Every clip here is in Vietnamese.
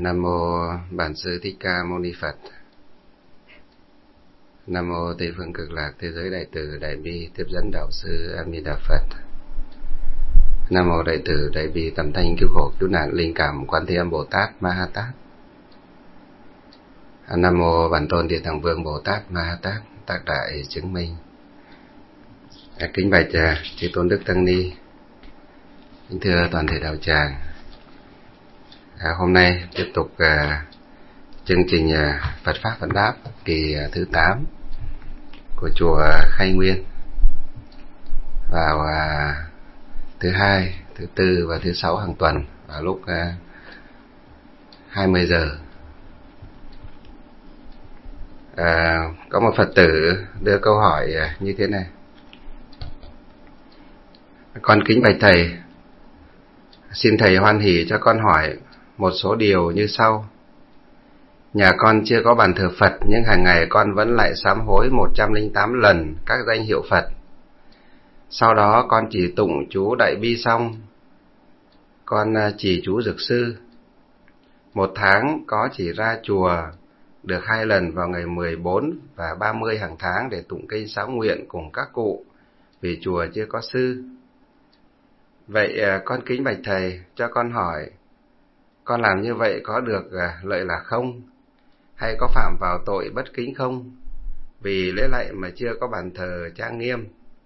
Nam mô Bản Sư Thích Ca Mâu Ni Phật. Nam mô Tây Phương Cực Lạc Thế Giới Đại Từ Đại Bi Tiếp Dẫn Đạo Sư A Di Đà Phật. Nam mô Đại Từ Đại Bi Tâm Thanh Cứu Khổ Cứu Nạn Linh Cảm Quan Thế Âm Bồ Tát Ma Ha Tát. Nam mô Bản Tôn Địa Tạng Vương Bồ Tát Ma Ha Tát, tác đại chứng minh. Kính bạch chư tôn đức tăng ni, kính thưa toàn thể đạo tràng. Hôm nay tiếp tục chương trình Phật Pháp Vấn Đáp kỳ thứ 8 của chùa Khai Nguyên, vào thứ hai, thứ tư và thứ sáu hàng tuần vào lúc 20 giờ. Có một Phật tử đưa câu hỏi như thế này: con kính bạch thầy, xin thầy hoan hỷ cho con hỏi một số điều như sau. Nhà con chưa có bàn thờ Phật, nhưng hàng ngày con vẫn lại sám hối 108 lần các danh hiệu Phật. Sau đó con chỉ tụng chú Đại Bi xong, con chỉ chú Dược Sư. Một tháng có chỉ ra chùa được 2 lần vào ngày 14 và 30 hàng tháng để tụng kinh sám nguyện cùng các cụ, vì chùa chưa có sư. Vậy con kính bạch thầy cho con hỏi, con làm như vậy có được lợi là không? Hay có phạm vào tội bất kính không? Vì lễ lạy mà chưa có bàn thờ trang nghiêm.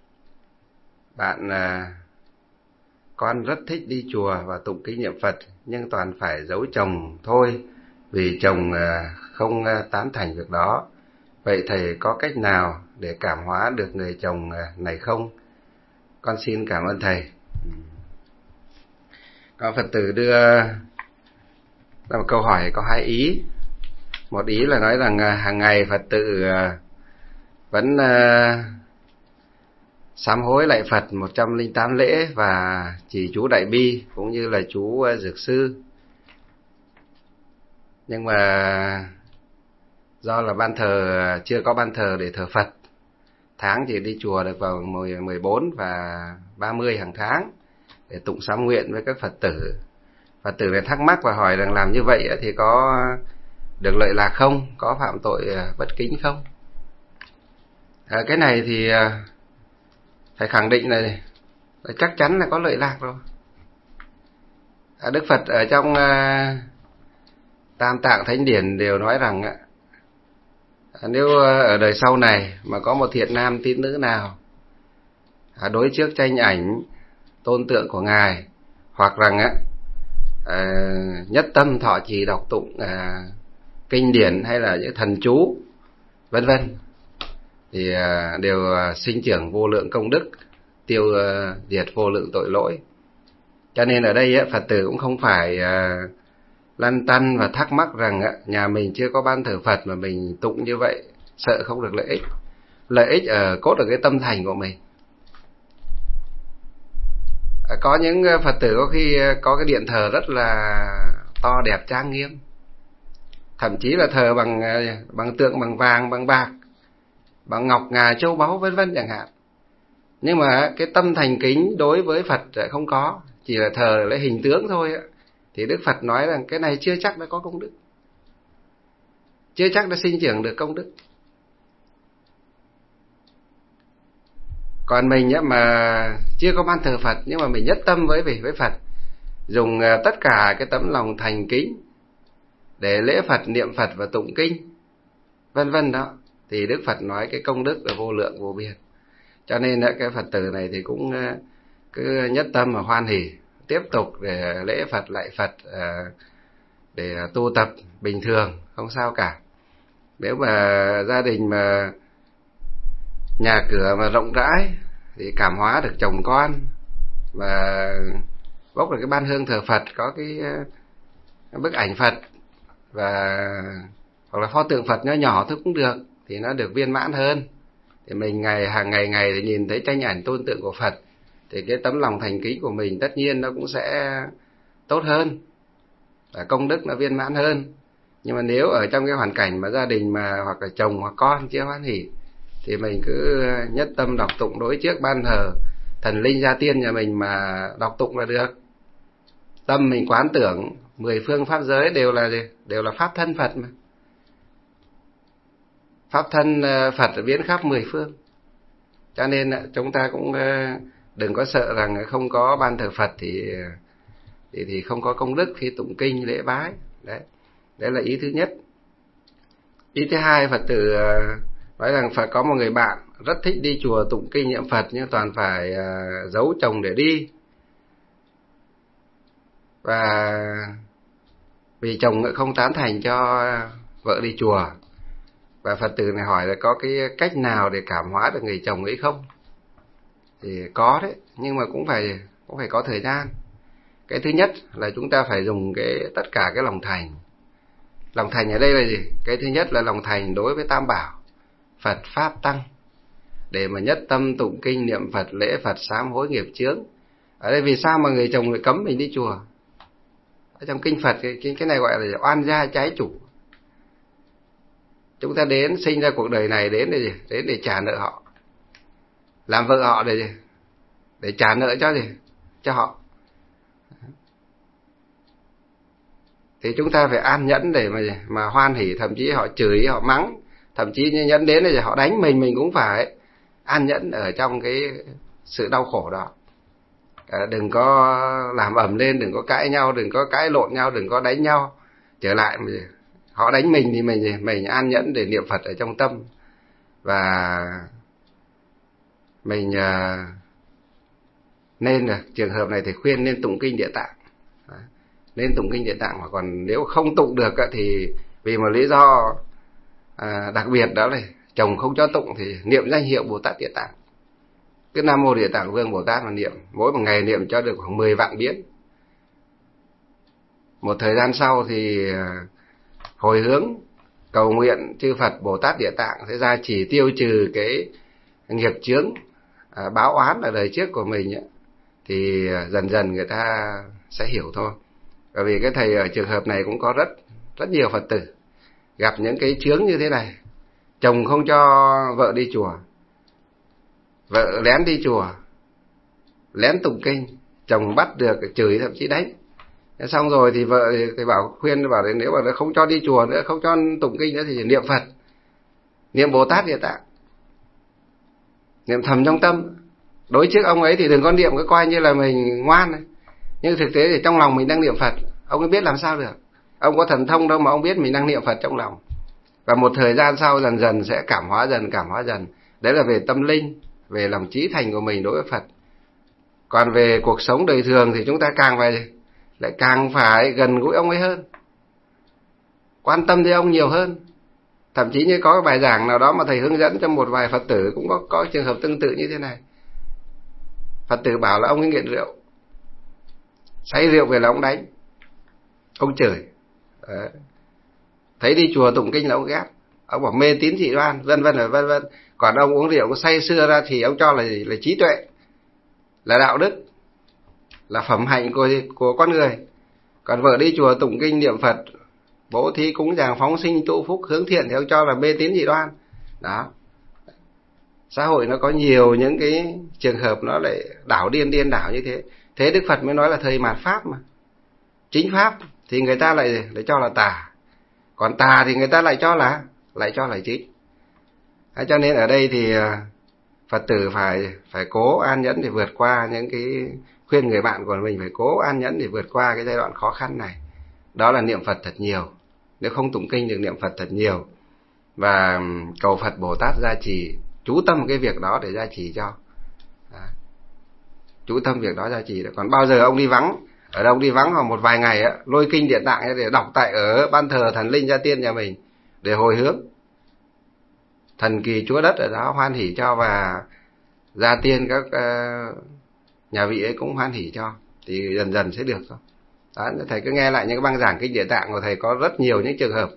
Con rất thích đi chùa và tụng kinh niệm Phật, nhưng toàn phải giấu chồng thôi, vì chồng không tán thành việc đó. Vậy thầy có cách nào để cảm hóa được người chồng này không? Con xin cảm ơn thầy. Có Phật tử đưa ra một câu hỏi có 2 ý. Một ý là nói rằng hàng ngày Phật tử vẫn sám hối lạy Phật 108 lễ và chỉ chú Đại Bi cũng như là chú Dược Sư. Nhưng mà do là ban thờ chưa có ban thờ để thờ Phật, tháng chỉ đi chùa được vào 14 và 30 hàng tháng để tụng sám nguyện với các Phật tử. Phật tử này thắc mắc và hỏi rằng làm như vậy thì có được lợi lạc không? Có phạm tội bất kính không? Cái này thì phải khẳng định là chắc chắn là có lợi lạc rồi. Đức Phật ở trong Tam Tạng Thánh Điển đều nói rằng nếu ở đời sau này mà có một thiện nam tín nữ nào đối trước tranh ảnh tôn tượng của Ngài, hoặc rằng nhất tâm thọ trì đọc tụng kinh điển hay là những thần chú vân vân, thì đều sinh trưởng vô lượng công đức, tiêu diệt vô lượng tội lỗi. Cho nên ở đây Phật tử cũng không phải lăn tăn và thắc mắc rằng nhà mình chưa có ban thờ Phật mà mình tụng như vậy sợ không được lợi ích. Lợi ích ở cốt ở cái tâm thành của mình. Có những Phật tử có khi có cái điện thờ rất là to đẹp trang nghiêm, thậm chí là thờ bằng tượng, bằng vàng, bằng bạc, bằng ngọc ngà châu báu vân vân chẳng hạn. Nhưng mà cái tâm thành kính đối với Phật không có, chỉ là thờ lấy hình tướng thôi. Thì Đức Phật nói rằng cái này chưa chắc đã có công đức, chưa chắc đã sinh trưởng được công đức. Còn mình mà chưa có ban thờ Phật, nhưng mà mình nhất tâm với Phật, dùng tất cả cái tấm lòng thành kính để lễ Phật, niệm Phật và tụng kinh vân vân đó, thì Đức Phật nói cái công đức là vô lượng vô biên. Cho nên cái Phật tử này thì cũng cứ nhất tâm mà hoan hỉ tiếp tục để lễ Phật, lạy Phật, để tu tập bình thường, không sao cả. Nếu mà gia đình mà nhà cửa mà rộng rãi thì cảm hóa được chồng con, và bốc được cái ban hương thờ Phật, có cái bức ảnh Phật và hoặc là pho tượng Phật nhỏ nhỏ thôi cũng được, thì nó được viên mãn hơn. Thì mình hàng ngày thì nhìn thấy tranh ảnh tôn tượng của Phật, thì cái tấm lòng thành kính của mình tất nhiên nó cũng sẽ tốt hơn và công đức nó viên mãn hơn. Nhưng mà nếu ở trong cái hoàn cảnh mà gia đình mà hoặc là chồng hoặc con chưa hoan hỉ, thì mình cứ nhất tâm đọc tụng đối trước ban thờ thần linh gia tiên nhà mình mà đọc tụng là được. Tâm mình quán tưởng 10 phương pháp giới đều là pháp thân Phật mà. Pháp thân Phật biến khắp 10 phương. Cho nên chúng ta cũng đừng có sợ rằng không có ban thờ Phật thì không có công đức khi tụng kinh lễ bái. Đấy là ý thứ nhất. Ý thứ hai, Phật tử nói rằng Phật có một người bạn rất thích đi chùa tụng kinh niệm Phật, nhưng toàn phải giấu chồng để đi. Và vì chồng không tán thành cho vợ đi chùa. Và Phật tử này hỏi là có cái cách nào để cảm hóa được người chồng ấy không? Thì có đấy, nhưng mà cũng phải có thời gian. Cái thứ nhất là chúng ta phải dùng tất cả cái lòng thành. Lòng thành ở đây là gì? Cái thứ nhất là lòng thành đối với Tam Bảo, Phật, Pháp, Tăng, để mà nhất tâm tụng kinh niệm Phật, lễ Phật, sám hối nghiệp chướng. Ở đây vì sao mà người chồng lại cấm mình đi chùa? Ở trong kinh Phật cái này gọi là oan gia trái chủ. Chúng ta sinh ra cuộc đời này đến để trả nợ họ, làm vợ họ để trả nợ cho họ. Thì chúng ta phải an nhẫn để mà hoan hỉ, thậm chí họ chửi, họ mắng, thậm chí nhẫn đến để họ đánh mình cũng phải an nhẫn ở trong cái sự đau khổ đó. Đừng có làm ầm lên, đừng có cãi nhau, đừng có cãi lộn nhau, đừng có đánh nhau. Trở lại họ đánh mình thì mình an nhẫn để niệm Phật ở trong tâm. Và mình nên trường hợp này thì khuyên nên tụng kinh Địa Tạng. Nên tụng kinh Địa Tạng, mà còn nếu không tụng được thì vì một lý do đặc biệt đó là chồng không cho tụng thì niệm danh hiệu Bồ Tát Địa Tạng. Cái Nam Mô Địa Tạng Vương Bồ Tát mà niệm, mỗi một ngày niệm cho được khoảng 10 vạn biến. Một thời gian sau thì hồi hướng cầu nguyện chư Phật Bồ Tát Địa Tạng sẽ gia trì tiêu trừ cái nghiệp chướng báo oán ở đời trước của mình ấy. Thì dần dần người ta sẽ hiểu thôi. Bởi vì cái thầy ở trường hợp này cũng có rất nhiều Phật tử gặp những cái chướng như thế này. Chồng không cho vợ đi chùa, vợ lén đi chùa, lén tụng kinh, chồng bắt được chửi, thậm chí đánh. Xong rồi thì vợ thì khuyên bảo nếu mà nó không cho đi chùa nữa, không cho tụng kinh nữa thì niệm Phật, niệm Bồ Tát Địa Tạng, niệm thầm trong tâm. Đối trước ông ấy thì đừng có niệm, cứ coi như là mình ngoan này. Nhưng thực tế thì trong lòng mình đang niệm Phật, ông ấy biết làm sao được. Ông có thần thông đâu mà ông biết mình đang niệm Phật trong lòng. Và một thời gian sau dần dần sẽ cảm hóa dần. Đấy là về tâm linh, về lòng chí thành của mình đối với Phật. Còn về cuộc sống đời thường thì chúng ta lại càng phải gần gũi ông ấy hơn, quan tâm đến ông nhiều hơn. Thậm chí như có cái bài giảng nào đó mà thầy hướng dẫn cho một vài Phật tử cũng có trường hợp tương tự như thế này. Phật tử bảo là ông ấy nghiện rượu, say rượu về là ông đánh, ông chửi. Đấy. Thấy đi chùa tụng kinh là ông ghét, ông bảo mê tín dị đoan, vân vân. Còn ông uống rượu có say sưa ra thì ông cho là trí tuệ, là đạo đức, là phẩm hạnh của con người. Còn vợ đi chùa tụng kinh niệm Phật, bố thí cúng dường phóng sinh tụ phúc hướng thiện thì ông cho là mê tín dị đoan. Đó. Xã hội nó có nhiều những cái trường hợp nó lại điên đảo như thế. Thế Đức Phật mới nói là thời mạt Pháp mà. Chính Pháp thì người ta lại cho là tà, còn tà thì người ta lại cho là chính. Cho nên ở đây thì Phật tử phải cố an nhẫn để vượt qua những cái, khuyên người bạn của mình phải cố an nhẫn để vượt qua cái giai đoạn khó khăn này. Đó là niệm Phật thật nhiều, nếu không tụng kinh được niệm Phật thật nhiều, và cầu Phật Bồ Tát gia trì, chú tâm cái việc đó để gia trì cho. Chú tâm việc đó gia trì. Còn bao giờ ông đi vắng, ở đâu đi vắng khoảng một vài ngày á, lôi kinh Địa Tạng để đọc tại ở ban thờ thần linh gia tiên nhà mình để hồi hướng. Thần kỳ chúa đất ở đó hoan hỉ cho, và gia tiên các nhà vị ấy cũng hoan hỉ cho, thì dần dần sẽ được thôi. Đó, thầy cứ nghe lại những cái băng giảng kinh Địa Tạng của thầy, có rất nhiều những trường hợp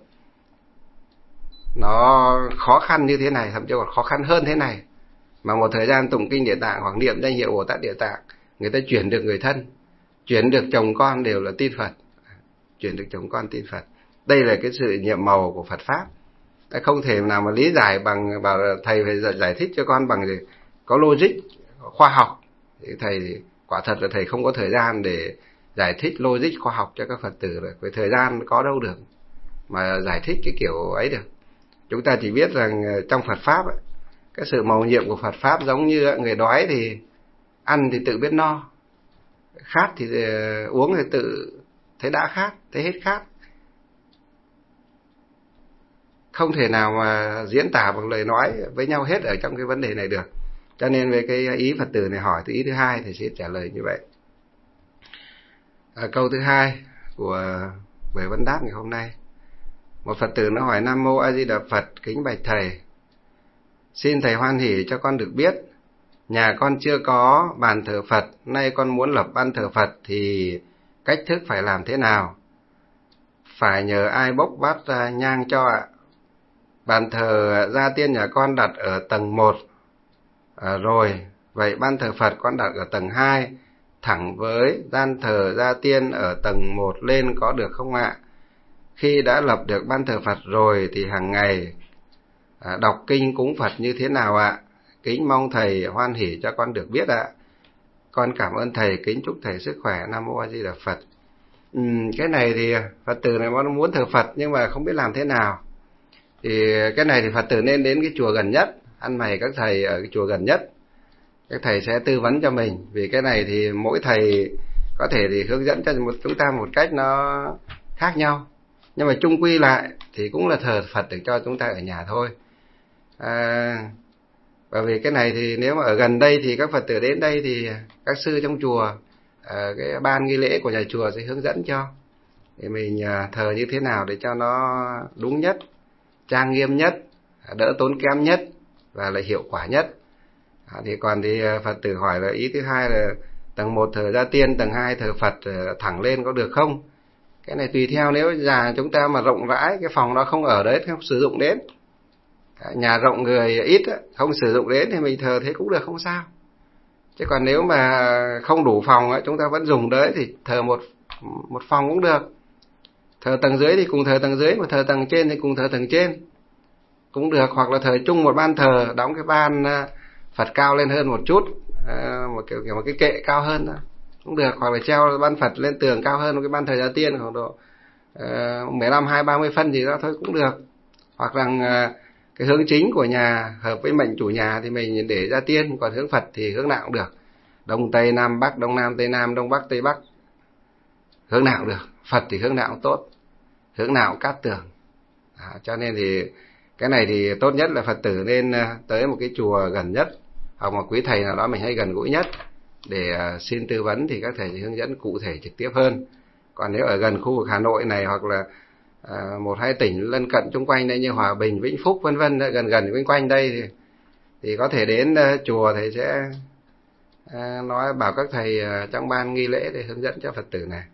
nó khó khăn như thế này, thậm chí còn khó khăn hơn thế này, mà một thời gian tụng kinh Địa Tạng hoặc niệm danh hiệu Bồ Tát Địa Tạng, người ta chuyển được người thân, chuyển được chồng con đều là tin Phật, chuyển được chồng con tin Phật. Đây là cái sự nhiệm màu của Phật pháp. Không thể nào mà lý giải bằng bảo thầy phải giải thích cho con bằng gì có logic khoa học. Thì thầy quả thật là thầy không có thời gian để giải thích logic khoa học cho các Phật tử rồi, với thời gian có đâu được mà giải thích cái kiểu ấy được. Chúng ta chỉ biết rằng trong Phật Pháp ấy, cái sự mầu nhiệm của Phật Pháp giống như người đói thì ăn thì tự biết no, khát thì uống thì tự thấy đã khát, thấy hết khát. Không thể nào mà diễn tả bằng lời nói với nhau hết ở trong cái vấn đề này được. Cho nên về cái ý Phật tử này hỏi thì ý thứ hai thì sẽ trả lời như vậy. Câu thứ hai của bài vấn đáp ngày hôm nay. Một Phật tử nó hỏi: Nam Mô A Di Đà Phật, kính bạch Thầy, xin Thầy hoan hỷ cho con được biết, nhà con chưa có bàn thờ Phật, nay con muốn lập bàn thờ Phật thì cách thức phải làm thế nào? Phải nhờ ai bốc bát nhang cho ạ? Bàn thờ gia tiên nhà con đặt ở tầng 1 rồi, vậy bàn thờ Phật con đặt ở tầng 2, thẳng với gian thờ gia tiên ở tầng 1 lên có được không ạ? Khi đã lập được ban thờ Phật rồi thì hàng ngày đọc kinh cúng Phật như thế nào ạ? Kính mong Thầy hoan hỷ cho con được biết ạ. Con cảm ơn Thầy, kính chúc Thầy sức khỏe. Nam Mô A Di Đà Phật. Cái này thì Phật tử này muốn thờ Phật nhưng mà không biết làm thế nào. Thì cái này thì Phật tử nên đến cái chùa gần nhất, ăn mày các thầy ở cái chùa gần nhất. Các thầy sẽ tư vấn cho mình. Vì cái này thì mỗi thầy có thể thì hướng dẫn cho chúng ta một cách nó khác nhau. Nhưng mà chung quy lại thì cũng là thờ Phật được cho chúng ta ở nhà thôi. Bởi vì cái này thì nếu mà ở gần đây thì các Phật tử đến đây thì các sư trong chùa, cái ban nghi lễ của nhà chùa sẽ hướng dẫn cho. Thì mình thờ như thế nào để cho nó đúng nhất, trang nghiêm nhất, đỡ tốn kém nhất và lại hiệu quả nhất. Thì còn thì Phật tử hỏi là ý thứ hai là tầng 1 thờ gia tiên, tầng 2 thờ Phật thẳng lên có được không? Cái này tùy theo, nếu nhà chúng ta mà rộng rãi, cái phòng đó không ở đấy, không sử dụng đến. Nhà rộng người ít, không sử dụng đến thì mình thờ thế cũng được, không sao. Chứ còn nếu mà không đủ phòng, chúng ta vẫn dùng đấy thì thờ một phòng cũng được. Thờ tầng dưới thì cùng thờ tầng dưới, mà thờ tầng trên thì cùng thờ tầng trên cũng được. Hoặc là thờ chung một ban thờ, đóng cái ban Phật cao lên hơn một chút, một cái kệ cao hơn đó cũng được. Hoặc là treo ban Phật lên tường cao hơn một cái ban thờ gia tiên khoảng độ 15, 20, 30 phân gì đó thôi cũng được. Hoặc rằng cái hướng chính của nhà hợp với mệnh chủ nhà thì mình để gia tiên, còn hướng Phật thì hướng nào cũng được. Đông Tây Nam Bắc, Đông Nam Tây Nam, Đông Bắc Tây Bắc, hướng nào cũng được. Phật thì hướng nào cũng tốt, hướng nào cũng cát tường. Cho nên thì cái này thì tốt nhất là Phật tử nên tới một cái chùa gần nhất, hoặc một quý thầy nào đó mình hay gần gũi nhất để xin tư vấn, thì các thầy sẽ hướng dẫn cụ thể trực tiếp hơn. Còn nếu ở gần khu vực Hà Nội này, hoặc là một hai tỉnh lân cận chung quanh đây như Hòa Bình, Vĩnh Phúc vân vân, gần gần quanh quanh đây thì có thể đến chùa, thầy sẽ bảo các thầy trong ban nghi lễ để hướng dẫn cho Phật tử này.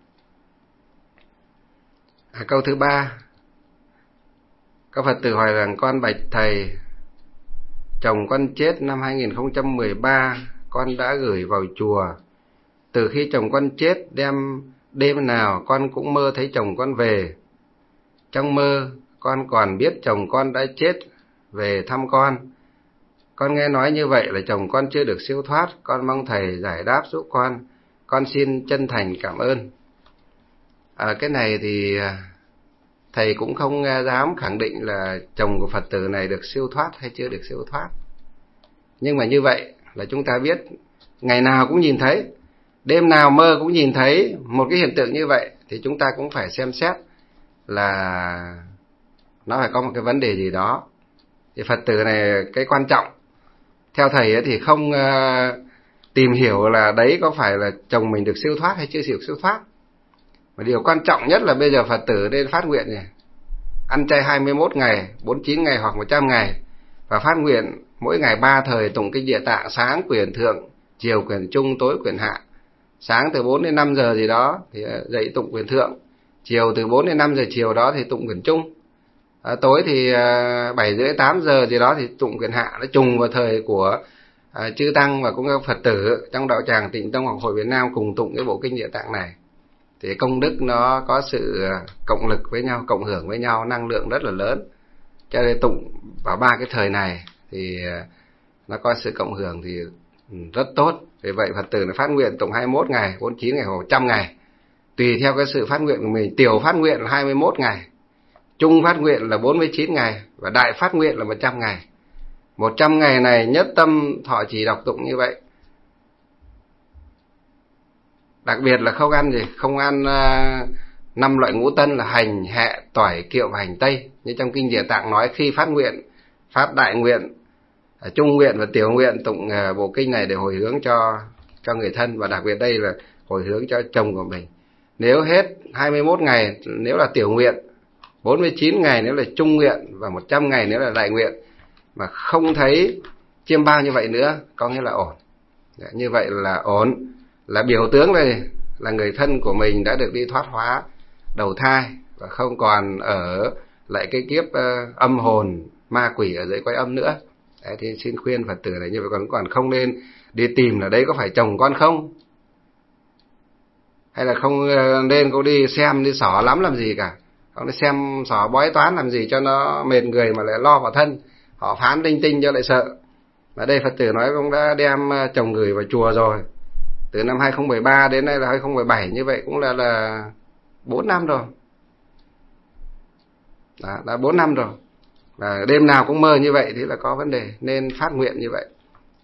Câu thứ ba, các Phật tử hỏi rằng: con bạch Thầy, chồng con chết năm 2013, con đã gửi vào chùa. Từ khi chồng con chết, đêm nào con cũng mơ thấy chồng con về. Trong mơ, con còn biết chồng con đã chết về thăm con. Con nghe nói như vậy là chồng con chưa được siêu thoát, con mong Thầy giải đáp giúp con. Con xin chân thành cảm ơn. Cái này thì thầy cũng không dám khẳng định là chồng của Phật tử này được siêu thoát hay chưa được siêu thoát. Nhưng mà như vậy là chúng ta biết ngày nào cũng nhìn thấy, đêm nào mơ cũng nhìn thấy một cái hiện tượng như vậy, thì chúng ta cũng phải xem xét là nó phải có một cái vấn đề gì đó. Thì Phật tử này, cái quan trọng theo thầy ấy thì không tìm hiểu là đấy có phải là chồng mình được siêu thoát hay chưa được siêu thoát. Mà điều quan trọng nhất là bây giờ Phật tử nên phát nguyện này, ăn chay 21 ngày, 49 ngày hoặc 100 ngày, và phát nguyện mỗi ngày 3 thời tụng kinh Địa Tạng, sáng quyển thượng, chiều quyển trung, tối quyển hạ. Sáng từ 4 đến 5 giờ gì đó thì dậy tụng quyển thượng, chiều từ 4 đến 5 giờ chiều đó thì tụng quyển trung, tối thì 7 rưỡi 8 giờ gì đó thì tụng quyển hạ. Nó trùng vào thời của chư tăng và cũng các Phật tử trong đạo tràng Tịnh Tông Học Hội Việt Nam cùng tụng cái bộ kinh Địa Tạng này. Thì công đức nó có sự cộng lực với nhau, cộng hưởng với nhau, năng lượng rất là lớn. Cho nên tụng vào 3 cái thời này thì nó có sự cộng hưởng thì rất tốt. Vì vậy Phật tử nó phát nguyện tụng 21 ngày, 49 ngày hoặc 100 ngày tùy theo cái sự phát nguyện của mình. Tiểu phát nguyện là 21 ngày, trung phát nguyện là 49 ngày và đại phát nguyện là 100 ngày. 100 ngày này nhất tâm thọ trì đọc tụng như vậy. Đặc biệt là không ăn gì, không ăn 5 loại ngũ tân là hành, hẹ, tỏi, kiệu và hành tây. Như trong kinh Địa Tạng nói, khi phát nguyện, phát đại nguyện, trung nguyện và tiểu nguyện tụng bộ kinh này để hồi hướng cho người thân, và đặc biệt đây là hồi hướng cho chồng của mình. Nếu hết 21 ngày nếu là tiểu nguyện, 49 ngày nếu là trung nguyện và 100 ngày nếu là đại nguyện mà không thấy chiêm bao như vậy nữa, có nghĩa là ổn. Như vậy là ổn, là biểu tướng đây là người thân của mình đã được đi thoát hóa đầu thai và không còn ở lại cái kiếp âm hồn ma quỷ ở dưới cõi âm nữa. Đấy, thì xin khuyên Phật tử này như vậy, còn không nên đi tìm là đấy có phải chồng con không, hay là không nên có đi xem đi xỏ lắm làm gì cả, không đi xem xỏ bói toán làm gì cho nó mệt người mà lại lo vào thân, họ phán linh tinh cho lại sợ. Và đây Phật tử nói cũng đã đem chồng gửi vào chùa rồi, từ năm 2013 đến nay là 2017, như vậy cũng là 4 năm rồi. Đó, đã 4 năm rồi. Và đêm nào cũng mơ như vậy thì là có vấn đề, nên phát nguyện như vậy.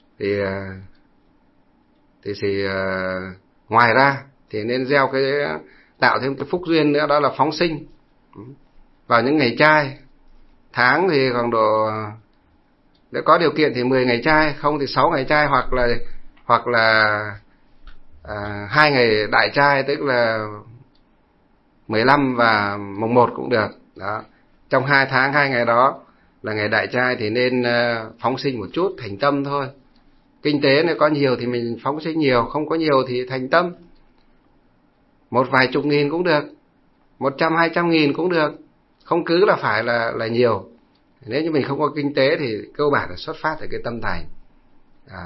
Thì ngoài ra thì nên gieo cái, tạo thêm cái phúc duyên nữa, đó là phóng sinh vào những ngày trai. Tháng thì khoảng độ, nếu có điều kiện thì 10 ngày trai, không thì 6 ngày trai, hoặc là 2 ngày đại trai, tức là 15 và mùng 1 cũng được. Đó. Trong 2 tháng 2 ngày đó là ngày đại trai thì nên phóng sinh một chút, thành tâm thôi. Kinh tế nếu có nhiều thì mình phóng sinh nhiều, không có nhiều thì thành tâm. Một vài chục nghìn cũng được, 100-200 nghìn cũng được, không cứ là phải là nhiều. Nếu như mình không có kinh tế thì cơ bản là xuất phát từ cái tâm thành. Đó.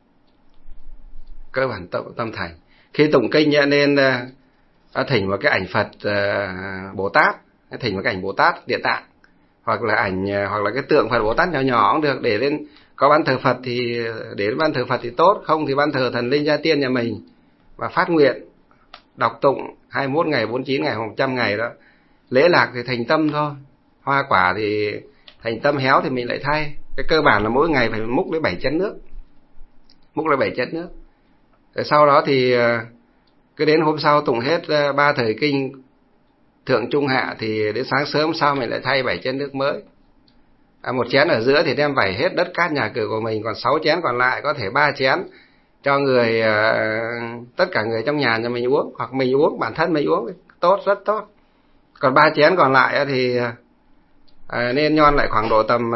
Cơ bản tâm thành. Khi tụng kinh nên thỉnh vào cái ảnh Phật Bồ Tát, thỉnh vào cái ảnh Bồ Tát Địa Tạng, hoặc là cái tượng Phật Bồ Tát nhỏ nhỏ cũng được, để lên có ban thờ Phật thì để lên ban thờ Phật thì tốt, không thì ban thờ thần linh gia tiên nhà mình và phát nguyện đọc tụng 21 ngày, 49 ngày, 100 ngày đó. Lễ lạc thì thành tâm thôi, hoa quả thì thành tâm, héo thì mình lại thay. Cái cơ bản là mỗi ngày phải múc lấy 7 chén nước, múc lấy 7 chén nước. Rồi sau đó thì cứ đến hôm sau tụng hết 3 thời kinh thượng trung hạ thì đến sáng sớm sau mình lại thay 7 chén nước mới. Một chén ở giữa thì đem vẩy hết đất cát nhà cửa của mình, còn 6 chén còn lại có thể 3 chén cho người tất cả người trong nhà mình uống, hoặc mình uống, bản thân mình uống, tốt, rất tốt. Còn 3 chén còn lại thì nên nhon lại khoảng độ tầm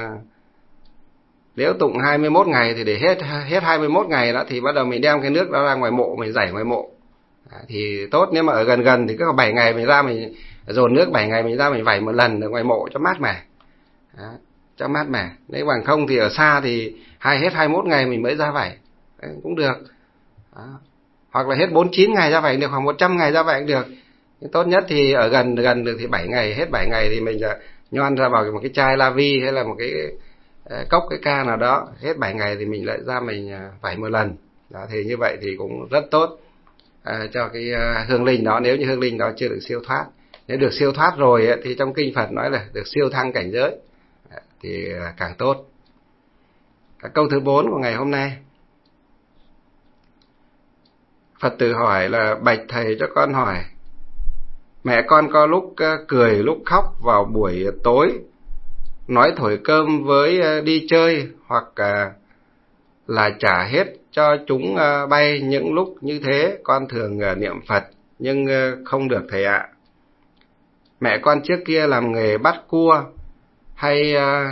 nếu tụng 21 ngày thì để hết 21 ngày đó thì bắt đầu mình đem cái nước đó ra ngoài mộ, mình rảy ngoài mộ. Thì tốt. Nếu mà ở gần thì cứ 7 ngày mình ra, mình dồn nước 7 ngày mình ra mình vẩy một lần ở ngoài mộ cho mát mẻ. Đó, cho mát mẻ. Nếu bằng không thì ở xa thì hết 21 ngày mình mới ra vẩy. Đấy, cũng được. Đó. Hoặc là hết 49 ngày ra vẩy được, khoảng 100 ngày ra vẩy cũng được. Nhưng tốt nhất thì ở gần được thì 7 ngày, hết 7 ngày thì mình nhoan ra vào một cái chai la vi hay là một cái cốc, cái ca nào đó, hết 7 ngày thì mình lại ra mình vẩy một lần. Đó, thì như vậy thì cũng rất tốt cho cái hương linh đó, nếu như hương linh đó chưa được siêu thoát. Nếu được siêu thoát rồi thì trong kinh Phật nói là được siêu thăng cảnh giới thì càng tốt. Câu thứ 4 của ngày hôm nay, Phật tử hỏi là: bạch thầy cho con hỏi, mẹ con có lúc cười lúc khóc vào buổi tối, nói thổi cơm với đi chơi, hoặc là trả hết cho chúng bay. Những lúc như thế con thường niệm Phật nhưng không được thầy ạ. Mẹ con trước kia làm nghề bắt cua hay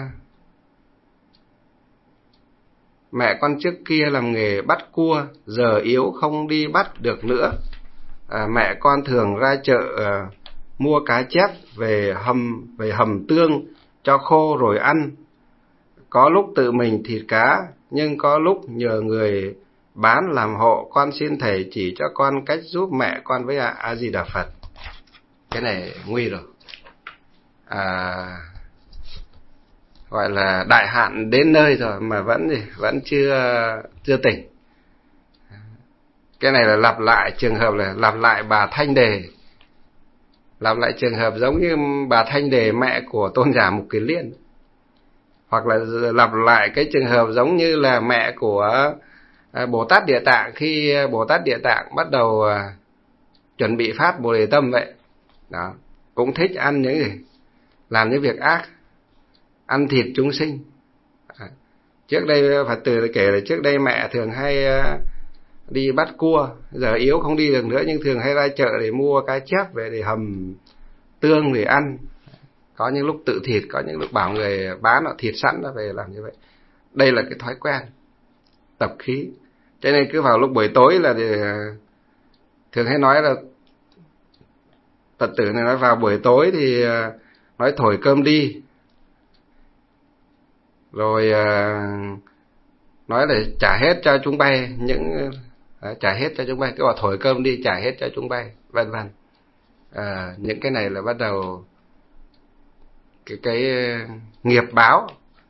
mẹ con trước kia làm nghề bắt cua, giờ yếu không đi bắt được nữa. Mẹ con thường ra chợ mua cá chép về hầm tương cho khô rồi ăn. Có lúc tự mình thịt cá, nhưng có lúc nhờ người bán làm hộ. Con xin thầy chỉ cho con cách giúp mẹ con với A Di Đà Phật. Cái này nguy rồi. Gọi là đại hạn đến nơi rồi mà vẫn chưa tỉnh. Cái này là lặp lại trường hợp, là lặp lại bà Thanh Đề, lặp lại trường hợp giống như bà Thanh Đề mẹ của Tôn giả Mục Kiền Liên, hoặc là lặp lại cái trường hợp giống như là mẹ của Bồ Tát Địa Tạng, khi Bồ Tát Địa Tạng bắt đầu chuẩn bị phát Bồ Đề Tâm vậy. Đó, cũng thích ăn những gì, làm những việc ác, ăn thịt chúng sinh. Trước đây Phật tử kể là trước đây mẹ thường hay đi bắt cua, giờ yếu không đi được nữa, nhưng thường hay ra chợ để mua cá chép về để hầm tương để ăn. Có những lúc tự thịt, có những lúc bảo người bán họ thịt sẵn ra về làm như vậy. Đây là cái thói quen tập khí. Cho nên cứ vào lúc buổi tối là thường hay nói là Phật tử này nói vào buổi tối thì nói thổi cơm đi, rồi nói là trả hết cho chúng bay, những trả hết cho chúng bay, cứ bảo thổi cơm đi trả hết cho chúng bay, vân vân. Những cái này là bắt đầu cái nghiệp báo,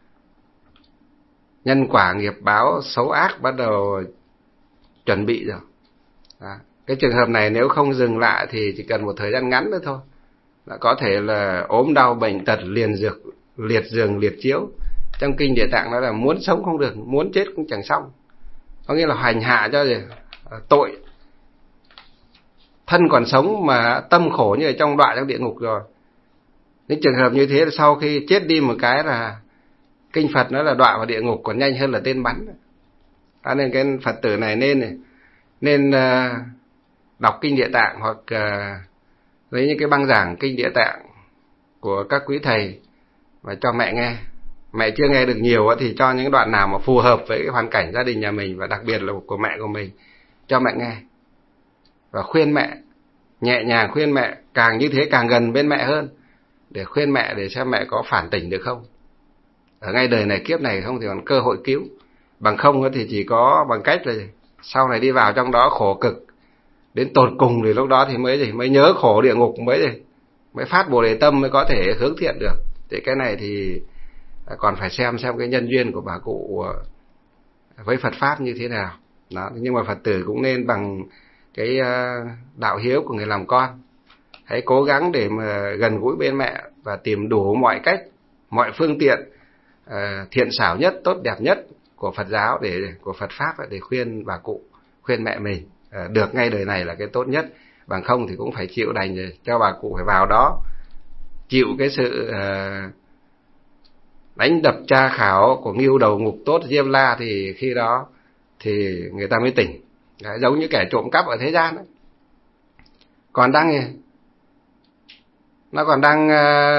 nhân quả nghiệp báo xấu ác bắt đầu chuẩn bị rồi. Cái trường hợp này nếu không dừng lại thì chỉ cần một thời gian ngắn nữa thôi là có thể là ốm đau bệnh tật, liệt giường liệt chiếu. Trong kinh Địa Tạng nói là muốn sống không được, muốn chết cũng chẳng xong, có nghĩa là hành hạ cho gì tội, thân còn sống mà tâm khổ như ở trong đọa trong địa ngục rồi. Những trường hợp như thế là sau khi chết đi một cái là kinh Phật nói là đọa vào địa ngục còn nhanh hơn là tên bắn. Nên cái Phật tử này nên đọc kinh Địa Tạng, hoặc lấy những cái băng giảng kinh Địa Tạng của các quý thầy và cho mẹ nghe. Mẹ chưa nghe được nhiều thì cho những đoạn nào mà phù hợp với cái hoàn cảnh gia đình nhà mình, và đặc biệt là của mẹ của mình, cho mẹ nghe và khuyên mẹ, nhẹ nhàng khuyên mẹ, càng như thế càng gần bên mẹ hơn, để khuyên mẹ để xem mẹ có phản tỉnh được không, ở ngay đời này kiếp này không thì còn cơ hội cứu. Bằng không thì chỉ có bằng cách là sau này đi vào trong đó khổ cực đến tột cùng, thì lúc đó thì mới nhớ khổ địa ngục, mới phát Bồ Đề Tâm, mới có thể hướng thiện được. Thì cái này thì còn phải xem cái nhân duyên của bà cụ với Phật Pháp như thế nào. Đó. Nhưng mà Phật tử cũng nên bằng cái đạo hiếu của người làm con, hãy cố gắng để mà gần gũi bên mẹ và tìm đủ mọi cách, mọi phương tiện thiện xảo nhất, tốt đẹp nhất của Phật giáo, của Phật Pháp để khuyên bà cụ, khuyên mẹ mình được ngay đời này là cái tốt nhất. Bằng không thì cũng phải chịu đành cho bà cụ phải vào đó chịu cái sự đánh đập tra khảo của Ngưu Đầu Ngục Tốt Diêm La, thì khi đó thì người ta mới tỉnh. Đấy, giống như kẻ trộm cắp ở thế gian ấy. Nó còn đang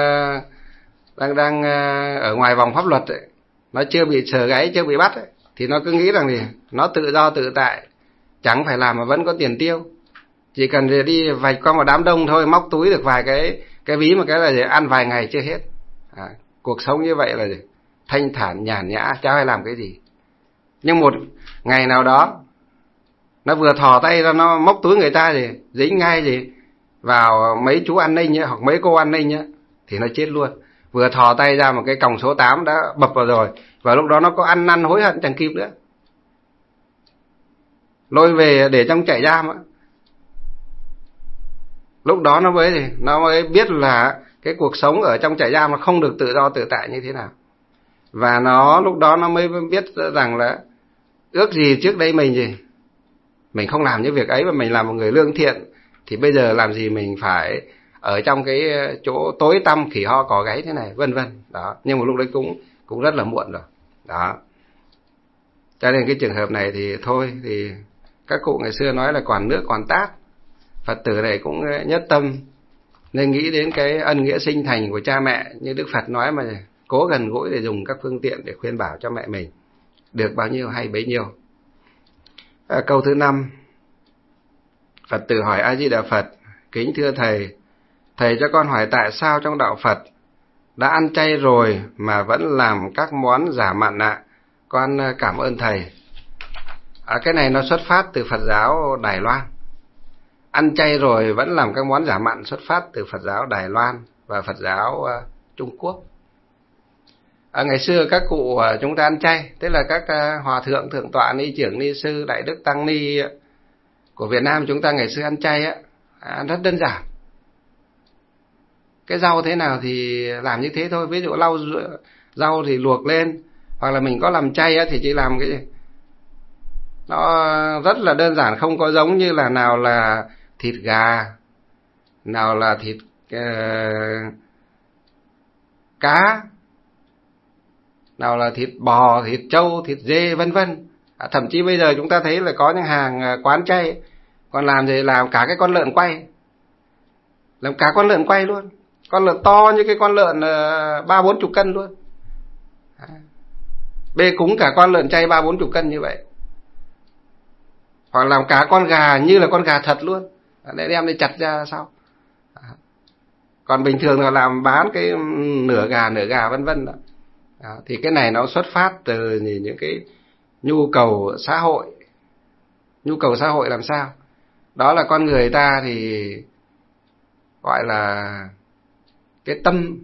ở ngoài vòng pháp luật ấy. Nó chưa bị sờ gáy, chưa bị bắt ấy. Thì nó cứ nghĩ rằng thì nó tự do tự tại, chẳng phải làm mà vẫn có tiền tiêu, chỉ cần đi vạch qua một đám đông thôi, móc túi được vài cái ví một cái là ăn vài ngày chưa hết. Cuộc sống như vậy là thanh thản nhàn nhã, chả phải làm cái gì. Nhưng một ngày nào đó nó vừa thò tay ra, nó móc túi người ta thì dính ngay vào mấy chú an ninh hoặc mấy cô an ninh thì nó chết luôn. Vừa thò tay ra một cái còng số 8 đã bập vào rồi, và lúc đó nó có ăn năn hối hận chẳng kịp nữa, lôi về để trong trại giam. Lúc đó nó mới biết là cái cuộc sống ở trong trại giam nó không được tự do tự tại như thế nào. Và lúc đó nó mới biết rằng là ước gì trước đây mình không làm những việc ấy, mà mình là một người lương thiện, thì bây giờ làm gì mình phải ở trong cái chỗ tối tăm khỉ ho cò gáy thế này, vân vân. Đó, nhưng mà lúc đấy cũng rất là muộn rồi. Đó. Cho nên cái trường hợp này thì thôi, thì các cụ ngày xưa nói là quản nước quản tát. Phật tử này cũng nhất tâm nên nghĩ đến cái ân nghĩa sinh thành của cha mẹ, như Đức Phật nói, mà cố gần gũi để dùng các phương tiện để khuyên bảo cho mẹ mình, được bao nhiêu hay bấy nhiêu. Câu thứ 5, Phật tử hỏi A Di Đà Phật: kính thưa thầy, thầy cho con hỏi tại sao trong đạo Phật đã ăn chay rồi mà vẫn làm các món giả mặn ạ? Con cảm ơn thầy. Cái này nó xuất phát từ Phật giáo Đài Loan. Ăn chay rồi vẫn làm các món giả mặn xuất phát từ Phật giáo Đài Loan và Phật giáo Trung Quốc. Ngày xưa các cụ chúng ta ăn chay, tức là các hòa thượng, thượng tọa, ni trưởng, ni sư, đại đức, tăng ni của Việt Nam chúng ta ngày xưa ăn chay á, ăn rất đơn giản. Cái rau thế nào thì làm như thế thôi. Ví dụ rau thì luộc lên, hoặc là mình có làm chay á thì chỉ làm cái gì nó rất là đơn giản, không có giống như là nào là thịt gà, nào là thịt cá, nào là thịt bò, thịt trâu, thịt dê, vân vân. Thậm chí bây giờ chúng ta thấy là có những hàng quán chay còn làm gì làm cả cái con lợn quay, làm cả con lợn quay luôn, con lợn to như cái con lợn 30-40 cân luôn, bê cúng cả con lợn chay 30-40 cân như vậy. Hoặc làm cả con gà như là con gà thật luôn, để đem đi chặt ra sau. Còn bình thường là làm bán cái nửa gà vân vân đó. Thì cái này nó xuất phát từ những cái nhu cầu xã hội. Nhu cầu xã hội làm sao? Đó là con người ta thì gọi là cái tâm,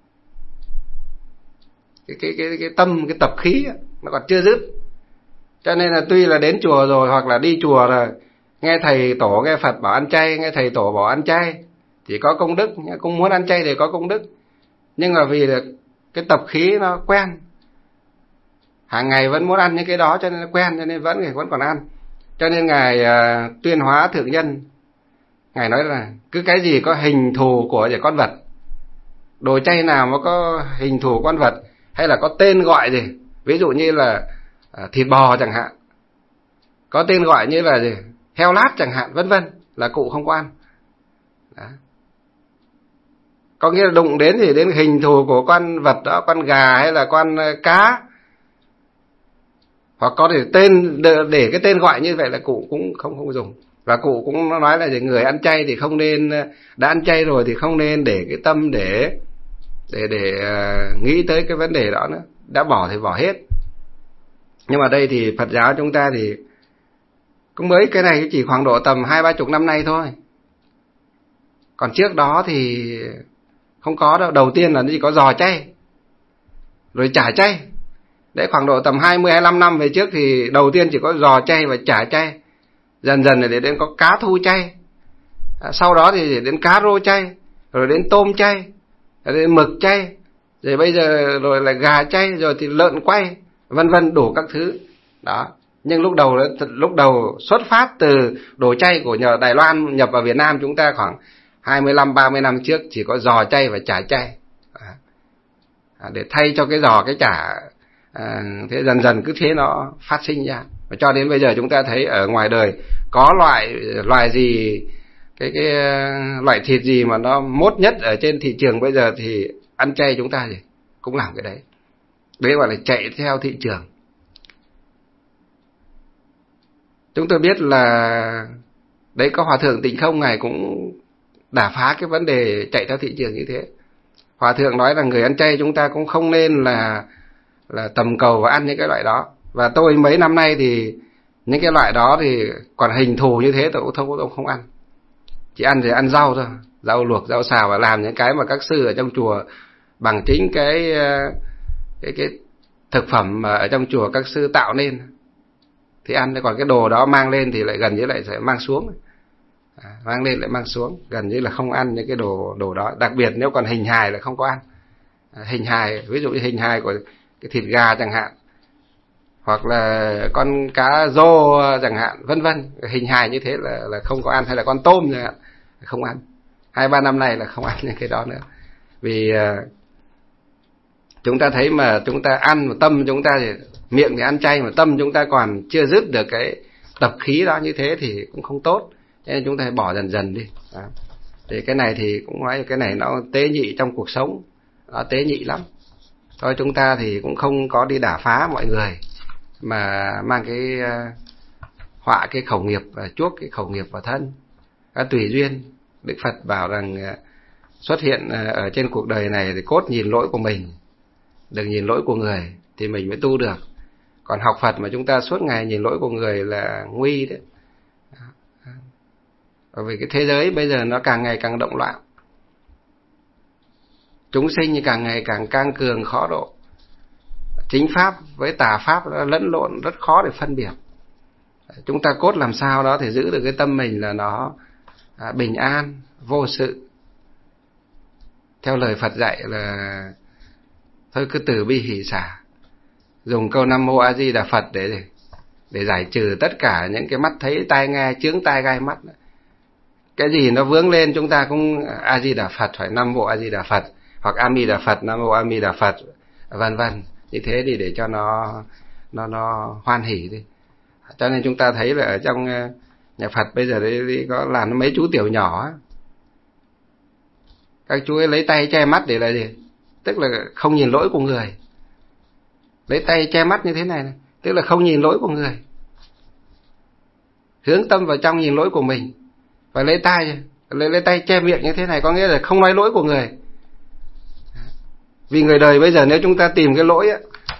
cái tâm, cái tập khí nó còn chưa dứt. Cho nên là tuy là đến chùa rồi, hoặc là đi chùa rồi, nghe thầy tổ nghe Phật bảo ăn chay, nghe thầy tổ bảo ăn chay thì có công đức, cũng muốn ăn chay thì có công đức. Nhưng mà vì là cái tập khí nó quen, hàng ngày vẫn muốn ăn những cái đó, cho nên nó quen, cho nên vẫn còn ăn. Cho nên Ngài Tuyên Hóa Thượng Nhân, Ngài nói là cứ cái gì có hình thù của con vật, đồ chay nào mà có hình thù con vật, hay là có tên gọi gì, ví dụ như là thịt bò chẳng hạn, có tên gọi như là gì, heo lát chẳng hạn, vân vân, là cụ không có ăn. Đó. Có nghĩa là đụng đến thì đến hình thù của con vật đó, con gà hay là con cá, hoặc có thể để cái tên gọi như vậy là cụ cũng không dùng. Và cụ cũng nói là người ăn chay thì không nên, đã ăn chay rồi thì không nên để cái tâm để nghĩ tới cái vấn đề đó nữa, đã bỏ thì bỏ hết. Nhưng mà đây thì Phật giáo chúng ta thì cũng mới cái này chỉ khoảng độ tầm 20-30 năm nay thôi. Còn trước đó thì không có đâu. Đầu tiên là chỉ có giò chay, rồi chả chay. Đấy, khoảng độ tầm 20-25 năm về trước thì đầu tiên chỉ có giò chay và chả chay. Dần dần để đến có cá thu chay. Sau đó thì đến cá rô chay, rồi đến tôm chay, rồi đến mực chay, rồi bây giờ rồi là gà chay, rồi thì lợn quay, vân vân, đủ các thứ. Đó. Nhưng lúc đầu xuất phát từ đồ chay của nhờ Đài Loan nhập vào Việt Nam chúng ta khoảng 25-30 năm trước chỉ có giò chay và chả chay. Để thay cho cái giò cái chả. Thế dần dần cứ thế nó phát sinh ra. Và cho đến bây giờ chúng ta thấy ở ngoài đời có loài gì, cái loại thịt gì mà nó mốt nhất ở trên thị trường bây giờ thì ăn chay chúng ta gì cũng làm cái đấy. Đấy gọi là chạy theo thị trường. Chúng tôi biết là đấy có Hòa Thượng Tịnh Không, Ngài cũng đả phá cái vấn đề chạy theo thị trường như thế. Hòa Thượng nói là người ăn chay chúng ta cũng không nên là tầm cầu và ăn những cái loại đó. Và tôi mấy năm nay thì những cái loại đó thì còn hình thù như thế tôi cũng không ăn. Chỉ ăn thì ăn rau thôi, rau luộc, rau xào, và làm những cái mà các sư ở trong chùa bằng chính cái thực phẩm mà ở trong chùa các sư tạo nên thì ăn. Còn cái đồ đó mang lên thì lại gần như lại sẽ mang xuống, mang lên lại mang xuống, gần như là không ăn những cái đồ đó. Đặc biệt nếu còn hình hài là không có ăn. Hình hài, ví dụ như hình hài của cái thịt gà chẳng hạn, hoặc là con cá rô chẳng hạn, vân vân, hình hài như thế là không có ăn. Hay là con tôm chẳng hạn, không ăn. 2-3 năm nay là không ăn những cái đó nữa. Vì chúng ta thấy mà chúng ta ăn mà tâm chúng ta thì miệng thì ăn chay mà tâm chúng ta còn chưa dứt được cái tập khí đó như thế thì cũng không tốt. Cho nên chúng ta phải bỏ dần dần đi. Đó. Thì cái này thì cũng nói cái này nó tế nhị trong cuộc sống, nó tế nhị lắm. Thôi chúng ta thì cũng không có đi đả phá mọi người, mà mang cái họa cái khẩu nghiệp và chuốc cái khẩu nghiệp vào thân. Tùy duyên. Đức Phật bảo rằng xuất hiện ở trên cuộc đời này thì cốt nhìn lỗi của mình, đừng nhìn lỗi của người thì mình mới tu được. Còn học Phật mà chúng ta suốt ngày nhìn lỗi của người là nguy đấy. Bởi vì cái thế giới bây giờ nó càng ngày càng động loạn, chúng sinh thì càng ngày càng căng cường khó độ. Chính pháp với tà pháp nó lẫn lộn rất khó để phân biệt. chúng ta cốt làm sao đó thì giữ được cái tâm mình là nó bình an, vô sự. Theo lời Phật dạy là thôi cứ từ bi hỷ xả, dùng câu Nam Mô A Di Đà Phật để giải trừ tất cả những cái mắt thấy tai nghe chướng tai gai mắt. Cái gì nó vướng lên chúng ta cũng A Di Đà Phật, phải Nam Mô A Di Đà Phật, hoặc A Mi Đà Phật, Nam Mô A Mi Đà Phật, vân vân. Như thế thì để cho nó hoan hỉ đi. Cho nên chúng ta thấy là ở trong nhà Phật bây giờ đấy có làm mấy chú tiểu nhỏ, các chú ấy lấy tay che mắt để là gì? Tức là không nhìn lỗi của người. Lấy tay che mắt như thế này, tức là không nhìn lỗi của người, hướng tâm vào trong nhìn lỗi của mình. Và lấy tay che miệng như thế này có nghĩa là không nói lỗi của người. Vì người đời bây giờ nếu chúng ta tìm cái lỗi á,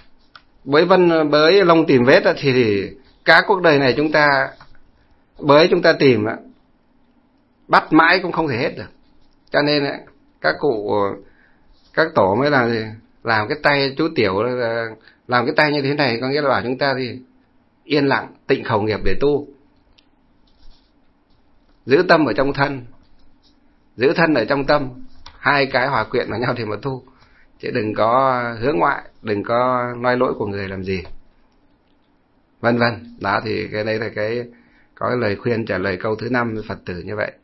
bới lông tìm vết á, thì cả cuộc đời này chúng ta chúng ta tìm á, bắt mãi cũng không thể hết được. Cho nên á, các tổ mới làm cái tay chú tiểu, làm cái tay như thế này có nghĩa là bảo chúng ta thì yên lặng tịnh khẩu nghiệp để tu, giữ tâm ở trong thân, giữ thân ở trong tâm, hai cái hòa quyện vào nhau thì mà tu, chứ đừng có hướng ngoại, đừng có nói lỗi của người làm gì, vân vân. Đó thì cái đây là có cái lời khuyên trả lời câu thứ 5 Phật tử như vậy.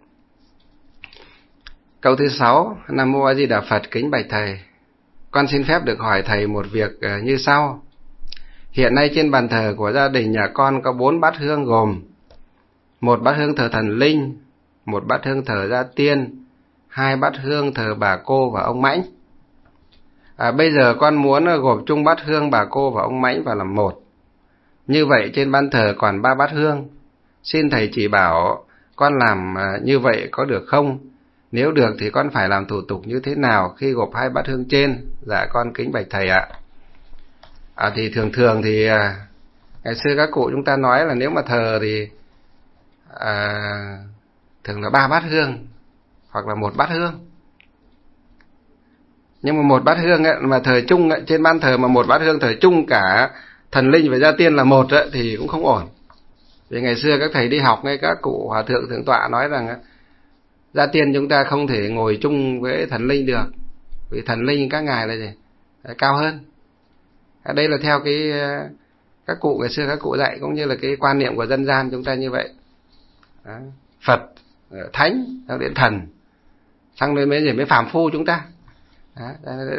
Câu thứ 6: Nam Mô A Di Đà Phật. Kính bạch thầy, con xin phép được hỏi thầy một việc như sau. Hiện nay trên bàn thờ của gia đình nhà con có 4 bát hương, gồm 1 bát hương thờ thần linh, 1 bát hương thờ gia tiên, 2 bát hương thờ bà cô và ông Mãnh. Bây giờ con muốn gộp chung bát hương bà cô và ông Mãnh vào làm một. Như vậy trên bàn thờ còn 3 bát hương. Xin thầy chỉ bảo con làm như vậy có được không? Nếu được thì con phải làm thủ tục như thế nào khi gộp 2 bát hương trên? Dạ con kính bạch thầy ạ. Thì thường thì ngày xưa các cụ chúng ta nói là nếu mà thờ thì thường là 3 bát hương hoặc là 1 bát hương. Nhưng mà 1 bát hương ấy, mà thờ chung ấy, trên ban thờ mà 1 bát hương thờ chung cả thần linh và gia tiên là một ấy, thì cũng không ổn. Vì ngày xưa các thầy đi học ngay các cụ hòa thượng thượng tọa nói rằng gia tiên chúng ta không thể ngồi chung với thần linh được, vì thần linh các ngài là gì? Cao hơn. Đây là theo các cụ ngày xưa các cụ dạy, cũng như là cái quan niệm của dân gian chúng ta như vậy. Đó. Phật, thánh, sang đến thần, sang đến mới phàm phu chúng ta. Đó.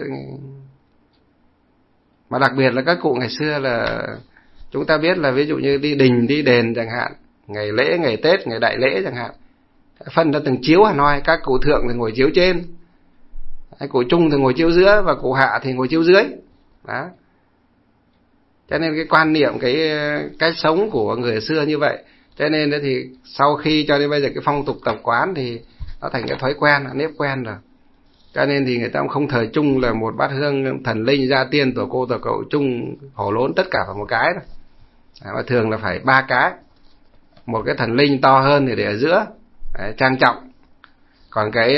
Mà đặc biệt là các cụ ngày xưa là chúng ta biết là ví dụ như đi đình đi đền chẳng hạn, ngày lễ, ngày Tết, ngày đại lễ chẳng hạn, phân ra từng chiếu Hà Nội, các cụ thượng thì ngồi chiếu trên, cụ trung thì ngồi chiếu giữa, và cụ hạ thì ngồi chiếu dưới. Đó. Cho nên cái quan niệm, cái cách sống của người xưa như vậy, cho nên thì sau khi cho đến bây giờ cái phong tục tập quán thì nó thành cái thói quen, nếp quen rồi. Cho nên thì người ta cũng không thờ chung là 1 bát hương thần linh, gia tiên, tổ cô, tổ cậu chung hổ lốn tất cả vào một cái đâu. Mà thường là phải 3 cái. Một cái thần linh to hơn thì để ở giữa, trang trọng. Còn cái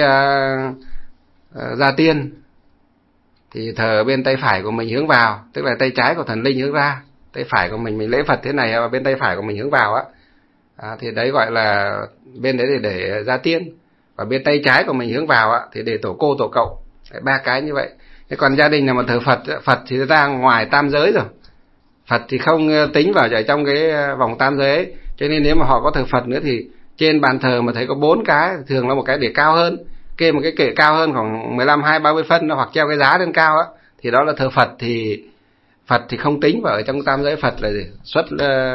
gia tiên thì thờ bên tay phải của mình hướng vào, tức là tay trái của thần linh hướng ra, tay phải của mình lễ Phật thế này, và bên tay phải của mình hướng vào á, thì đấy gọi là bên đấy để gia tiên. Và bên tay trái của mình hướng vào á thì để tổ cô, tổ cậu. 3 cái như vậy. Thế còn gia đình nào mà thờ Phật thì ra ngoài tam giới rồi. Phật thì không tính vào trong cái vòng tam giới ấy. Cho nên nếu mà họ có thờ Phật nữa thì trên bàn thờ mà thấy có 4 cái, thường là một cái để cao hơn, kê một cái kệ cao hơn khoảng 15, 20, 30 phân, hoặc treo cái giá lên cao á, thì đó là thờ Phật. Thì Phật thì không tính vào ở trong tam giới. Phật là gì? Xuất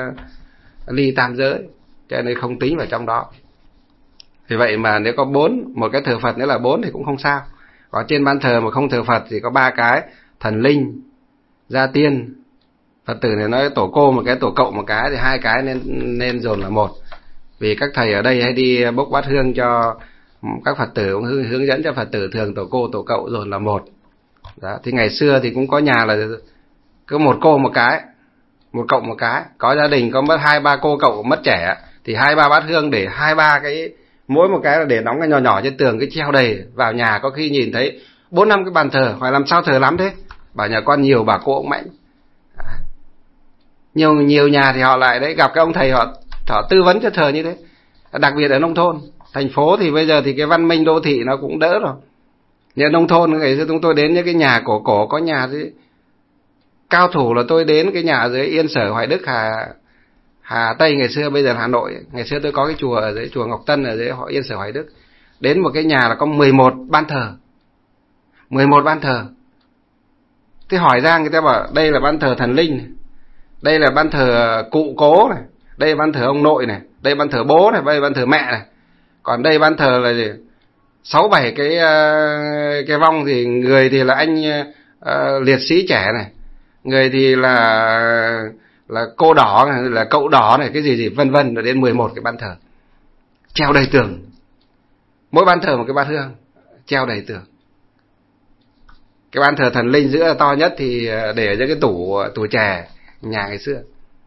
ly tam giới, cho nên không tính vào trong đó. Vì vậy mà nếu có 4, một cái thờ Phật nữa là 4 thì cũng không sao. Còn trên ban thờ mà không thờ Phật thì có 3 cái: thần linh, gia tiên. Phật tử này nói tổ cô một cái, tổ cậu một cái, thì 2 cái nên dồn là 1. Vì các thầy ở đây hay đi bốc bát hương cho các Phật tử, cũng hướng dẫn cho Phật tử thường tổ cô, tổ cậu dồn là 1. Đó. Thì ngày xưa thì cũng có nhà là cứ 1 cô một cái, 1 cậu một cái. Có gia đình có mất 2, 3 cô cậu mất trẻ thì 2, 3 bát hương để 2, 3 cái, mỗi một cái là để đóng cái nhỏ nhỏ trên tường, cái treo đầy. Vào nhà có khi nhìn thấy 4, 5 cái bàn thờ, hỏi làm sao thờ lắm thế? Bảo nhà con nhiều bà cô ông Mãnh. Nhiều nhà thì họ lại đấy gặp cái ông thầy, họ Họ tư vấn cho thờ như thế. Đặc biệt ở nông thôn. Thành phố thì bây giờ thì cái văn minh đô thị nó cũng đỡ rồi. Nhưng nông thôn ngày xưa chúng tôi đến những cái nhà cổ có nhà gì cao thủ, là tôi đến cái nhà ở dưới Yên Sở, Hoài Đức, Hà Tây ngày xưa, bây giờ là Hà Nội. Ngày xưa tôi có cái chùa ở dưới chùa Ngọc Tân ở dưới Yên Sở, Hoài Đức. Đến một cái nhà là có 11 ban thờ. 11 ban thờ. Thế hỏi ra người ta bảo đây là ban thờ thần linh này, đây là ban thờ cụ cố này, đây là ban thờ ông nội này, đây là ban thờ bố này, đây là ban thờ mẹ này. Còn đây ban thờ là gì? 6-7 cái vong, thì người thì là anh liệt sĩ trẻ này, người thì là cô đỏ này, là cậu đỏ này, cái gì vân vân, rồi đến 11 cái ban thờ treo đầy tường. Mỗi ban thờ một cái bát hương treo đầy tường. Cái ban thờ thần linh giữa to nhất thì để ở cái tủ chè nhà ngày xưa.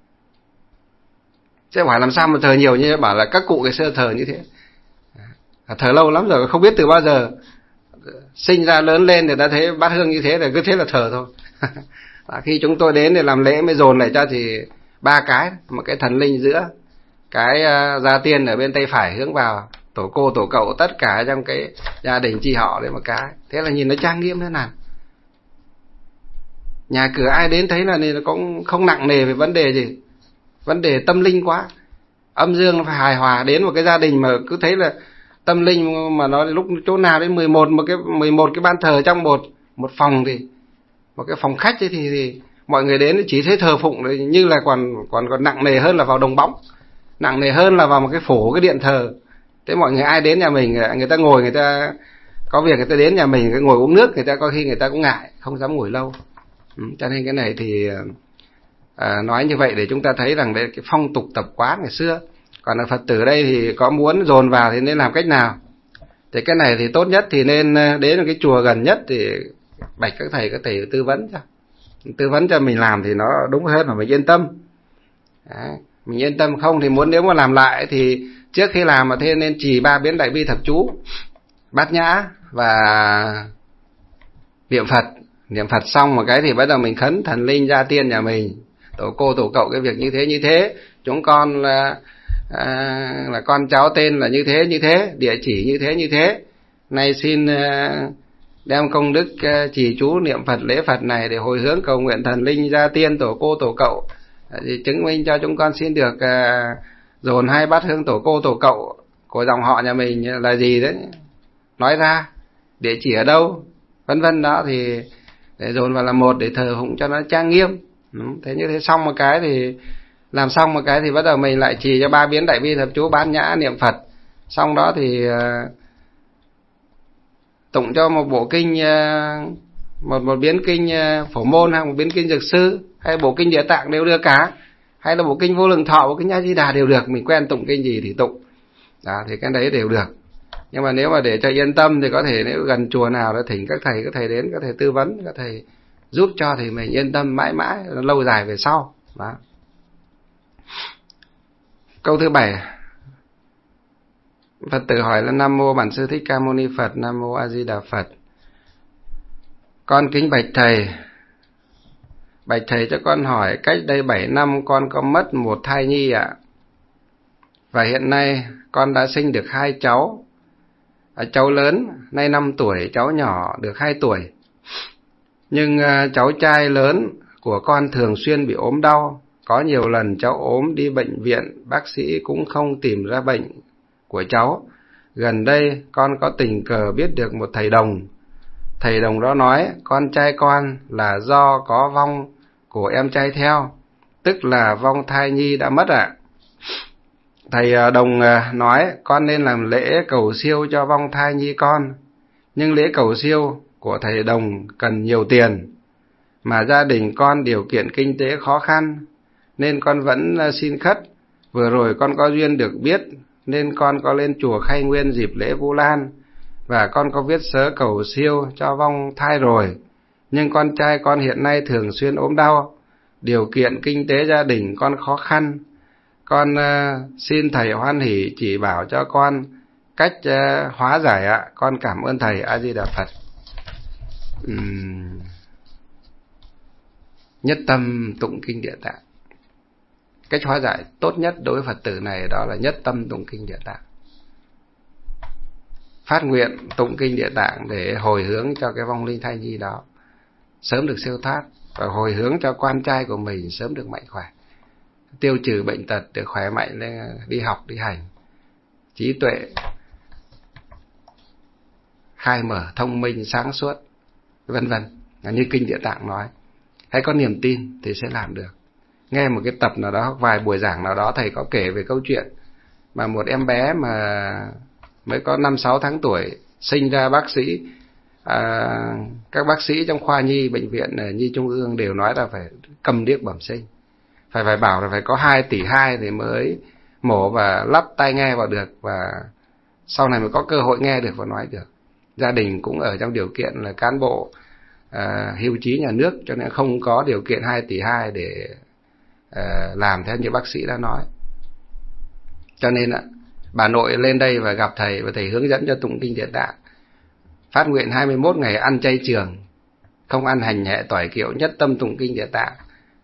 Chứ phải làm sao mà thờ nhiều như bảo là các cụ ngày xưa thờ như thế. Thờ lâu lắm rồi, không biết từ bao giờ sinh ra lớn lên thì đã thấy bát hương như thế, là cứ thế là thờ thôi. Khi chúng tôi đến để làm lễ mới dồn lại cho thì 3 cái, một cái thần linh giữa, cái gia tiên ở bên tay phải hướng vào, tổ cô tổ cậu tất cả trong cái gia đình chi họ đấy một cái. Thế là nhìn nó trang nghiêm thế nào. Nhà cửa ai đến thấy là nó cũng không nặng nề về vấn đề gì, vấn đề tâm linh quá, âm dương nó phải hài hòa. Đến một cái gia đình mà cứ thấy là tâm linh mà nó lúc chỗ nào đến 11 cái ban thờ trong một phòng, thì một cái phòng khách ấy thì mọi người đến chỉ thấy thờ phụng như là còn nặng nề hơn là vào đồng bóng, nặng nề hơn là vào một cái phủ cái điện thờ. Thế mọi người ai đến nhà mình, người ta ngồi, người ta có việc người ta đến nhà mình ngồi uống nước, người ta có khi người ta cũng ngại, không dám ngồi lâu. Cho nên cái này thì nói như vậy để chúng ta thấy rằng đấy cái phong tục tập quán ngày xưa. Còn là Phật tử đây thì có muốn dồn vào thì nên làm cách nào? Thì cái này thì tốt nhất thì nên đến một cái chùa gần nhất thì bạch các thầy tư vấn cho mình làm thì nó đúng hơn, mà mình yên tâm. Đấy, mình yên tâm. Không thì nếu mà làm lại thì trước khi làm mà thế nên trì 3 biến đại bi thập chú, bát nhã và niệm Phật xong một cái thì bắt đầu mình khấn thần linh gia tiên nhà mình, tổ cô tổ cậu cái việc như thế, chúng con là con cháu tên là như thế, địa chỉ như thế. Nay xin đem công đức trì chú niệm Phật lễ Phật này để hồi hướng cầu nguyện thần linh gia tiên tổ cô tổ cậu, thì chứng minh cho chúng con xin được dồn 2 bát hương tổ cô tổ cậu của dòng họ nhà mình là gì đấy, nói ra địa chỉ ở đâu vân vân. Đó thì để dồn vào là một để thờ phụng cho nó trang nghiêm. Thế như thế xong một cái thì làm xong một cái thì bắt đầu mình lại trì cho 3 biến đại bi thập chú, bát nhã, niệm Phật. Xong đó thì tụng cho một bộ kinh, một biến kinh Phổ Môn, hay một biến kinh Dược Sư, hay bộ kinh Địa Tạng đều được cả, hay là bộ kinh Vô Lượng Thọ, bộ kinh A Di Đà đều được. Mình quen tụng kinh gì thì tụng. Đó, thì cái đấy đều được. Nhưng mà nếu mà để cho yên tâm thì có thể nếu gần chùa nào đó thỉnh các thầy đến, các thầy tư vấn, các thầy giúp cho thì mình yên tâm mãi mãi lâu dài về sau. Đó. Câu thứ 7, Phật tử hỏi là: Nam mô Bản Sư Thích Ca Mâu Ni Phật, Nam mô A Di Đà Phật. Con kính bạch thầy cho con hỏi, cách đây 7 năm con có mất một thai nhi ạ. Và hiện nay con đã sinh được 2 cháu. Cháu lớn nay 5 tuổi, cháu nhỏ được 2 tuổi. Nhưng cháu trai lớn của con thường xuyên bị ốm đau. Có nhiều lần cháu ốm đi bệnh viện, bác sĩ cũng không tìm ra bệnh của cháu. Gần đây con có tình cờ biết được một thầy đồng. Thầy đồng đó nói con trai con là do có vong của em trai theo, tức là vong thai nhi đã mất ạ. Thầy đồng nói con nên làm lễ cầu siêu cho vong thai nhi con. Nhưng lễ cầu siêu của thầy đồng cần nhiều tiền, mà gia đình con điều kiện kinh tế khó khăn, nên con vẫn xin khất. Vừa rồi con có duyên được biết, nên con có lên chùa Khai Nguyên dịp lễ Vu Lan, và con có viết sớ cầu siêu cho vong thai rồi. Nhưng con trai con hiện nay thường xuyên ốm đau, điều kiện kinh tế gia đình con khó khăn. Con xin thầy hoan hỷ chỉ bảo cho con cách hóa giải ạ. Con cảm ơn thầy. A Di Đà Phật. Nhất tâm tụng kinh Địa Tạng. Cách hóa giải tốt nhất đối với Phật tử này đó là nhất tâm tụng kinh Địa Tạng. Phát nguyện tụng kinh Địa Tạng để hồi hướng cho cái vong linh thai nhi đó sớm được siêu thoát, và hồi hướng cho con trai của mình sớm được mạnh khỏe, tiêu trừ bệnh tật, được khỏe mạnh lên, đi học đi hành, trí tuệ khai mở, thông minh sáng suốt, vân vân, như kinh Địa Tạng nói. Hãy có niềm tin thì sẽ làm được. Nghe một cái tập nào đó, vài buổi giảng nào đó, thầy có kể về câu chuyện mà một em bé mà mới có 5-6 tháng tuổi sinh ra bác sĩ, các bác sĩ trong khoa nhi bệnh viện Nhi Trung ương đều nói là phải cầm điếc bẩm sinh, phải bảo là phải có 2,2 tỷ thì mới mổ và lắp tai nghe vào được, và sau này mới có cơ hội nghe được và nói được. Gia đình cũng ở trong điều kiện là cán bộ hưu trí nhà nước, cho nên không có điều kiện 2,2 tỷ để làm theo như bác sĩ đã nói. Cho nên bà nội lên đây và gặp thầy, và thầy hướng dẫn cho tụng kinh Địa Tạng, phát nguyện 21 ngày ăn chay trường, không ăn hành nhẹ tỏi kiệu, nhất tâm tụng kinh Địa Tạng.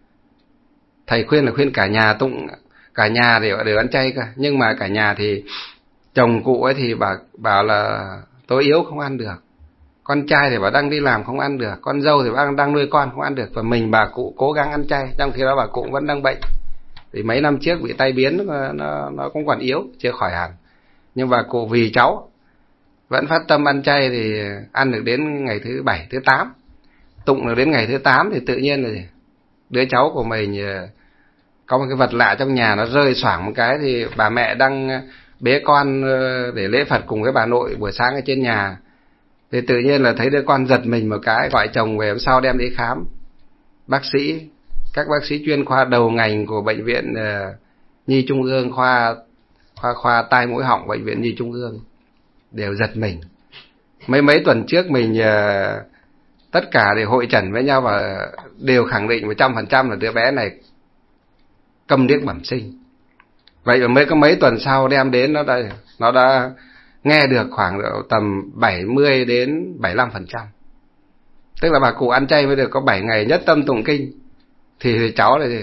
Thầy khuyên là khuyên cả nhà tụng, cả nhà đều ăn chay cả, nhưng mà cả nhà thì chồng cụ ấy thì bảo là tôi yếu không ăn được, con trai thì bảo đang đi làm không ăn được, con dâu thì đang nuôi con không ăn được, và mình bà cụ cố gắng ăn chay, trong khi đó bà cụ vẫn đang bệnh. Vì mấy năm trước bị tai biến, nó cũng còn yếu, chưa khỏi hẳn. Nhưng bà cụ vì cháu vẫn phát tâm ăn chay, thì ăn được đến ngày thứ 7, thứ 8, tụng được đến ngày thứ 8 thì tự nhiên là đứa cháu của mình có một cái vật lạ trong nhà nó rơi xoảng một cái, thì bà mẹ đang bế con để lễ Phật cùng với bà nội buổi sáng ở trên nhà, thì tự nhiên là thấy đứa con giật mình một cái, gọi chồng về hôm sau đem đi khám. Bác sĩ, các bác sĩ chuyên khoa đầu ngành của bệnh viện Nhi Trung ương, khoa tai mũi họng bệnh viện Nhi Trung ương đều giật mình. Mấy tuần trước mình tất cả đều hội chẩn với nhau và đều khẳng định 100% là đứa bé này câm điếc bẩm sinh. Vậy mà mới có mấy tuần sau đem đến, nó đã nghe được khoảng tầm 70 đến 75%. Tức là bà cụ ăn chay mới được có 7 ngày nhất tâm tụng kinh, thì cháu là gì?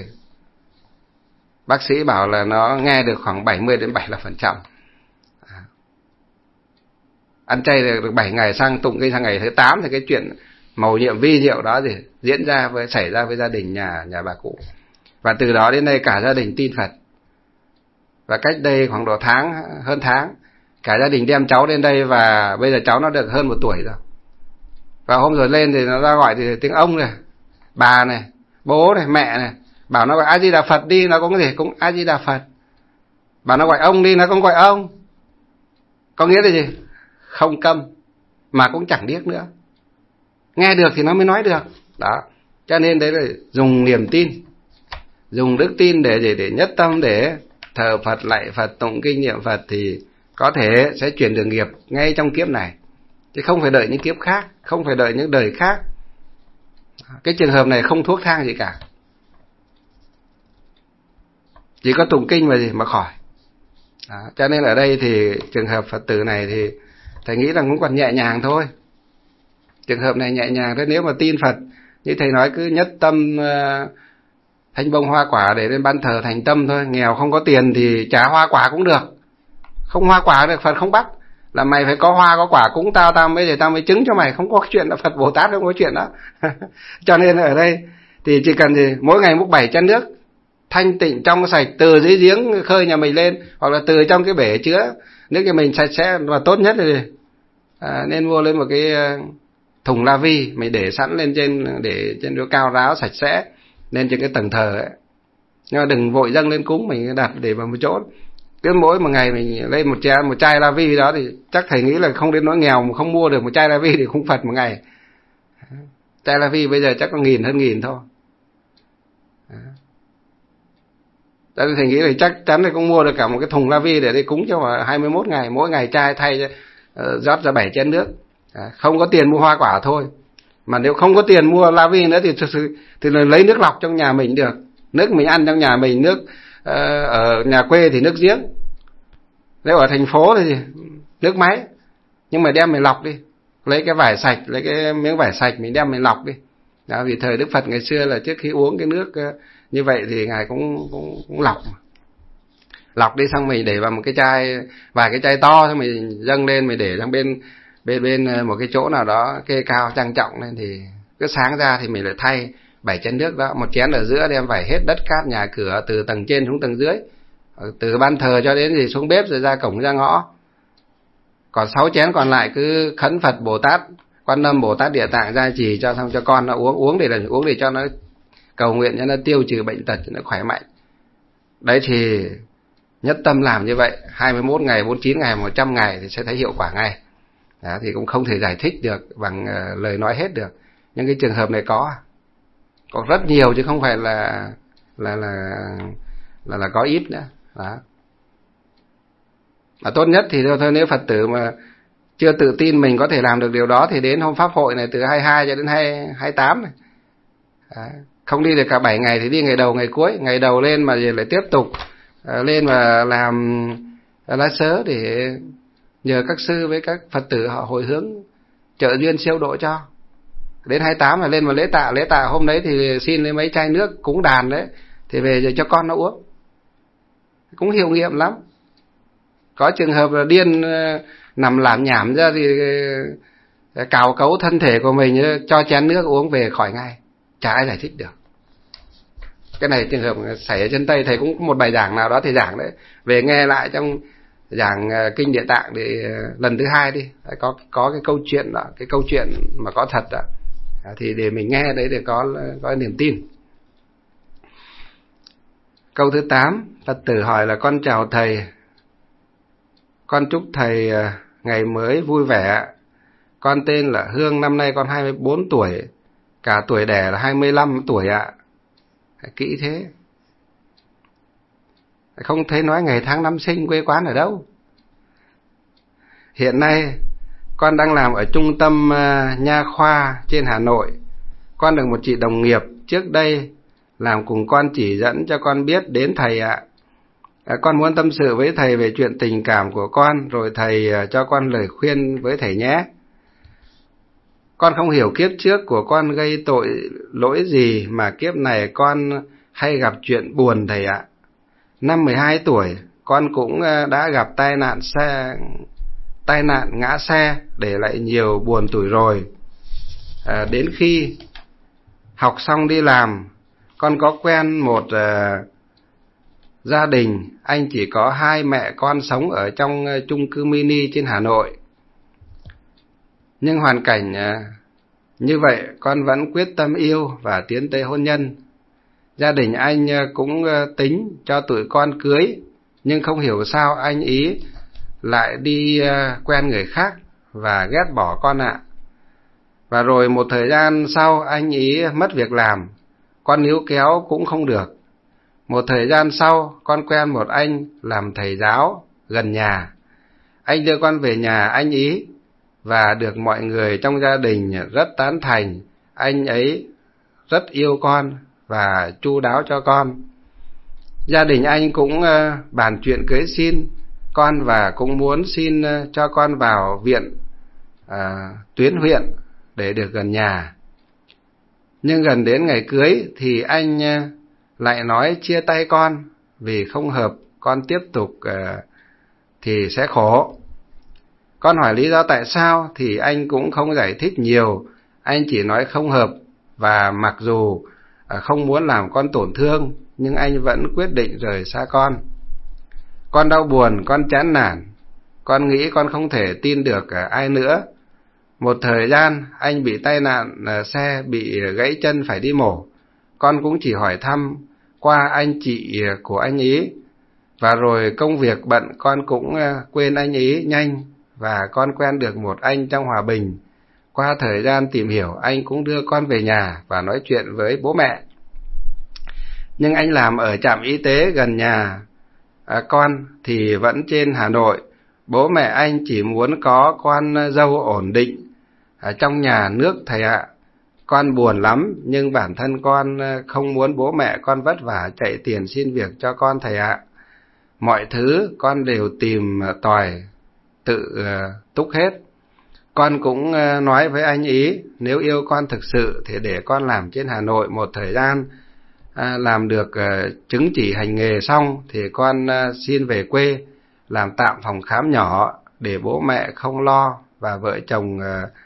Bác sĩ bảo là nó nghe được khoảng 70 đến 75%. Ăn chay được 7 ngày, sang tụng kinh sang ngày thứ 8 thì cái chuyện mầu nhiệm vi diệu đó diễn ra xảy ra với gia đình nhà bà cụ. Và từ đó đến nay cả gia đình tin Phật. Và cách đây khoảng độ hơn tháng, cả gia đình đem cháu lên đây, và bây giờ cháu nó được hơn 1 tuổi rồi. Và hôm rồi lên thì nó ra gọi thì tiếng ông này, bà này, bố này, mẹ này, bảo nó gọi A Di Đà Phật đi, nó cũng có thể cũng A Di Đà Phật. Bảo nó gọi ông đi, nó cũng gọi ông. Có nghĩa là gì? Không câm mà cũng chẳng điếc nữa. Nghe được thì nó mới nói được. Đó. Cho nên đấy là dùng niềm tin, dùng đức tin để nhất tâm để thờ Phật, lạy Phật, tụng kinh niệm Phật, thì có thể sẽ chuyển được nghiệp ngay trong kiếp này, chứ không phải đợi những kiếp khác, không phải đợi những đời khác. Cái trường hợp này không thuốc thang gì cả, chỉ có tụng kinh mà khỏi. Đó. Cho nên ở đây thì trường hợp Phật tử này thì thầy nghĩ là cũng còn nhẹ nhàng thôi. Trường hợp này nhẹ nhàng thôi, nếu mà tin Phật như thầy nói, cứ nhất tâm thanh bông hoa quả để lên ban thờ thành tâm thôi. Nghèo không có tiền thì trả hoa quả cũng được, không hoa quả được Phật không bắt, là mày phải có hoa có quả cúng tao tao mới chứng cho mày. Không có chuyện là Phật Bồ Tát không có chuyện đó. Cho nên ở đây thì chỉ cần gì mỗi ngày múc 7 chén nước thanh tịnh trong sạch từ dưới giếng khơi nhà mình lên, hoặc là từ trong cái bể chứa nước nhà mình sạch sẽ, và tốt nhất là nên mua lên một cái thùng la vi, mình để sẵn lên để trên chỗ cao ráo sạch sẽ lên trên cái tầng thờ ấy. Nhưng mà đừng vội dâng lên cúng, mình đặt để vào một chỗ. Cứ mỗi một ngày mình lên một chai la vi đó, thì chắc thầy nghĩ là không đến nỗi nghèo mà không mua được một chai la vi để cúng Phật một ngày. Chai la vi bây giờ chắc có hơn 1.000 thôi. Đó, thầy nghĩ là chắc chắn là cũng mua được cả một cái thùng la vi để đi cúng cho 21 ngày, mỗi ngày chai thay rót ra 7 chén nước. Không có tiền mua hoa quả thôi, mà nếu không có tiền mua la vi nữa thì lấy nước lọc trong nhà mình được. Nước mình ăn trong nhà mình, nước ở nhà quê thì nước giếng, nếu ở thành phố thì nước máy. Nhưng mà đem mình lọc đi, lấy cái vải sạch, lấy cái miếng vải sạch mình đem mình lọc đi. Đó, vì thời Đức Phật ngày xưa là trước khi uống cái nước Như vậy thì ngài cũng lọc đi, xong mình để vào một cái chai, vài cái chai to, xong mình dâng lên, mình để sang bên một cái chỗ nào đó kê cao trang trọng lên, thì cứ sáng ra thì mình lại thay 7 chén nước đó, một chén ở giữa đem vẩy hết đất cát nhà cửa từ tầng trên xuống tầng dưới, từ ban thờ cho đến gì xuống bếp rồi ra cổng ra ngõ. Còn 6 chén còn lại cứ khấn Phật Bồ Tát, Quan Âm Bồ Tát Địa Tạng gia trì cho, xong cho con nó uống để cho nó cầu nguyện cho nó tiêu trừ bệnh tật, cho nó khỏe mạnh. Đấy thì nhất tâm làm như vậy 21 ngày, 49 ngày, 100 ngày thì sẽ thấy hiệu quả ngay. Đó, thì cũng không thể giải thích được bằng lời nói hết được. Nhưng cái trường hợp này có rất nhiều chứ không phải là có ít nữa. Đó. Mà tốt nhất thì thôi, nếu Phật tử mà chưa tự tin mình có thể làm được điều đó thì đến hôm pháp hội này từ 22 cho đến 28 này. Đó. Không đi được cả 7 ngày thì đi ngày đầu ngày cuối. Ngày đầu lên mà lại tiếp tục lên và làm lá sớ để nhờ các sư với các Phật tử họ hồi hướng trợ duyên siêu độ cho. Đến 28 là lên mà lễ tạ hôm đấy thì xin lấy mấy chai nước cúng đàn đấy, thì về rồi cho con nó uống. Cũng hiệu nghiệm lắm. Có trường hợp là điên nằm làm nhảm ra thì cào cấu thân thể của mình, cho chén nước uống về khỏi ngay. Chả ai giải thích được. Cái này trường hợp xảy ở chân Tây, thầy cũng có một bài giảng nào đó thầy giảng đấy, về nghe lại trong giảng kinh Địa Tạng để lần thứ 2 đi, có cái câu chuyện đó, cái câu chuyện mà có thật đó, thì để mình nghe đấy để có niềm tin. Câu thứ 8, Phật tử hỏi là: con chào thầy, con chúc thầy ngày mới vui vẻ. Con tên là Hương, năm nay con 24 tuổi, cả tuổi đẻ là 25 tuổi ạ. Kỹ thế. Không thấy nói ngày tháng năm sinh, quê quán ở đâu. Hiện nay con đang làm ở trung tâm nha khoa trên Hà Nội. Con được một chị đồng nghiệp trước đây làm cùng con chỉ dẫn cho con biết đến thầy ạ. Con muốn tâm sự với thầy về chuyện tình cảm của con, rồi thầy cho con lời khuyên với thầy nhé. Con không hiểu kiếp trước của con gây tội lỗi gì mà kiếp này con hay gặp chuyện buồn thầy ạ. Năm 12 tuổi, con cũng đã gặp tai nạn ngã xe, để lại nhiều buồn tủi rồi. Đến khi học xong đi làm, con có quen một gia đình, anh chỉ có 2 mẹ con sống ở trong chung cư mini trên Hà Nội. Nhưng hoàn cảnh như vậy, con vẫn quyết tâm yêu và tiến tới hôn nhân. Gia đình anh cũng tính cho tụi con cưới, nhưng không hiểu sao anh ý lại đi quen người khác và ghét bỏ con ạ. Và rồi một thời gian sau anh ý mất việc làm, con níu kéo cũng không được. Một thời gian sau, con quen một anh làm thầy giáo gần nhà. Anh đưa con về nhà anh ý và được mọi người trong gia đình rất tán thành. Anh ấy rất yêu con và chu đáo cho con. Gia đình anh cũng bàn chuyện cưới xin con và cũng muốn xin cho con vào viện tuyến huyện để được gần nhà. Nhưng gần đến ngày cưới thì anh lại nói chia tay con vì không hợp, con tiếp tục thì sẽ khổ. Con hỏi lý do tại sao thì anh cũng không giải thích nhiều, anh chỉ nói không hợp, và mặc dù không muốn làm con tổn thương nhưng anh vẫn quyết định rời xa con. Con đau buồn, con chán nản, con nghĩ con không thể tin được ai nữa. Một thời gian anh bị tai nạn xe, bị gãy chân phải đi mổ. Con cũng chỉ hỏi thăm qua anh chị của anh ý, và rồi công việc bận con cũng quên anh ý nhanh, và con quen được một anh trong Hòa Bình. Qua thời gian tìm hiểu, anh cũng đưa con về nhà và nói chuyện với bố mẹ. Nhưng anh làm ở trạm y tế gần nhà con thì vẫn trên Hà Nội. Bố mẹ anh chỉ muốn có con dâu ổn định ở trong nhà nước thầy ạ. Con buồn lắm, nhưng bản thân con không muốn bố mẹ con vất vả chạy tiền xin việc cho con thầy ạ. Mọi thứ con đều tìm tòi tự túc hết. Con cũng nói với anh ý, nếu yêu con thực sự thì để con làm trên Hà Nội một thời gian, làm được chứng chỉ hành nghề xong thì con xin về quê làm tạm phòng khám nhỏ để bố mẹ không lo và vợ chồng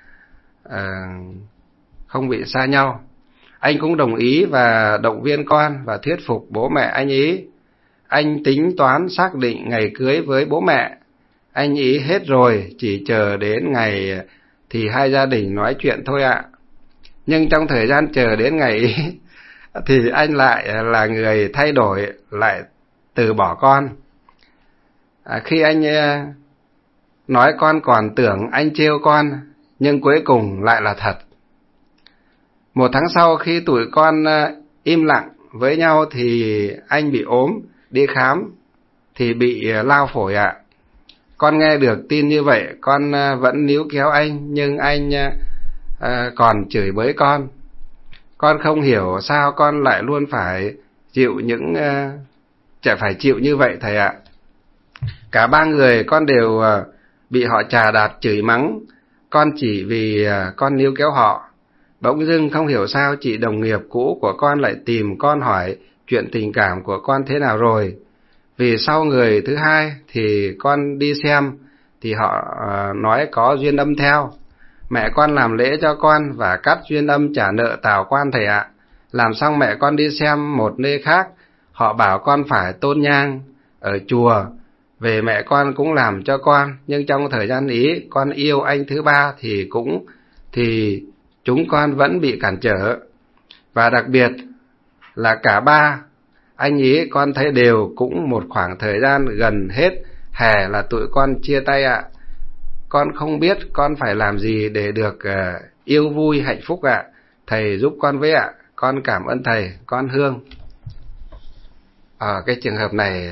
không bị xa nhau. Anh cũng đồng ý và động viên con và thuyết phục bố mẹ anh ý. Anh tính toán xác định ngày cưới với bố mẹ. Anh ý hết rồi, chỉ chờ đến ngày thì hai gia đình nói chuyện thôi ạ. Nhưng trong thời gian chờ đến ngày ý, thì anh lại là người thay đổi, lại từ bỏ con. Khi anh nói con còn tưởng anh trêu con, nhưng cuối cùng lại là thật. 1 tháng sau khi tụi con im lặng với nhau thì anh bị ốm, đi khám thì bị lao phổi ạ. Con nghe được tin như vậy, con vẫn níu kéo anh, nhưng anh còn chửi bới con. Con không hiểu sao con lại luôn phải chịu phải chịu như vậy thầy ạ. Cả 3 người con đều bị họ chà đạp chửi mắng, con chỉ vì con níu kéo họ. Bỗng dưng không hiểu sao chị đồng nghiệp cũ của con lại tìm con hỏi chuyện tình cảm của con thế nào rồi. Vì sau người thứ hai thì con đi xem thì họ nói có duyên âm theo. Mẹ con làm lễ cho con và cắt duyên âm trả nợ tào quan thầy ạ. Làm xong mẹ con đi xem một nơi khác, họ bảo con phải tôn nhang ở chùa. Về mẹ con cũng làm cho con, nhưng trong thời gian ý con yêu anh thứ 3 thì chúng con vẫn bị cản trở. Và đặc biệt là cả 3 anh ý con thấy đều cũng một khoảng thời gian gần hết hè là tụi con chia tay ạ. Con không biết con phải làm gì để được yêu vui hạnh phúc ạ. Thầy giúp con với ạ. Con cảm ơn thầy, con Hương. Ở cái trường hợp này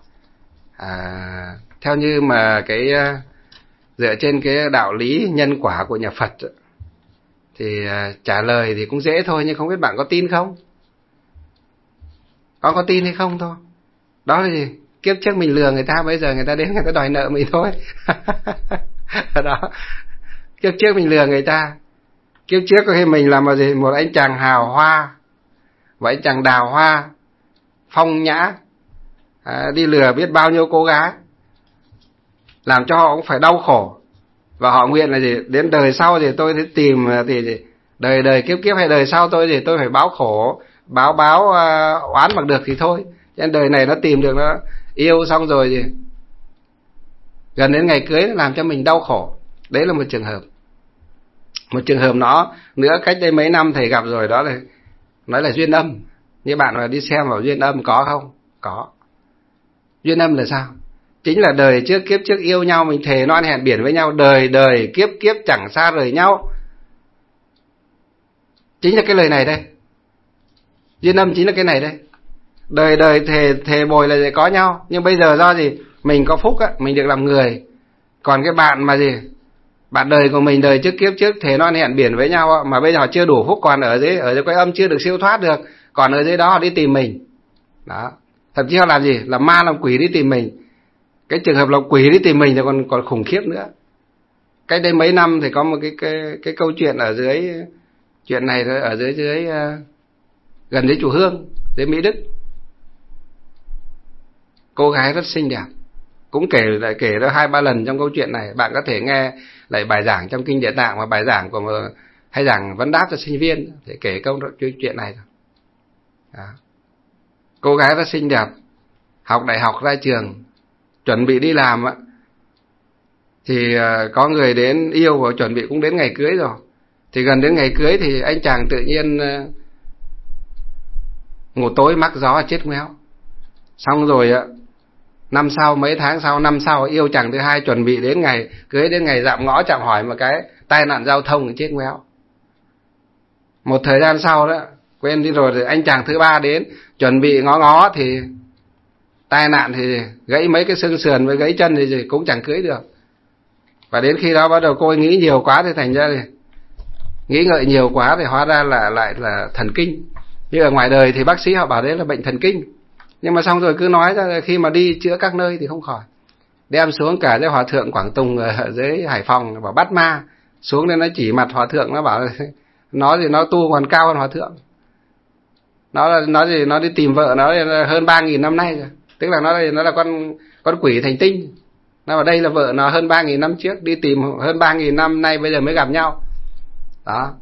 theo như mà dựa trên cái đạo lý nhân quả của nhà Phật thì trả lời thì cũng dễ thôi, nhưng không biết bạn có tin không? Con có tin hay không thôi. Đó là gì? Kiếp trước mình lừa người ta, bây giờ người ta đến người ta đòi nợ mình thôi. Đó. Kiếp trước mình lừa người ta. Kiếp trước có khi mình làm gì? Một anh chàng hào hoa, một anh chàng đào hoa, phong nhã, đi lừa biết bao nhiêu cô gái, làm cho họ cũng phải đau khổ. Và họ nguyện là gì? Đến đời sau thì tôi sẽ tìm, thì đời kiếp kiếp hay đời sau tôi thì tôi phải báo khổ, báo oán bằng được thì thôi. Cho nên đời này nó tìm được, nó yêu xong rồi thì gần đến ngày cưới nó làm cho mình đau khổ. Đấy là một trường hợp. Một trường hợp nó nữa, cách đây mấy năm thầy gặp rồi, đó là nói là duyên âm. Như bạn mà đi xem vào duyên âm có không? Có. Duyên âm là sao? Chính là đời trước kiếp trước yêu nhau, mình thề non hẹn biển với nhau, đời kiếp kiếp chẳng xa rời nhau. Chính là cái lời này đây. Duyên âm chính là cái này đây. Đời thề bồi là có nhau, nhưng bây giờ do gì? Mình có phúc á, mình được làm người. Còn cái bạn mà gì? Bạn đời của mình đời trước kiếp trước thề non hẹn biển với nhau á, mà bây giờ họ chưa đủ phúc, còn ở dưới quay âm chưa được siêu thoát được, còn ở dưới đó họ đi tìm mình. Đó. Thậm chí họ làm gì? Làm ma làm quỷ đi tìm mình. Cái trường hợp làm quỷ đi tìm mình thì còn khủng khiếp nữa. Cách đây mấy năm thì có một cái câu chuyện ở dưới, chuyện này ở dưới gần dưới chùa Hương, dưới Mỹ Đức. Cô gái rất xinh đẹp, cũng kể đó 2-3 lần trong câu chuyện này. Bạn có thể nghe lại bài giảng trong Kinh Địa Tạng và bài giảng của hay giảng vấn đáp cho sinh viên để kể câu chuyện này. Đó. Cô gái rất xinh đẹp, học đại học ra trường, chuẩn bị đi làm á, thì có người đến yêu và chuẩn bị cũng đến ngày cưới rồi. Thì gần đến ngày cưới thì anh chàng tự nhiên ngủ tối mắc gió chết ngoéo. Xong rồi năm sau, mấy tháng sau, năm sau yêu chàng thứ hai, chuẩn bị đến ngày cưới, đến ngày dạm ngõ chạm hỏi một cái tai nạn giao thông thì chết ngoéo. Một thời gian sau đó quên đi rồi, thì anh chàng thứ 3 đến chuẩn bị ngó thì tai nạn thì gãy mấy cái xương sườn với gãy chân thì cũng chẳng cưới được. Và đến khi đó bắt đầu cô ấy nghĩ nhiều quá thì thành ra thì nghĩ ngợi nhiều quá thì hóa ra lại là thần kinh. Như ở ngoài đời thì bác sĩ họ bảo đấy là bệnh thần kinh, nhưng mà xong rồi cứ nói ra khi mà đi chữa các nơi thì không khỏi. Đem xuống cả cái hòa thượng Quảng Tùng ở dưới Hải Phòng bảo bắt ma, xuống đây nó chỉ mặt hòa thượng, nó bảo nó thì nó tu còn cao hơn hòa thượng. Nó đi tìm vợ nó hơn 3.000 năm nay rồi. Tức là nó là con quỷ thành tinh. Nó ở đây là vợ nó hơn 3.000 năm trước, đi tìm hơn 3.000 năm nay bây giờ mới gặp nhau. Đó.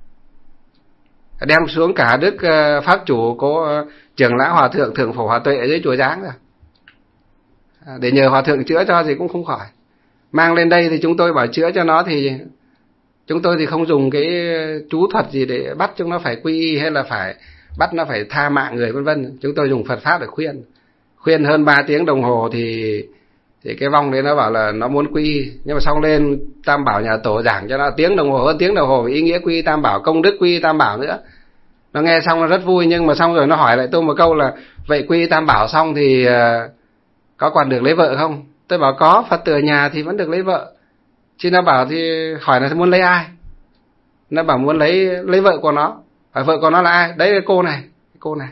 Đem xuống cả đức pháp chủ của trưởng lão hòa thượng Thượng Phổ Hòa Tuệ ở dưới chùa Giáng rồi. Để nhờ hòa thượng chữa cho thì cũng không khỏi. Mang lên đây thì chúng tôi bảo chữa cho nó thì chúng tôi thì không dùng cái chú thuật gì để bắt chúng nó phải quy y hay là phải bắt nó phải tha mạng người vân vân. Chúng tôi dùng Phật pháp để khuyên hơn 3 tiếng đồng hồ thì cái vong đấy nó bảo là nó muốn quy y. Nhưng mà xong lên Tam Bảo nhà tổ giảng cho nó tiếng đồng hồ, hơn tiếng đồng hồ về ý nghĩa quy y Tam Bảo, công đức quy y Tam Bảo nữa. Nó nghe xong nó rất vui, nhưng mà xong rồi nó hỏi lại tôi một câu là vậy quy y Tam Bảo xong thì có còn được lấy vợ không? Tôi bảo có, Phật tử ở nhà thì vẫn được lấy vợ. Chứ nó bảo thì hỏi là muốn lấy ai? Nó bảo muốn lấy vợ của nó. Hỏi vợ của nó là ai? Đấy là cô này.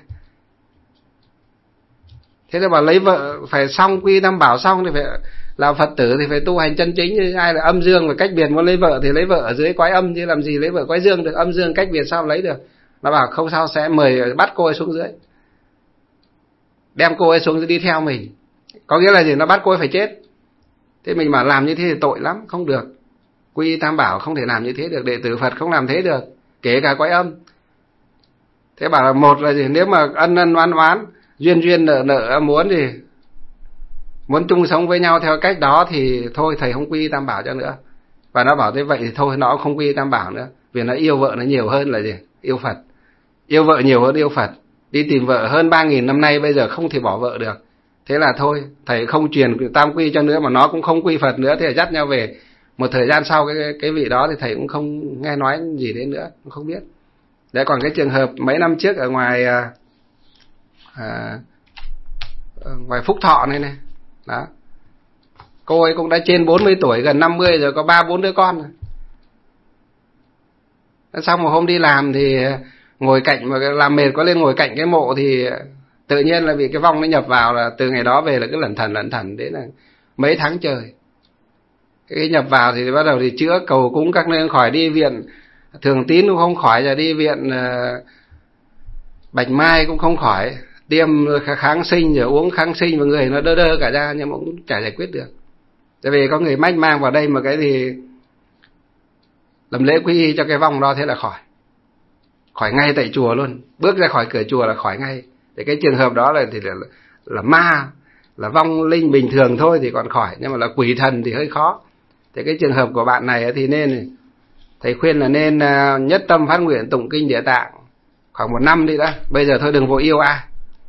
Thế tôi bảo lấy vợ phải xong quy Tam Bảo xong thì phải làm Phật tử thì phải tu hành chân chính. Ai là âm dương và cách biệt muốn lấy vợ thì lấy vợ ở dưới quái âm, chứ làm gì lấy vợ quái dương được. Âm dương cách biệt sao lấy được. Nó bảo không sao, sẽ mời bắt cô ấy xuống dưới, đem cô ấy xuống dưới đi theo mình. Có nghĩa là gì? Nó bắt cô ấy phải chết. Thế mình bảo làm như thế thì tội lắm, không được. Quy Tam Bảo không thể làm như thế được, đệ tử Phật không làm thế được, kể cả quái âm. Thế bảo là một là gì? Nếu mà ân ân oán oán, duyên nợ nợ muốn chung sống với nhau theo cách đó thì thôi thầy không quy Tam Bảo cho nữa. Và nó bảo thế vậy thì thôi nó cũng không quy Tam Bảo nữa, vì nó yêu vợ nó nhiều hơn là gì? Yêu Phật. Yêu vợ nhiều hơn yêu Phật. Đi tìm vợ hơn 3.000 năm nay bây giờ không thể bỏ vợ được. Thế là thôi thầy không truyền tam quy cho nữa, mà nó cũng không quy Phật nữa. Thế là dắt nhau về. Một thời gian sau cái vị đó thì thầy cũng không nghe nói gì đến nữa, cũng không biết. Đấy, còn cái trường hợp mấy năm trước ở ngoài ngoài Phúc Thọ này đó, cô ấy cũng đã trên 40 tuổi, gần 50 rồi, có 3-4 đứa con rồi. Xong một hôm đi làm thì ngồi cạnh, mà làm mệt có lên ngồi cạnh cái mộ thì tự nhiên là vì cái vong nó nhập vào, là từ ngày đó về là cứ lẩn thẩn đến là mấy tháng trời. Cái nhập vào thì bắt đầu thì chữa cầu cúng các nơi khỏi, đi viện Thường Tín cũng không khỏi, rồi đi viện Bạch Mai cũng không khỏi, tiêm kháng sinh rồi uống kháng sinh, và người nó đơ cả ra nhưng mà cũng chả giải quyết được. Tại vì có người mách mang vào đây mà cái thì làm lễ quy y cho cái vong đó, thế là khỏi ngay tại chùa luôn, bước ra khỏi cửa chùa là khỏi ngay. Thì cái trường hợp đó là ma, là vong linh bình thường thôi thì còn khỏi, nhưng mà là quỷ thần thì hơi khó. Thì cái trường hợp của bạn này thì nên, thầy khuyên là nên nhất tâm phát nguyện tụng kinh Địa Tạng khoảng 1 năm đi đã. Bây giờ thôi đừng vội yêu ai.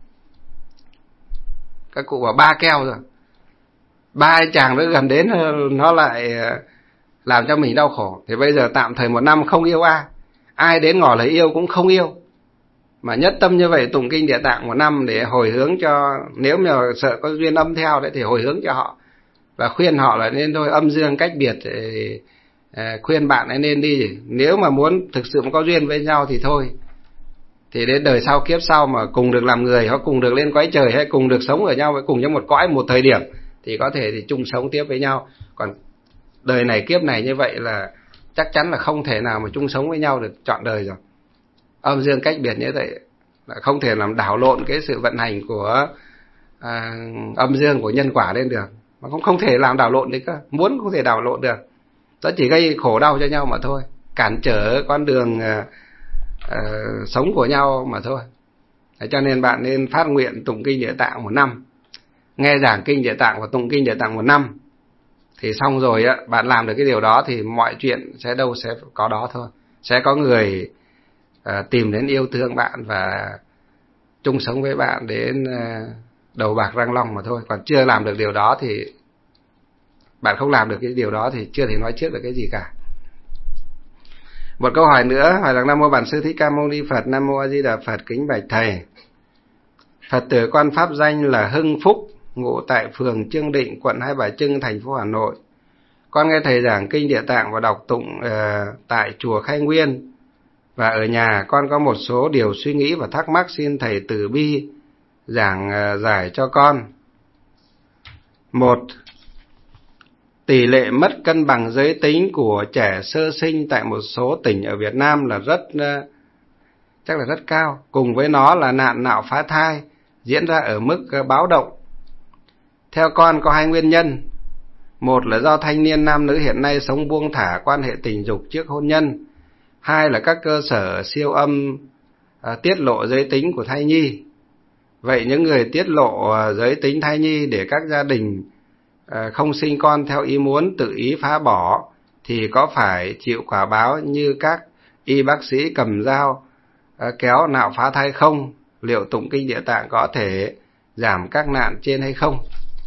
Các cụ bảo 3 keo rồi, 3 chàng nữa gần đến nó lại làm cho mình đau khổ. Thì bây giờ tạm thời 1 năm không yêu ai, ai đến ngỏ lời yêu cũng không yêu, mà nhất tâm như vậy tụng kinh Địa Tạng 1 năm để hồi hướng cho, nếu mà sợ có duyên âm theo đấy thì hồi hướng cho họ, và khuyên họ là nên thôi âm dương cách biệt. Thì khuyên bạn ấy nên đi, nếu mà muốn thực sự có duyên với nhau thì thôi, thì đến đời sau kiếp sau mà cùng được làm người, hoặc cùng được lên cõi trời, hay cùng được sống ở nhau với cùng trong một cõi một thời điểm thì có thể thì chung sống tiếp với nhau. Còn đời này kiếp này như vậy là chắc chắn là không thể nào mà chung sống với nhau được trọn đời rồi. Âm dương cách biệt như vậy là không thể làm đảo lộn cái sự vận hành của âm dương của nhân quả lên được, mà cũng không thể làm đảo lộn được cơ, muốn không thể đảo lộn được. Nó chỉ gây khổ đau cho nhau mà thôi, cản trở con đường sống của nhau mà thôi. Cho nên bạn nên phát nguyện tụng kinh Địa Tạng 1 năm, nghe giảng kinh Địa Tạng và tụng kinh Địa Tạng 1 năm. Thì xong rồi á, bạn làm được cái điều đó thì mọi chuyện sẽ có đó thôi. Sẽ có người tìm đến yêu thương bạn và chung sống với bạn đến đầu bạc răng long mà thôi. Còn chưa làm được điều đó thì bạn không làm được cái điều đó thì chưa thể nói trước được cái gì cả. Một câu hỏi nữa hỏi rằng: Nam mô Bản Sư Thích Ca Mâu Ni Phật. Nam mô A Di Đà Phật. Kính bạch thầy, Phật tử con pháp danh là Hưng Phúc, ngụ tại phường Trương Định, quận Hai Bà Trưng, thành phố Hà Nội. Con nghe thầy giảng kinh Địa Tạng và đọc tụng tại chùa Khai Nguyên, và ở nhà con có một số điều suy nghĩ và thắc mắc, xin thầy từ bi giảng giải cho con. 1. Tỷ lệ mất cân bằng giới tính của trẻ sơ sinh tại một số tỉnh ở Việt Nam là rất chắc là rất cao. Cùng với nó là nạn nạo phá thai diễn ra ở mức báo động. Theo con có hai nguyên nhân. Một là do thanh niên nam nữ hiện nay sống buông thả quan hệ tình dục trước hôn nhân. Hai là các cơ sở siêu âm tiết lộ giới tính của thai nhi. Vậy những người tiết lộ giới tính thai nhi để các gia đình không sinh con theo ý muốn, tự ý phá bỏ thì có phải chịu quả báo như các y bác sĩ cầm dao kéo nạo phá thai không? Liệu tụng kinh Địa Tạng có thể giảm các nạn trên hay không?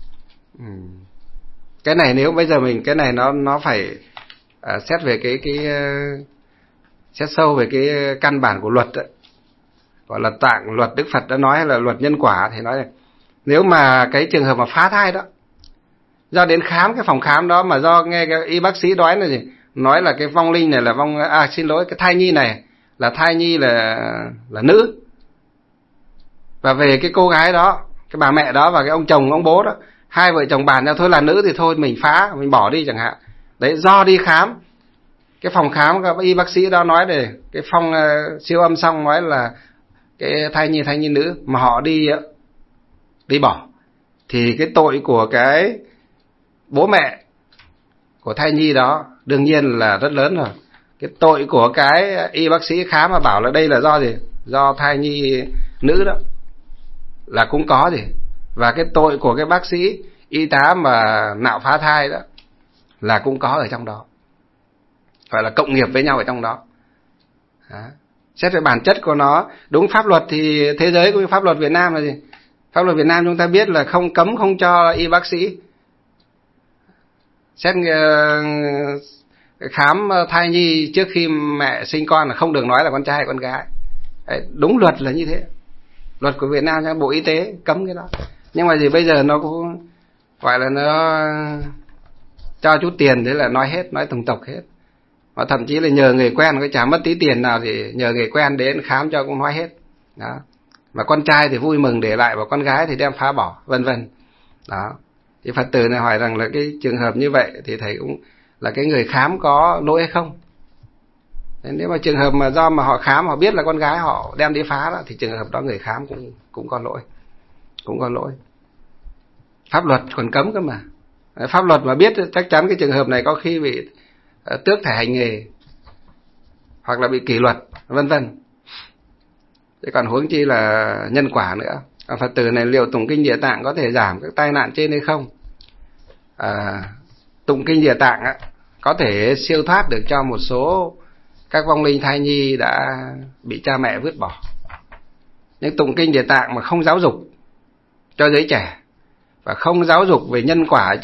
Cái này nếu bây giờ mình cái này nó phải xét về xét sâu về cái căn bản của luật ấy. Gọi là tạng luật Đức Phật đã nói, hay là luật nhân quả, thì nói là nếu mà cái trường hợp mà phá thai đó, do đến khám cái phòng khám đó mà do nghe cái y bác sĩ nói là gì, nói là cái vong linh này là cái thai nhi này là thai nhi là nữ, và về cái cô gái đó, cái bà mẹ đó và cái ông chồng ông bố đó, hai vợ chồng bàn nhau thôi là nữ thì thôi mình phá, mình bỏ đi chẳng hạn. Đấy, do đi khám, cái phòng khám các y bác sĩ đó nói để cái phòng siêu âm xong nói là cái thai nhi nữ mà họ đi bỏ, thì cái tội của cái bố mẹ của thai nhi đó đương nhiên là rất lớn rồi. Cái tội của cái y bác sĩ khám mà bảo là đây là do gì, do thai nhi nữ đó là cũng có gì. Và cái tội của cái bác sĩ y tá mà nạo phá thai đó là cũng có ở trong đó, gọi là cộng nghiệp với nhau ở trong đó. Xét về bản chất của nó, đúng pháp luật thì thế giới cũng như pháp luật Việt Nam là gì? Pháp luật Việt Nam chúng ta biết là không cấm, không cho y bác sĩ xét khám thai nhi trước khi mẹ sinh con, là không được nói là con trai hay con gái. Đấy, đúng luật là như thế. Luật của Việt Nam, Bộ Y tế cấm cái đó. Nhưng mà gì bây giờ nó cũng gọi là nó cho chút tiền, thế là nói hết, nói tùng tộc hết. Và thậm chí là nhờ người quen, có chả mất tí tiền nào thì nhờ người quen đến khám cho cũng nói hết. Đó. Mà con trai thì vui mừng để lại, và con gái thì đem phá bỏ, vân vân. Đó. Thì Phật tử này hỏi rằng là cái trường hợp như vậy thì thầy cũng là cái người khám có lỗi hay không? Nếu mà trường hợp mà do mà họ khám, họ biết là con gái họ đem đi phá đó, thì trường hợp đó người khám cũng có lỗi. Cũng có lỗi. Pháp luật còn cấm cơ mà. Pháp luật mà biết chắc chắn cái trường hợp này có khi bị tước thẻ hành nghề hoặc là bị kỷ luật, vân vân. Thế còn huống chi là nhân quả nữa. Phật tử này liệu tụng kinh Địa Tạng có thể giảm các tai nạn trên hay không? Tụng kinh Địa Tạng có thể siêu thoát được cho một số các vong linh thai nhi đã bị cha mẹ vứt bỏ. Nhưng tụng kinh Địa Tạng mà không giáo dục cho giới trẻ và không giáo dục về nhân quả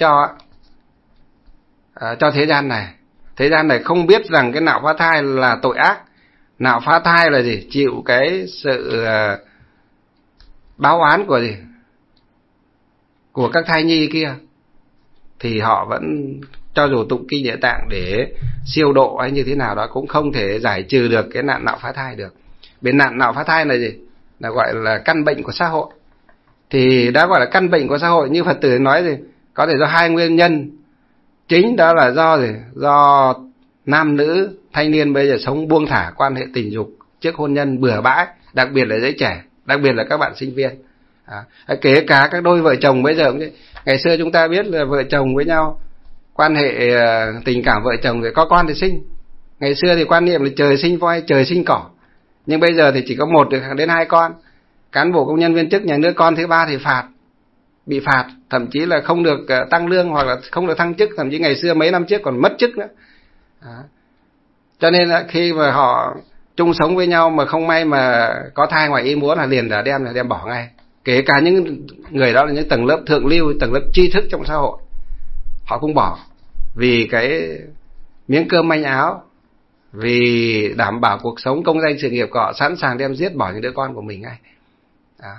cho thế gian này. Thế gian này không biết rằng cái nạo phá thai là tội ác. Nạo phá thai là gì? Chịu cái sự báo oán của gì? Của các thai nhi kia. Thì họ vẫn cho dù tụng kinh Địa Tạng để siêu độ hay như thế nào đó cũng không thể giải trừ được cái nạn nạo phá thai được. Bên nạn nạo phá thai là gì? Là gọi là căn bệnh của xã hội. Thì đã gọi là căn bệnh của xã hội, như Phật tử nói gì? Có thể do hai nguyên nhân. Chính đó là do gì? Do nam nữ thanh niên bây giờ sống buông thả quan hệ tình dục trước hôn nhân bừa bãi, đặc biệt là giới trẻ, đặc biệt là các bạn sinh viên. Kể cả các đôi vợ chồng bây giờ cũng vậy. Ngày xưa chúng ta biết là vợ chồng với nhau quan hệ tình cảm vợ chồng thì có con thì sinh. Ngày xưa thì quan niệm là trời sinh voi trời sinh cỏ, nhưng bây giờ thì chỉ có 1 đến 2 con. Cán bộ công nhân viên chức nhà nước con thứ 3 thì bị phạt, thậm chí là không được tăng lương hoặc là không được thăng chức, thậm chí ngày xưa mấy năm trước còn mất chức nữa. Cho nên là khi mà họ chung sống với nhau mà không may mà có thai ngoài ý muốn là liền đem bỏ ngay. Kể cả những người đó là những tầng lớp thượng lưu, tầng lớp tri thức trong xã hội, họ cũng bỏ vì cái miếng cơm manh áo, vì đảm bảo cuộc sống công danh sự nghiệp của họ, sẵn sàng đem giết bỏ những đứa con của mình ngay. Đó.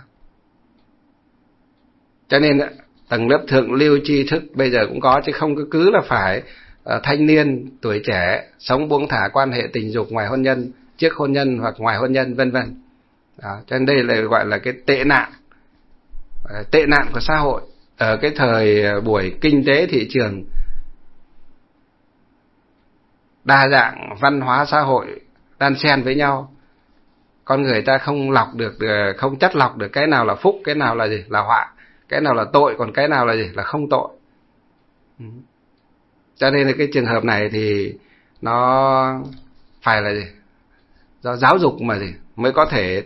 Cho nên tầng lớp thượng lưu tri thức bây giờ cũng có, chứ không cứ là phải thanh niên tuổi trẻ sống buông thả quan hệ tình dục ngoài hôn nhân, trước hôn nhân hoặc ngoài hôn nhân, vân vân. Cho nên đây là gọi là cái tệ nạn của xã hội ở cái thời buổi kinh tế thị trường đa dạng, văn hóa xã hội đan xen với nhau. con người ta không lọc được, không chắt lọc được cái nào là phúc, cái nào là gì, là họa, cái nào là tội, còn cái nào là gì, là không tội. Cho nên là cái trường hợp này thì nó phải là gì, do giáo dục mà gì mới có thể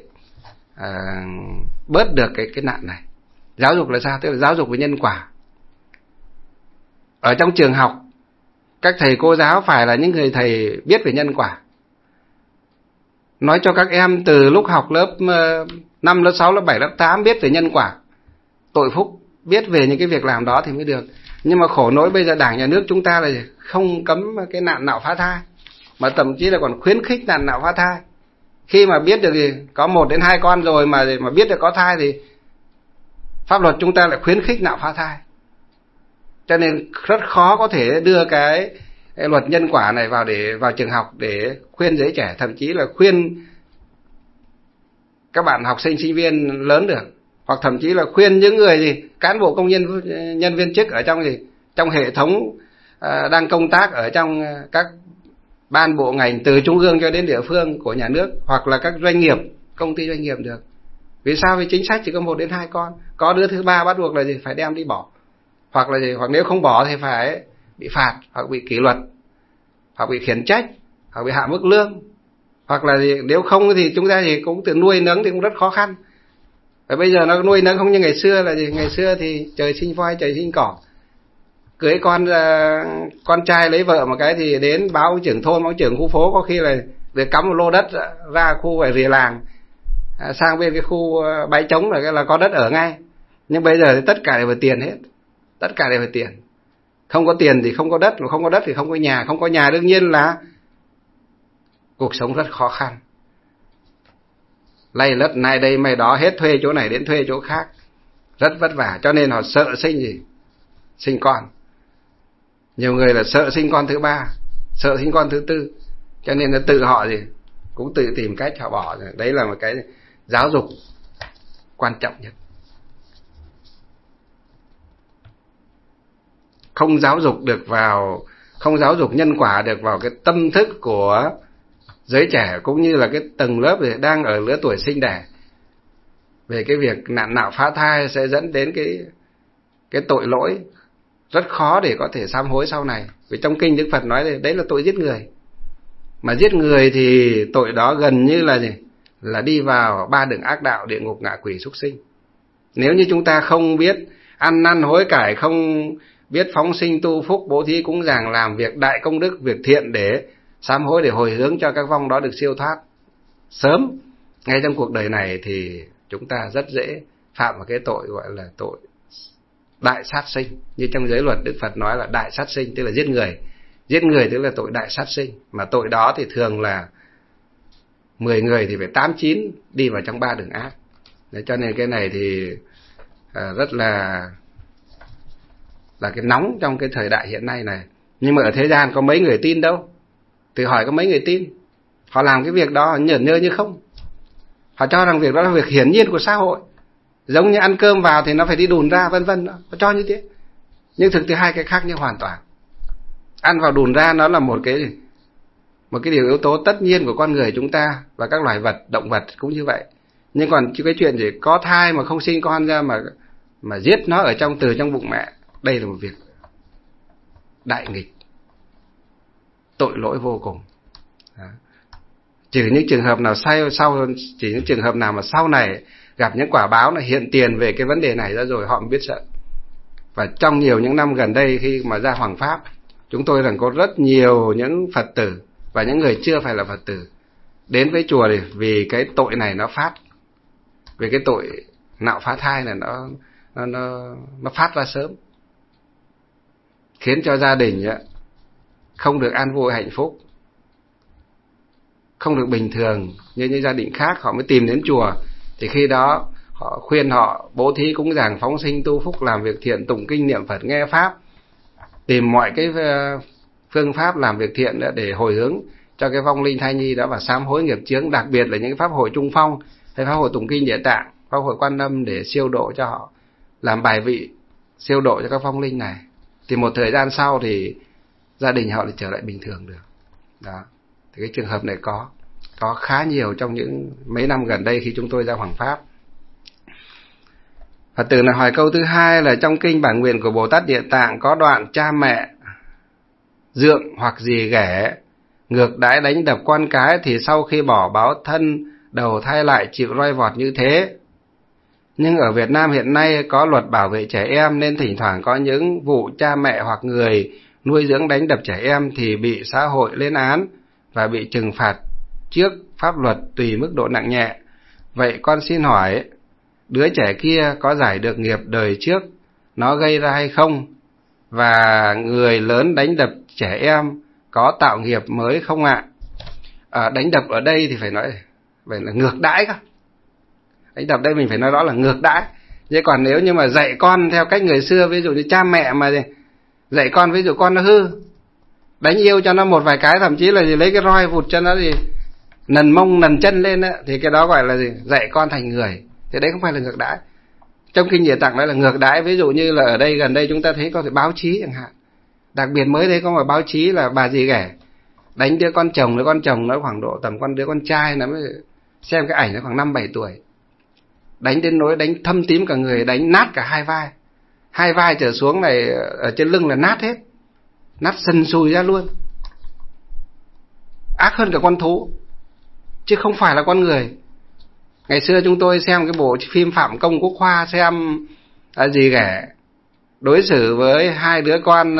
bớt được cái nạn này. Giáo dục là sao? Tức là giáo dục về nhân quả. Ở trong trường học, các thầy cô giáo phải là những người thầy biết về nhân quả, nói cho các em từ lúc học lớp 5, lớp 6, lớp 7, lớp 8 biết về nhân quả, tội phúc, biết về những cái việc làm đó thì mới được. Nhưng mà khổ nỗi bây giờ Đảng Nhà nước chúng ta là không cấm cái nạn nạo phá thai, mà thậm chí là còn khuyến khích nạn nạo phá thai. Khi mà biết được thì có 1 đến 2 con rồi mà biết được có thai thì pháp luật chúng ta lại khuyến khích nạo phá thai. Cho nên rất khó có thể đưa cái luật nhân quả này vào trường học để khuyên giới trẻ, thậm chí là khuyên các bạn học sinh sinh viên lớn được, hoặc thậm chí là khuyên những người cán bộ công nhân viên chức ở trong hệ thống đang công tác ở trong các ban bộ ngành từ trung ương cho đến địa phương của nhà nước, hoặc là các doanh nghiệp, công ty doanh nghiệp được. Vì sao? Vì chính sách chỉ có 1 đến 2 con, có đứa thứ 3 bắt buộc là gì, phải đem đi bỏ, hoặc là gì, hoặc nếu không bỏ thì phải bị phạt, hoặc bị kỷ luật, hoặc bị khiển trách, hoặc bị hạ mức lương, hoặc là gì, nếu không thì chúng ta thì cũng tự nuôi nấng thì cũng rất khó khăn. Và bây giờ nó nuôi nấng không như ngày xưa là gì, ngày xưa thì trời sinh voi trời sinh cỏ, cưới con trai lấy vợ một cái thì đến báo ông trưởng thôn, ông trưởng khu phố có khi là được cắm một lô đất ra khu về rìa làng, sang bên cái khu bãi trống là có đất ở ngay. Nhưng bây giờ thì tất cả đều phải tiền hết, tất cả đều phải tiền. Không có tiền thì không có đất, mà không có đất thì không có nhà, không có nhà đương nhiên là cuộc sống rất khó khăn, lay lất nay đây mày đó, hết thuê chỗ này đến thuê chỗ khác, rất vất vả. Cho nên họ sợ sinh con. Nhiều người là sợ sinh con thứ 3, sợ sinh con thứ 4, cho nên là tự họ cũng tự tìm cách họ bỏ. Đấy là một cái giáo dục quan trọng nhất. Không giáo dục nhân quả được vào cái tâm thức của giới trẻ, cũng như là cái tầng lớp đang ở lứa tuổi sinh đẻ, về cái việc nạn nạo phá thai sẽ dẫn đến cái tội lỗi rất khó để có thể sám hối sau này. Vì trong kinh Đức Phật nói đấy là tội giết người. Mà giết người thì tội đó gần như là đi vào 3 đường ác đạo, địa ngục, ngạ quỷ, súc sinh. Nếu như chúng ta không biết ăn năn hối cải, không biết phóng sinh tu phúc, bố thí cúng dường, làm việc đại công đức, việc thiện để sám hối, để hồi hướng cho các vong đó được siêu thoát sớm ngay trong cuộc đời này, thì chúng ta rất dễ phạm vào cái tội gọi là tội đại sát sinh. Như trong giới luật Đức Phật nói là đại sát sinh, tức là giết người. Giết người tức là tội đại sát sinh. Mà tội đó thì thường là 10 người thì phải 8, 9 đi vào trong 3 đường ác. Đấy, cho nên cái này thì rất là cái nóng trong cái thời đại hiện nay này. Nhưng mà ở thế gian có mấy người tin đâu. Thử hỏi có mấy người tin. Họ làm cái việc đó nhởn nhơ như không. Họ cho rằng việc đó là việc hiển nhiên của xã hội, giống như ăn cơm vào thì nó phải đi đùn ra, vân vân. Họ cho như thế. Nhưng thực tế hai cái khác nhau hoàn toàn. Ăn vào đùn ra nó là một cái điều yếu tố tất nhiên của con người chúng ta và các loài vật, động vật cũng như vậy. Nhưng còn cái chuyện gì có thai mà không sinh con ra mà giết nó từ trong bụng mẹ, đây là một việc đại nghịch, tội lỗi vô cùng. Đó. Chỉ những trường hợp nào chỉ những trường hợp nào mà sau này gặp những quả báo là hiện tiền về cái vấn đề này ra rồi họ mới biết sợ. Và trong những năm gần đây khi mà ra Hoàng Pháp, chúng tôi có rất nhiều những Phật tử và những người chưa phải là Phật tử đến với chùa vì cái tội này nó phát, vì cái tội nạo phá thai này nó phát ra sớm, khiến cho gia đình không được an vui hạnh phúc, không được bình thường như những gia đình khác. Họ mới tìm đến chùa, thì khi đó họ khuyên họ bố thí cúng dường, phóng sinh tu phúc, làm việc thiện, tụng kinh niệm Phật, nghe pháp, tìm mọi cái phương pháp làm việc thiện để hồi hướng cho cái vong linh thai nhi đó và sám hối nghiệp chướng, đặc biệt là những pháp hội trung phong hay pháp hội tụng kinh Địa Tạng, pháp hội Quan Âm để siêu độ cho họ, làm bài vị siêu độ cho các vong linh này. Thì một thời gian sau thì gia đình họ lại trở lại bình thường được. Đó, thì cái trường hợp này có. có khá nhiều trong những mấy năm gần đây khi chúng tôi ra Hoàng Pháp. Phật tử này hỏi câu thứ hai là trong kinh Bản Nguyện của Bồ Tát Địa Tạng có đoạn cha mẹ dượng hoặc dì ghẻ ngược đãi đánh đập con cái thì sau khi bỏ báo thân đầu thai lại chịu roi vọt như thế. Nhưng ở Việt Nam hiện nay có luật bảo vệ trẻ em nên thỉnh thoảng có những vụ cha mẹ hoặc người nuôi dưỡng đánh đập trẻ em thì bị xã hội lên án và bị trừng phạt trước pháp luật tùy mức độ nặng nhẹ. Vậy con xin hỏi, đứa trẻ kia có giải được nghiệp đời trước nó gây ra hay không? Và người lớn đánh đập trẻ em có tạo nghiệp mới không ạ? Đánh đập ở đây thì phải nói vậy là ngược đãi cơ. Đánh đập đây mình phải nói đó là ngược đãi. Chứ còn nếu như mà dạy con theo cách người xưa, ví dụ như cha mẹ mà dạy con, ví dụ con nó hư, đánh yêu cho nó một vài cái, thậm chí là lấy cái roi vụt cho nó nần mông nần chân lên á, thì cái đó gọi là dạy con thành người. Thì đấy không phải là ngược đãi. Trong kinh Địa Tạng nói là ngược đãi. Ví dụ như là ở đây gần đây chúng ta thấy có thể báo chí chẳng hạn, đặc biệt mới đây có một báo chí là bà dì ghẻ đánh đứa con chồng nó khoảng độ tầm đứa con trai, nó mới xem cái ảnh nó khoảng 5-7 tuổi, đánh đến nỗi đánh thâm tím cả người, đánh nát cả hai vai trở xuống này, ở trên lưng là nát hết, nát sần sùi ra luôn. Ác hơn cả con thú chứ không phải là con người. Ngày xưa chúng tôi xem cái bộ phim Phạm Công Quốc Khoa, xem dì ghẻ đối xử với hai đứa con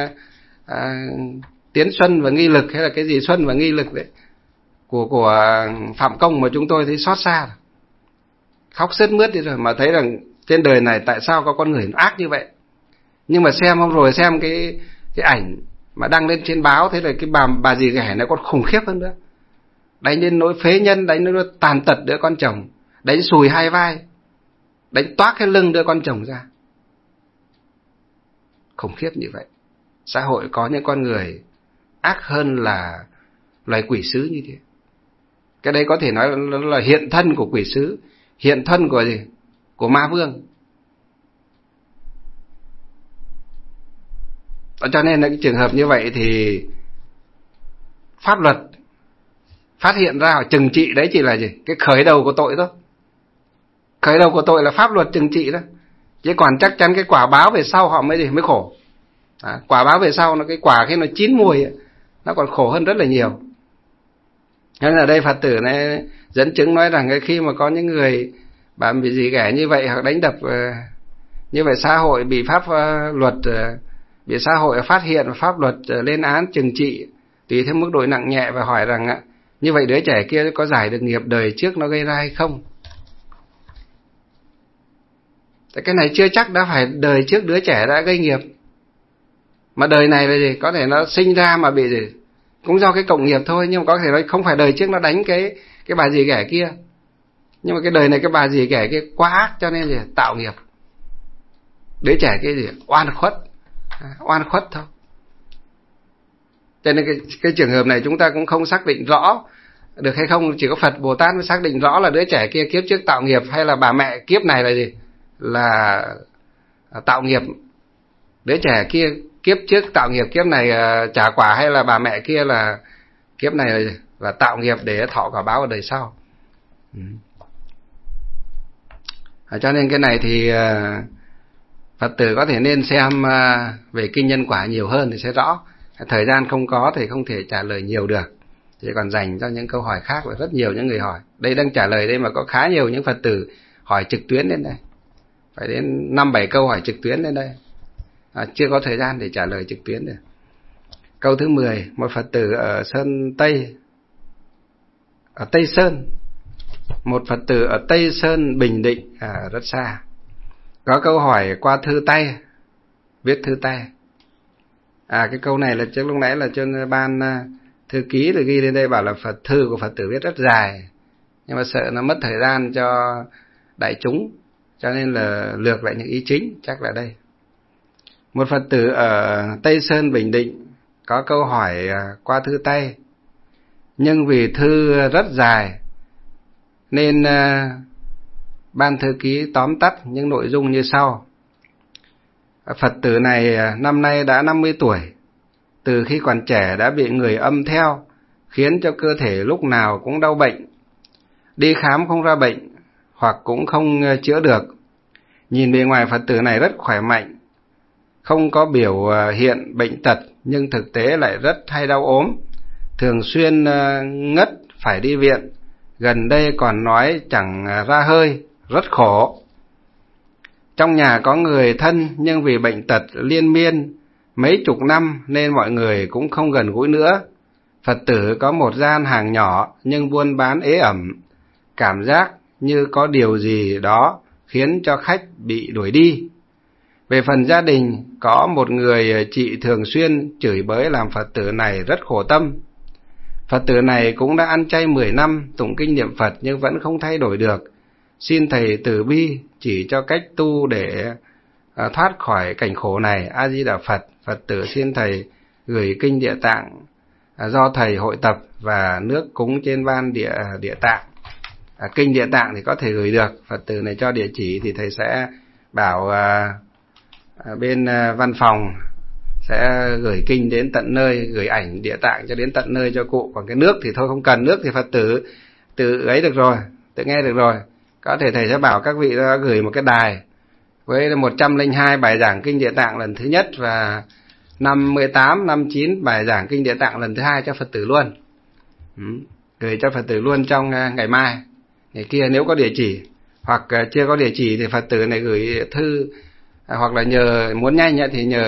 Tiến Xuân và Nghi Lực, hay là cái gì Xuân và Nghi Lực đấy, của Phạm Công, mà chúng tôi thấy xót xa, khóc sướt mướt đi rồi, mà thấy rằng trên đời này tại sao có con người nó ác như vậy. Nhưng mà xem hôm rồi xem cái ảnh mà đăng lên trên báo, thế là cái bà dì ghẻ nó còn khủng khiếp hơn nữa, đánh đến nỗi phế nhân, đánh đến nỗi tàn tật đứa con chồng, đánh sùi hai vai, đánh toác cái lưng đứa con chồng ra. Khủng khiếp như vậy. Xã hội có những con người ác hơn là loài quỷ sứ như thế. Cái đấy có thể nói là hiện thân của quỷ sứ, hiện thân của gì? Của ma vương. Cho nên là cái trường hợp như vậy thì pháp luật phát hiện ra hoặc trừng trị đấy chỉ là gì? Cái khởi đầu của tội thôi. Khởi đầu của tội là pháp luật trừng trị đó. Chứ còn chắc chắn cái quả báo về sau họ mới khổ. Quả báo về sau nó, cái quả khi nó chín mùi ấy, nó còn khổ hơn rất là nhiều. Nên ở đây Phật tử này dẫn chứng nói rằng khi mà có những người bạn bị dì ghẻ như vậy hoặc đánh đập như vậy, xã hội bị pháp luật, bị xã hội phát hiện và pháp luật lên án trừng trị tùy theo mức độ nặng nhẹ, và hỏi rằng như vậy đứa trẻ kia có giải được nghiệp đời trước nó gây ra hay không. Cái này chưa chắc đã phải đời trước đứa trẻ đã gây nghiệp, mà đời này là gì? Có thể nó sinh ra mà bị gì? Cũng do cái cộng nghiệp thôi, nhưng mà có thể nói không phải đời trước nó đánh cái bà dì ghẻ kia, nhưng mà cái đời này cái bà dì ghẻ kia quá ác cho nên gì? Tạo nghiệp. Đứa trẻ cái gì? Oan khuất thôi. Cho nên cái trường hợp này chúng ta cũng không xác định rõ được hay không, chỉ có Phật Bồ Tát mới xác định rõ là đứa trẻ kia kiếp trước tạo nghiệp, hay là bà mẹ kiếp này là gì? Là tạo nghiệp. Đứa trẻ kia kiếp trước tạo nghiệp, kiếp này trả quả, hay là bà mẹ kia là kiếp này là tạo nghiệp để thọ quả báo ở đời sau. Cho nên cái này thì Phật tử có thể nên xem về kinh nhân quả nhiều hơn thì sẽ rõ. Thời gian không có thì không thể trả lời nhiều được, chỉ còn dành cho những câu hỏi khác, và rất nhiều những người hỏi. Đây đang trả lời đây mà có khá nhiều những Phật tử hỏi trực tuyến đến đây, phải đến 5-7 câu hỏi trực tuyến lên đây. Chưa có thời gian để trả lời trực tuyến được. Câu thứ 10, một Phật tử ở Tây Sơn, một Phật tử ở Tây Sơn, Bình Định, rất xa, có câu hỏi qua thư tay, viết thư tay. Cái câu này là trước lúc nãy là trên ban thư ký rồi ghi lên đây, bảo là thư của Phật tử viết rất dài, nhưng mà sợ nó mất thời gian cho đại chúng, cho nên là lược lại những ý chính, chắc là đây. Một Phật tử ở Tây Sơn, Bình Định có câu hỏi qua thư tay, nhưng vì thư rất dài nên ban thư ký tóm tắt những nội dung như sau. Phật tử này năm nay đã 50 tuổi, từ khi còn trẻ đã bị người âm theo, khiến cho cơ thể lúc nào cũng đau bệnh, đi khám không ra bệnh hoặc cũng không chữa được. Nhìn bề ngoài Phật tử này rất khỏe mạnh, không có biểu hiện bệnh tật, nhưng thực tế lại rất hay đau ốm, thường xuyên ngất phải đi viện, gần đây còn nói chẳng ra hơi, rất khổ. Trong nhà có người thân nhưng vì bệnh tật liên miên mấy chục năm nên mọi người cũng không gần gũi nữa. Phật tử có một gian hàng nhỏ nhưng buôn bán ế ẩm, cảm giác như có điều gì đó khiến cho khách bị đuổi đi. Về phần gia đình, có một người chị thường xuyên chửi bới làm Phật tử này rất khổ tâm. Phật tử này cũng đã ăn chay 10 năm, tụng kinh niệm Phật nhưng vẫn không thay đổi được. Xin Thầy từ bi chỉ cho cách tu để thoát khỏi cảnh khổ này. A Di Đà Phật. Phật tử xin Thầy gửi kinh Địa Tạng do Thầy hội tập và nước cúng trên ban Địa Tạng. Kinh Địa Tạng thì có thể gửi được. Phật tử này cho địa chỉ thì Thầy sẽ bảo bên văn phòng sẽ gửi kinh đến tận nơi, gửi ảnh Địa Tạng cho đến tận nơi cho cụ. Còn cái nước thì thôi không cần, nước thì Phật tử tự ấy được rồi, tự nghe được rồi. Có thể Thầy sẽ bảo các vị đã gửi một cái đài với 102 bài giảng kinh Địa Tạng lần thứ nhất và 58, 59 bài giảng kinh Địa Tạng lần thứ hai cho Phật tử luôn. Gửi cho Phật tử luôn trong ngày mai. Ngày kia nếu có địa chỉ, hoặc chưa có địa chỉ thì Phật tử này gửi thư, hoặc là nhờ muốn nhanh thì nhờ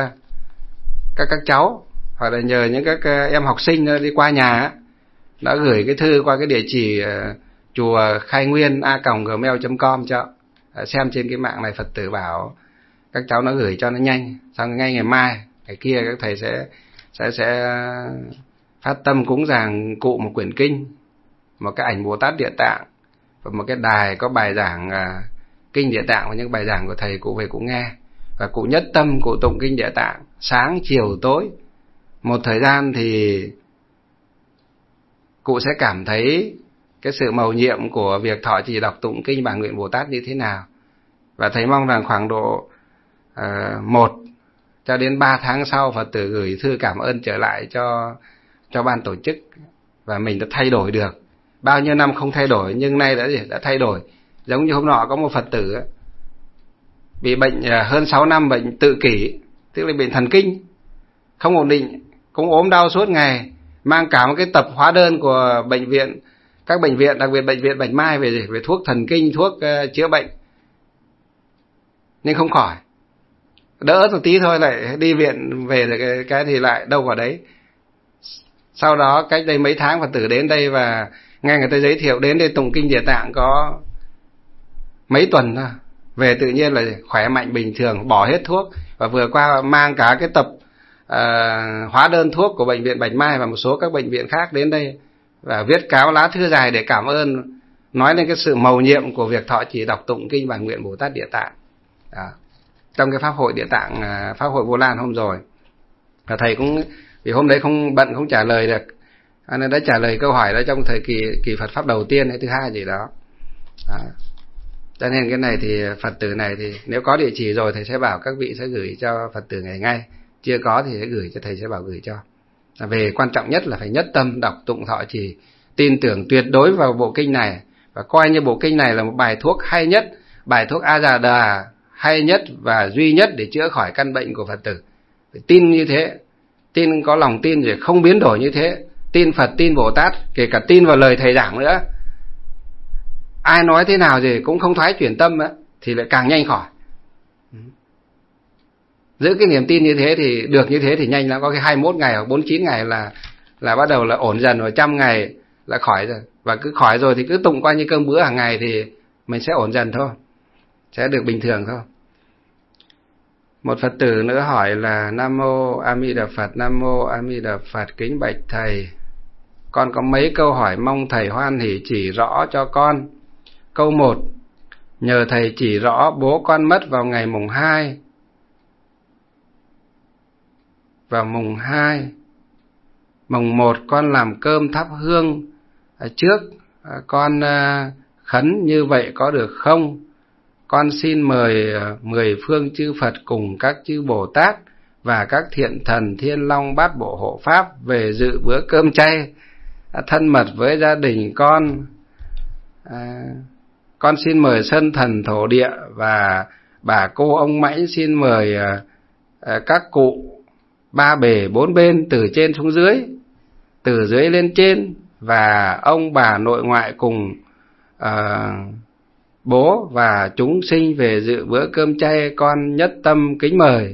các cháu, hoặc là nhờ những các em học sinh đi qua nhà đã gửi cái thư qua cái địa chỉ chùa khai nguyên @gmail.com cho. Xem trên cái mạng này Phật tử bảo các cháu nó gửi cho nó nhanh, xong ngay ngày mai, ngày kia các thầy sẽ phát tâm cúng dường cụ một quyển kinh, một cái ảnh Bồ Tát Địa Tạng và một cái đài có bài giảng kinh Địa Tạng và những bài giảng của thầy cụ về cụ nghe. Và cụ nhất tâm cụ tụng kinh Địa Tạng sáng chiều tối. Một thời gian thì cụ sẽ cảm thấy cái sự mầu nhiệm của việc thọ trì đọc tụng kinh Bản Nguyện Bồ Tát như thế nào. Và thầy mong rằng khoảng độ 1 cho đến 3 tháng sau Phật tử gửi thư cảm ơn trở lại cho ban tổ chức, và mình đã thay đổi được. Bao nhiêu năm không thay đổi nhưng nay đã thay đổi. Giống như hôm nọ có một Phật tử bị bệnh hơn 6 năm, bệnh tự kỷ, tức là bệnh thần kinh, không ổn định, cũng ốm đau suốt ngày, mang cả một cái tập hóa đơn của bệnh viện, các bệnh viện, đặc biệt bệnh viện Bạch Mai về thuốc thần kinh, thuốc chữa bệnh, nhưng không khỏi. Đỡ một tí thôi lại đi viện về cái thì lại đâu vào đấy. Sau đó cách đây mấy tháng Phật tử đến đây và nghe người ta giới thiệu đến đây tụng kinh Địa Tạng có mấy tuần thôi, về tự nhiên là khỏe mạnh bình thường, bỏ hết thuốc, và vừa qua mang cả cái tập hóa đơn thuốc của bệnh viện Bạch Mai và một số các bệnh viện khác đến đây và viết cáo lá thư dài để cảm ơn, nói lên cái sự mầu nhiệm của việc thọ trì đọc tụng kinh Bản Nguyện Bồ Tát Địa Tạng. Đó. Trong cái pháp hội Địa Tạng, pháp hội Vô Lan hôm rồi, và thầy cũng vì hôm đấy không bận không trả lời được, nên đã trả lời câu hỏi đó trong thời kỳ Phật pháp đầu tiên hay thứ hai gì đó. Cho nên cái này thì Phật tử này thì nếu có địa chỉ rồi thầy sẽ bảo các vị sẽ gửi cho Phật tử ngày ngay, chưa có thì sẽ gửi cho thầy, sẽ bảo gửi cho. Về quan trọng nhất là phải nhất tâm đọc tụng thọ trì, tin tưởng tuyệt đối vào bộ kinh này và coi như bộ kinh này là một bài thuốc hay nhất, bài thuốc A Già Đà hay nhất và duy nhất để chữa khỏi căn bệnh của Phật tử. Phải tin như thế, tin có lòng tin rồi không biến đổi như thế, tin Phật, tin Bồ Tát, kể cả tin vào lời thầy giảng nữa. Ai nói thế nào gì cũng không thoái chuyển tâm á, thì lại càng nhanh khỏi. Giữ cái niềm tin như thế thì được, như thế thì nhanh lắm, có cái 21 ngày hoặc 49 ngày là bắt đầu là ổn dần, rồi 100 ngày là khỏi rồi. Và cứ khỏi rồi thì cứ tụng qua như cơm bữa hàng ngày thì mình sẽ ổn dần thôi, sẽ được bình thường thôi. Một Phật tử nữa hỏi là: Nam Mô A Di Đà Phật, Nam Mô A Di Đà Phật, kính bạch thầy, con có mấy câu hỏi mong thầy hoan hỷ chỉ rõ cho con. Câu 1: nhờ thầy chỉ rõ bố con mất vào ngày mùng 2. Vào mùng 2, mùng 1 con làm cơm thắp hương trước, con khấn như vậy có được không? Con xin mời 10 phương chư Phật cùng các chư Bồ Tát và các thiện thần Thiên Long Bát Bộ Hộ Pháp về dự bữa cơm chay. thân mật với gia đình con xin mời Sơn Thần Thổ Địa và bà cô ông Mãnh xin mời các cụ ba bề bốn bên từ trên xuống dưới, từ dưới lên trên, và ông bà nội ngoại cùng bố và chúng sinh về dự bữa cơm chay, con nhất tâm kính mời.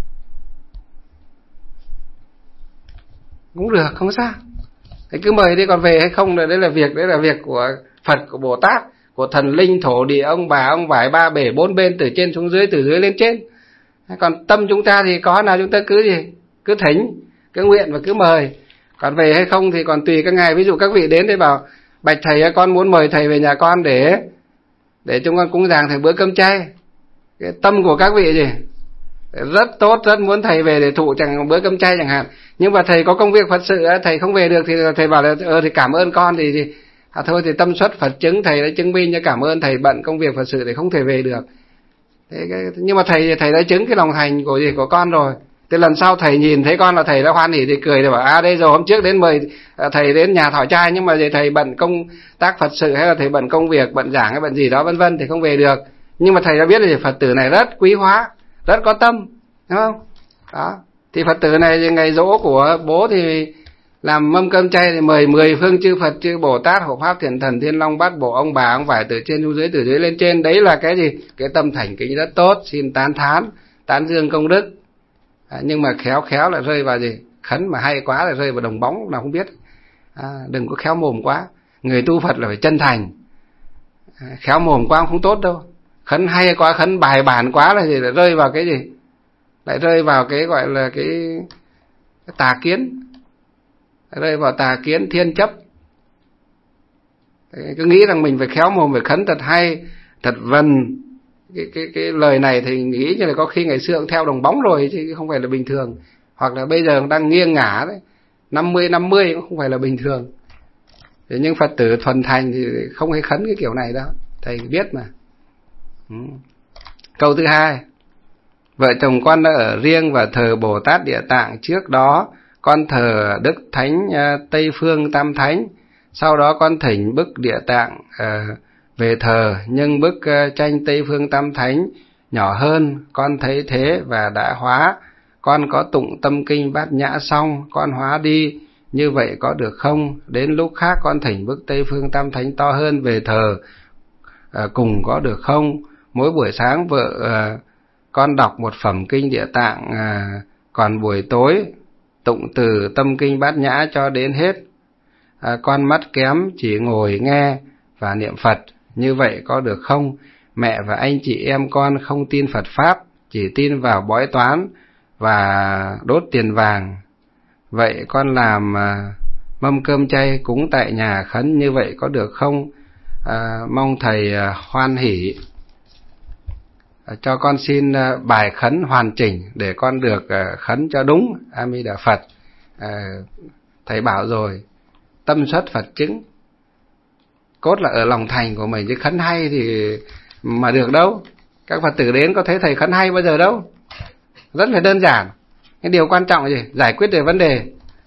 Cũng được, không sao. Thế cứ mời đi, còn về hay không là đấy là việc của Phật, của Bồ Tát, của thần linh thổ địa, ông bà ông vải ba bể bốn bên, từ trên xuống dưới, từ dưới lên trên. Còn tâm chúng ta thì có nào chúng ta cứ thỉnh, cứ nguyện và cứ mời. Còn về hay không thì còn tùy các ngài. Ví dụ các vị đến đây bảo bạch thầy, con muốn mời thầy về nhà con để chúng con cúng dường thầy bữa cơm chay. Cái tâm của các vị rất tốt, rất muốn thầy về để thụ chẳng bữa cơm chay chẳng hạn. Nhưng mà thầy có công việc Phật sự, thầy không về được thì thầy bảo là thì cảm ơn con thì thôi thì tâm xuất Phật chứng, thầy đã chứng minh cho cảm ơn thầy bận công việc Phật sự để không thể về được. Nhưng mà thầy đã chứng cái lòng thành của con rồi. Thế lần sau thầy nhìn thấy con là thầy đã hoan hỉ thì cười, để bảo đây rồi, hôm trước đến mời thầy đến nhà thọ trai, nhưng mà thầy bận công tác Phật sự, hay là thầy bận công việc, bận giảng hay bận gì đó vân vân thì không về được. Nhưng mà thầy đã biết là Phật tử này rất quý hóa, rất có tâm, đúng không? Đó. Thì Phật tử này ngày giỗ của bố thì làm mâm cơm chay thì mời 10 phương chư Phật, chư Bồ Tát, hộ pháp, thiện thần, thiên long, bát bộ, ông bà ông vải, từ trên xuống dưới, từ dưới lên trên. Đấy là cái gì? Cái tâm thành kính rất tốt, xin tán thán, tán dương công đức. Nhưng mà khéo lại rơi vào khấn mà hay quá lại rơi vào đồng bóng nào không biết. Đừng có khéo mồm quá. Người tu Phật là phải chân thành. Khéo mồm quá không tốt đâu. Khấn hay quá, khấn bài bản quá là lại rơi vào cái gì? Lại rơi vào cái gọi là cái tà kiến. Rơi vào tà kiến thiên chấp. Cứ nghĩ rằng mình phải khéo mồm, phải khấn thật hay, thật vần. Cái lời này thì nghĩ như là có khi ngày xưa cũng theo đồng bóng rồi chứ không phải là bình thường. Hoặc là bây giờ đang nghiêng ngả đấy, 50-50 cũng không phải là bình thường. Nhưng Phật tử thuần thành thì không hay khấn cái kiểu này đâu, thầy biết mà. Câu thứ hai: vợ chồng con đã ở riêng và thờ Bồ Tát Địa Tạng. Trước đó con thờ Đức Thánh Tây Phương Tam Thánh, sau đó con thỉnh bức Địa Tạng về thờ, nhưng bức tranh Tây Phương Tam Thánh nhỏ hơn, con thấy thế và đã hóa. Con có tụng tâm kinh Bát Nhã xong, con hóa đi, như vậy có được không? Đến lúc khác con thỉnh bức Tây Phương Tam Thánh to hơn về thờ, cùng có được không? Mỗi buổi sáng vợ con đọc một phẩm kinh Địa Tạng, còn buổi tối tụng từ tâm kinh Bát Nhã cho đến hết. Con mắt kém chỉ ngồi nghe và niệm Phật, như vậy có được không? Mẹ và anh chị em con không tin Phật Pháp, chỉ tin vào bói toán và đốt tiền vàng. Vậy con làm mâm cơm chay cúng tại nhà khấn như vậy có được không? Mong thầy hoan hỷ cho con xin bài khấn hoàn chỉnh để con được khấn cho đúng. A Di Đà Phật. Thầy bảo rồi, tâm xuất Phật chứng, cốt là ở lòng thành của mình, chứ khấn hay thì mà được đâu. Các Phật tử đến có thấy thầy khấn hay bao giờ đâu. Rất là đơn giản. Cái điều quan trọng là gì? Giải quyết được vấn đề.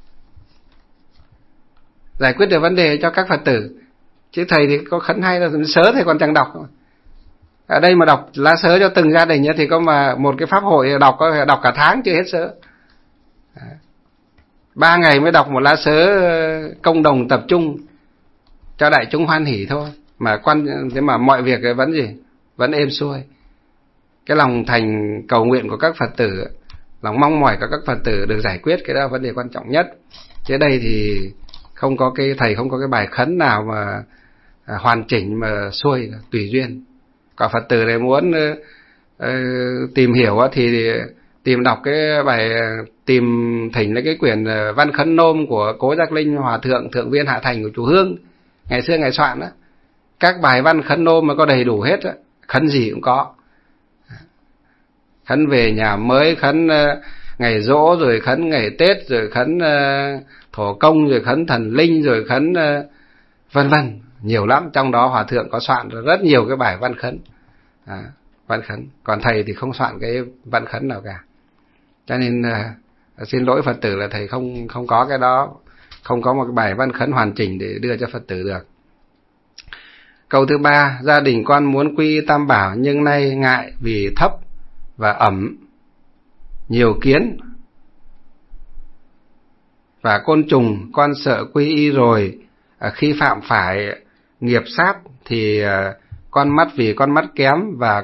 Giải quyết được vấn đề cho các Phật tử. Chứ thầy thì có khấn hay là sớ thầy còn chẳng đọc. Ở đây mà đọc lá sớ cho từng gia đình thì có mà một cái pháp hội đọc có đọc cả tháng chưa hết sớ. 3 ngày mới đọc một lá sớ công đồng tập trung cho đại chúng hoan hỷ thôi. Mà mọi việc vẫn êm xuôi. Cái lòng thành cầu nguyện của các Phật tử, lòng mong mỏi của các Phật tử được giải quyết, cái đó là vấn đề quan trọng nhất. Chứ đây thì thầy không có cái bài khấn nào mà hoàn chỉnh mà xuôi, tùy duyên. Còn Phật tử này muốn tìm hiểu thì tìm thỉnh lấy cái quyển Văn Khấn Nôm của Cố Giác Linh Hòa Thượng, Thượng Viên Hạ Thành của chùa Hương. Ngày xưa Ngài soạn đó. Các bài văn khấn nôm mà có đầy đủ hết đó. Khấn gì cũng có. Khấn về nhà mới, khấn ngày giỗ, rồi khấn ngày Tết, rồi khấn thổ công, rồi khấn thần linh, rồi khấn vân vân. Nhiều lắm. Trong đó Hòa Thượng có soạn rất nhiều cái bài văn khấn. Văn khấn. Còn thầy thì không soạn cái văn khấn nào cả. Cho nên xin lỗi Phật tử là thầy không có cái đó. không có một cái bài văn khấn hoàn chỉnh để đưa cho Phật tử được. Câu thứ 3, gia đình con muốn quy y Tam Bảo nhưng nay ngại vì thấp và ẩm, nhiều kiến và côn trùng, con sợ quy y rồi khi phạm phải nghiệp sát thì con mắt vì con mắt kém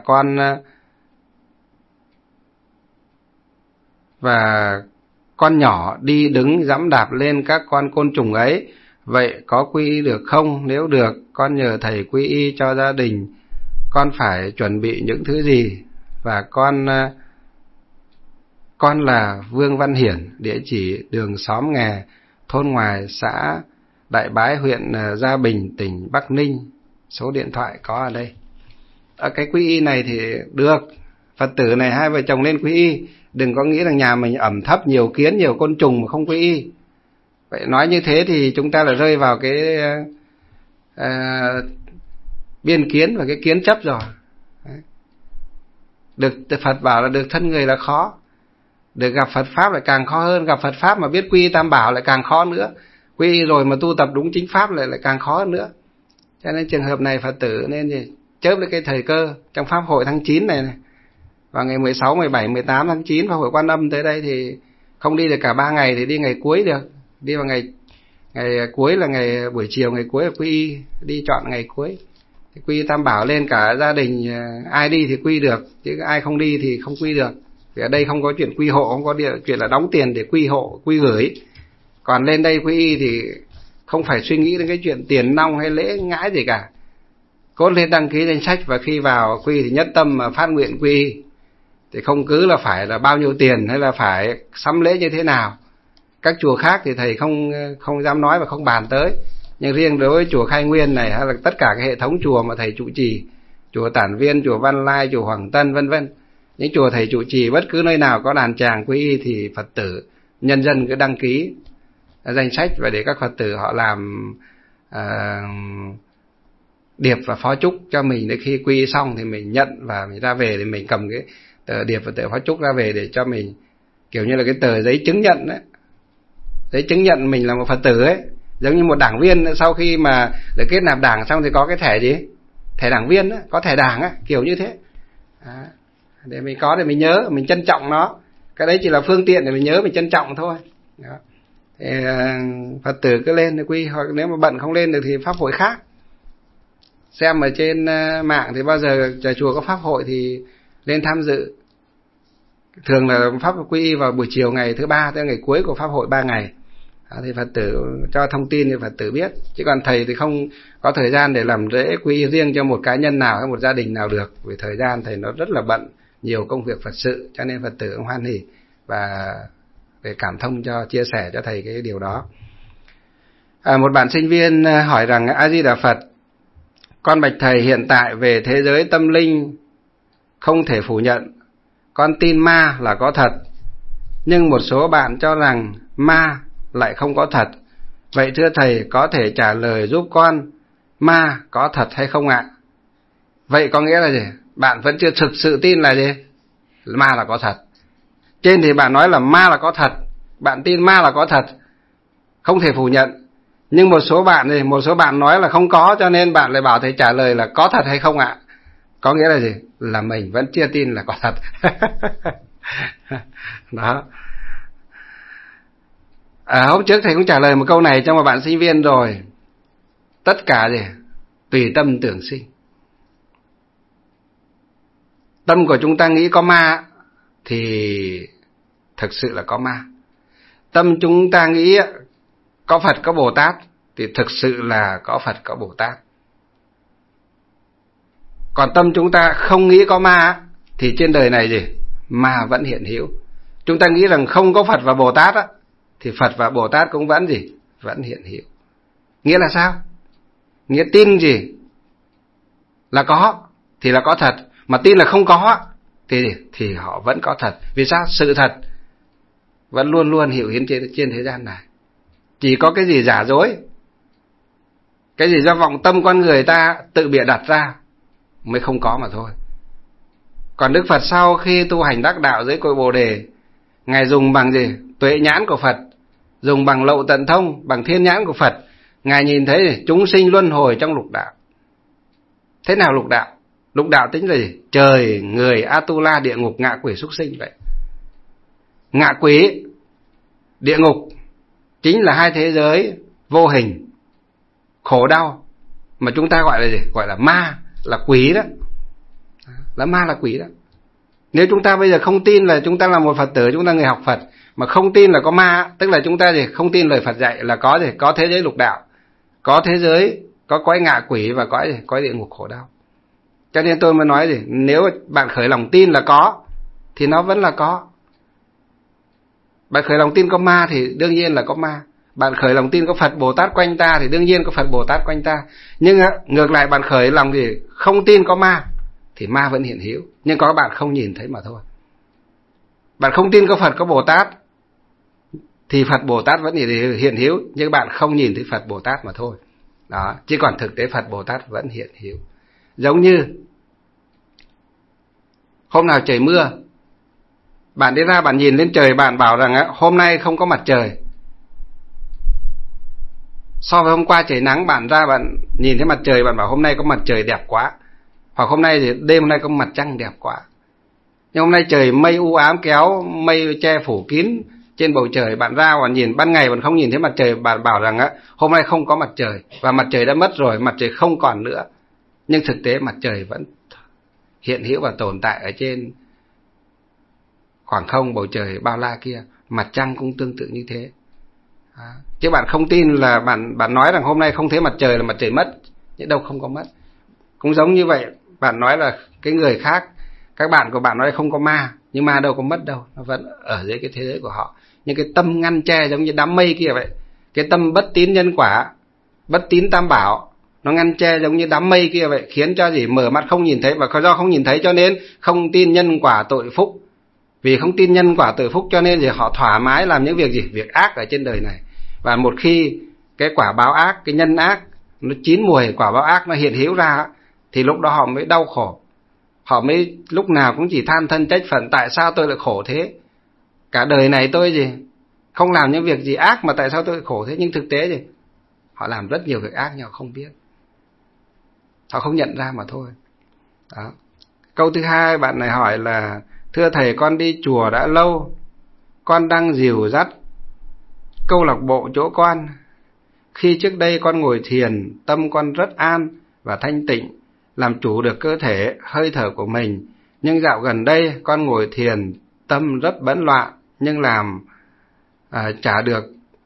và con nhỏ đi đứng giẫm đạp lên các con côn trùng ấy, vậy có quy y được không? Nếu được, con nhờ thầy quy y cho gia đình. Con phải chuẩn bị những thứ gì? Và con là Vương Văn Hiển, địa chỉ đường xóm Nghè, thôn Ngoài, xã Đại Bái, huyện Gia Bình, tỉnh Bắc Ninh. Số điện thoại có ở đây. Ở cái quy y này thì được. Phật tử này hai vợ chồng lên quy y. Đừng có nghĩ rằng nhà mình ẩm thấp, nhiều kiến, nhiều côn trùng mà không quy y. Vậy nói như thế thì chúng ta là rơi vào cái biên kiến và cái kiến chấp rồi. Đấy. Được Phật bảo là được thân người là khó, được gặp Phật Pháp lại càng khó hơn. Gặp Phật Pháp mà biết quy y Tam Bảo lại càng khó nữa. Quy y rồi mà tu tập đúng chính Pháp lại càng khó hơn nữa. Cho nên trường hợp này Phật tử nên gì? Chớp lấy cái thời cơ trong Pháp hội tháng 9 này. Vào ngày 16, 17, 18 tháng 9 Pháp hội Quan Âm tới đây thì không đi được cả 3 ngày thì đi ngày cuối được. Đi vào ngày cuối là ngày buổi chiều, ngày cuối là quy y, đi chọn ngày cuối. Thì quy y Tam Bảo lên cả gia đình, ai đi thì quy được, chứ ai không đi thì không quy được. Vì ở đây không có chuyện quy hộ, không có chuyện là đóng tiền để quy hộ, quy gửi. Còn lên đây quy y thì không phải suy nghĩ đến cái chuyện tiền nong hay lễ ngãi gì cả. Cốt lên đăng ký danh sách và khi vào quy thì nhất tâm mà phát nguyện quy y. Thì không cứ là phải là bao nhiêu tiền hay là phải sắm lễ như thế nào. Các chùa khác thì thầy không dám nói và không bàn tới. Nhưng riêng đối với chùa Khai Nguyên này hay là tất cả cái hệ thống chùa mà thầy trụ trì, chùa Tản Viên, chùa Văn Lai, chùa Hoàng Tân vân vân, những chùa thầy trụ trì bất cứ nơi nào có đàn tràng quy y thì Phật tử, nhân dân cứ đăng ký danh sách và để các Phật tử họ làm điệp và phó chúc cho mình. Để khi quy y xong thì mình nhận và mình ra về thì mình cầm cái tờ điệp và tờ phó chúc ra về để cho mình kiểu như là cái tờ giấy chứng nhận đấy, giấy chứng nhận mình là một Phật tử ấy. Giống như một đảng viên sau khi mà được kết nạp đảng xong thì có cái thẻ gì, thẻ đảng viên ấy, có thẻ đảng ấy, kiểu như thế. Để mình có để mình nhớ, mình trân trọng nó. Cái đấy chỉ là phương tiện để mình nhớ, mình trân trọng thôi. Đó. Thì Phật tử cứ lên thì quy, hoặc nếu mà bận không lên được thì pháp hội khác. Xem ở trên mạng thì bao giờ chùa có pháp hội thì lên tham dự. Thường là pháp quy y vào buổi chiều ngày thứ 3, tới ngày cuối của pháp hội 3 ngày. Thì Phật tử cho thông tin thì Phật tử biết. Chứ còn thầy thì không có thời gian để làm lễ quy y riêng cho một cá nhân nào hay một gia đình nào được. Vì thời gian thầy nó rất là bận, nhiều công việc Phật sự, cho nên Phật tử cũng hoan hỉ và để cảm thông cho, chia sẻ cho thầy cái điều đó. Một bạn sinh viên hỏi rằng: A Di Đà Phật, con bạch thầy, hiện tại về thế giới tâm linh không thể phủ nhận, con tin ma là có thật, nhưng một số bạn cho rằng ma lại không có thật. Vậy thưa thầy, có thể trả lời giúp con ma có thật hay không ạ? Vậy có nghĩa là gì? Bạn vẫn chưa thực sự tin là gì? Ma là có thật. Trên thì bạn nói là ma là có thật, bạn tin ma là có thật, không thể phủ nhận. Nhưng một số bạn nói là không có, cho nên bạn lại bảo thầy trả lời là có thật hay không ạ? Có nghĩa là gì? Là mình vẫn chưa tin là có thật. Đó. Hôm trước thầy cũng trả lời một câu này cho một bạn sinh viên rồi. Tất cả gì? Tùy tâm tưởng sinh. Tâm của chúng ta nghĩ có ma thì thực sự là có ma. Tâm chúng ta nghĩ có Phật có Bồ Tát thì thực sự là có Phật có Bồ Tát. Còn tâm chúng ta không nghĩ có ma thì trên đời này gì? Ma vẫn hiện hữu. Chúng ta nghĩ rằng không có Phật và Bồ Tát á, thì Phật và Bồ Tát cũng vẫn gì? Vẫn hiện hữu. Nghĩa là sao? Nghĩa tin gì? Là có thì là có thật, mà tin là không có thì họ vẫn có thật. Vì sao? Sự thật vẫn luôn luôn hiện hữu trên thế gian này. Chỉ có cái gì giả dối, cái gì do vọng tâm con người ta tự bịa đặt ra mới không có mà thôi. Còn Đức Phật sau khi tu hành đắc đạo dưới cội Bồ Đề, Ngài dùng bằng gì? Tuệ nhãn của Phật dùng bằng lậu tận thông, bằng thiên nhãn của Phật, Ngài nhìn thấy chúng sinh luân hồi trong lục đạo. Thế nào lục đạo? Lục đạo tính là gì? Trời, người, Atula, địa ngục, ngạ quỷ, súc sinh vậy. Ngạ quỷ, địa ngục chính là hai thế giới vô hình, khổ đau, mà chúng ta gọi là gì? Gọi là ma, là quỷ đó. Là ma, là quỷ đó. Nếu chúng ta bây giờ không tin là chúng ta là một Phật tử, chúng ta người học Phật, mà không tin là có ma, tức là chúng ta gì? Không tin lời Phật dạy là có gì? Có thế giới lục đạo, có thế giới, có cõi ngạ quỷ và cõi địa ngục khổ đau. Cho nên tôi mới nói gì? Nếu bạn khởi lòng tin là có, thì nó vẫn là có. Bạn khởi lòng tin có ma thì đương nhiên là có ma. Bạn khởi lòng tin có Phật Bồ Tát quanh ta thì đương nhiên có Phật Bồ Tát quanh ta. Nhưng ngược lại bạn khởi lòng thì không tin có ma, thì ma vẫn hiện hữu, nhưng có bạn không nhìn thấy mà thôi. Bạn không tin có Phật có Bồ Tát thì Phật Bồ Tát vẫn hiện hữu, nhưng bạn không nhìn thấy Phật Bồ Tát mà thôi. Đó, chứ còn thực tế Phật Bồ Tát vẫn hiện hữu. Giống như hôm nào trời mưa, bạn đi ra bạn nhìn lên trời, bạn bảo rằng hôm nay không có mặt trời. So với hôm qua trời nắng, bạn ra bạn nhìn thấy mặt trời, bạn bảo hôm nay có mặt trời đẹp quá. Hoặc hôm nay thì đêm hôm nay có mặt trăng đẹp quá. Nhưng hôm nay trời mây u ám kéo, mây che phủ kín trên bầu trời, bạn ra bạn nhìn ban ngày bạn không nhìn thấy mặt trời, bạn bảo rằng hôm nay không có mặt trời, và mặt trời đã mất rồi, mặt trời không còn nữa. Nhưng thực tế mặt trời vẫn hiện hữu và tồn tại ở trên khoảng không bầu trời bao la kia. Mặt trăng cũng tương tự như thế. Chứ bạn không tin là bạn nói rằng hôm nay không thấy mặt trời là mặt trời mất, nhưng đâu không có mất. Cũng giống như vậy, bạn nói là cái người khác, các bạn của bạn nói không có ma, nhưng ma đâu có mất đâu, nó vẫn ở dưới cái thế giới của họ. Nhưng cái tâm ngăn che giống như đám mây kia vậy, cái tâm bất tín nhân quả, bất tín tam bảo, nó ngăn che giống như đám mây kia vậy, khiến cho gì? Mở mắt không nhìn thấy, và do không nhìn thấy cho nên không tin nhân quả tội phúc. Vì không tin nhân quả tội phúc cho nên thì họ thoải mái làm những việc gì? Việc ác ở trên đời này. Và một khi cái quả báo ác, cái nhân ác nó chín mùi, quả báo ác nó hiện hữu ra, thì lúc đó họ mới đau khổ. Họ mới lúc nào cũng chỉ than thân trách phận, tại sao tôi lại khổ thế? Cả đời này tôi gì? Không làm những việc gì ác mà tại sao tôi lại khổ thế? Nhưng thực tế gì? Họ làm rất nhiều việc ác nhưng họ không biết. Họ không nhận ra mà thôi. Đó. Câu thứ hai bạn này hỏi là: thưa thầy, con đi chùa đã lâu, con đang dìu dắt câu lạc bộ chỗ con. Khi trước đây con ngồi thiền, tâm con rất an và thanh tịnh, làm chủ được cơ thể, hơi thở của mình. Nhưng dạo gần đây con ngồi thiền, tâm rất bấn loạn, nhưng chả được,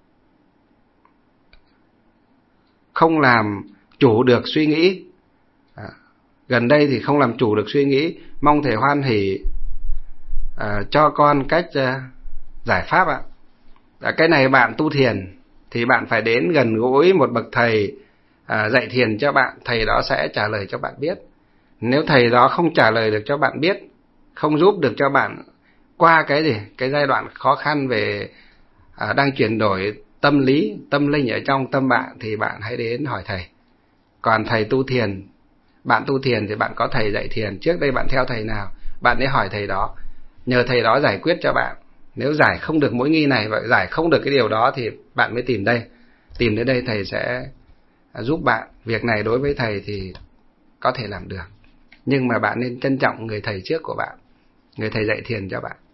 không làm chủ được suy nghĩ. Gần đây thì không làm chủ được suy nghĩ, mong thầy hoan hỷ cho con cách giải pháp ạ. Cái này bạn tu thiền thì bạn phải đến gần gũi một bậc thầy dạy thiền cho bạn, thầy đó sẽ trả lời cho bạn biết. Nếu thầy đó không trả lời được cho bạn biết, không giúp được cho bạn qua cái giai đoạn khó khăn về đang chuyển đổi tâm lý, tâm linh ở trong tâm bạn, thì bạn hãy đến hỏi thầy. Còn thầy tu thiền, bạn tu thiền thì bạn có thầy dạy thiền, trước đây bạn theo thầy nào, bạn hãy hỏi thầy đó, nhờ thầy đó giải quyết cho bạn. Nếu giải không được mỗi nghi này và giải không được cái điều đó thì bạn mới tìm đây. Tìm đến đây thầy sẽ giúp bạn. Việc này đối với thầy thì có thể làm được, nhưng mà bạn nên trân trọng người thầy trước của bạn, người thầy dạy thiền cho bạn.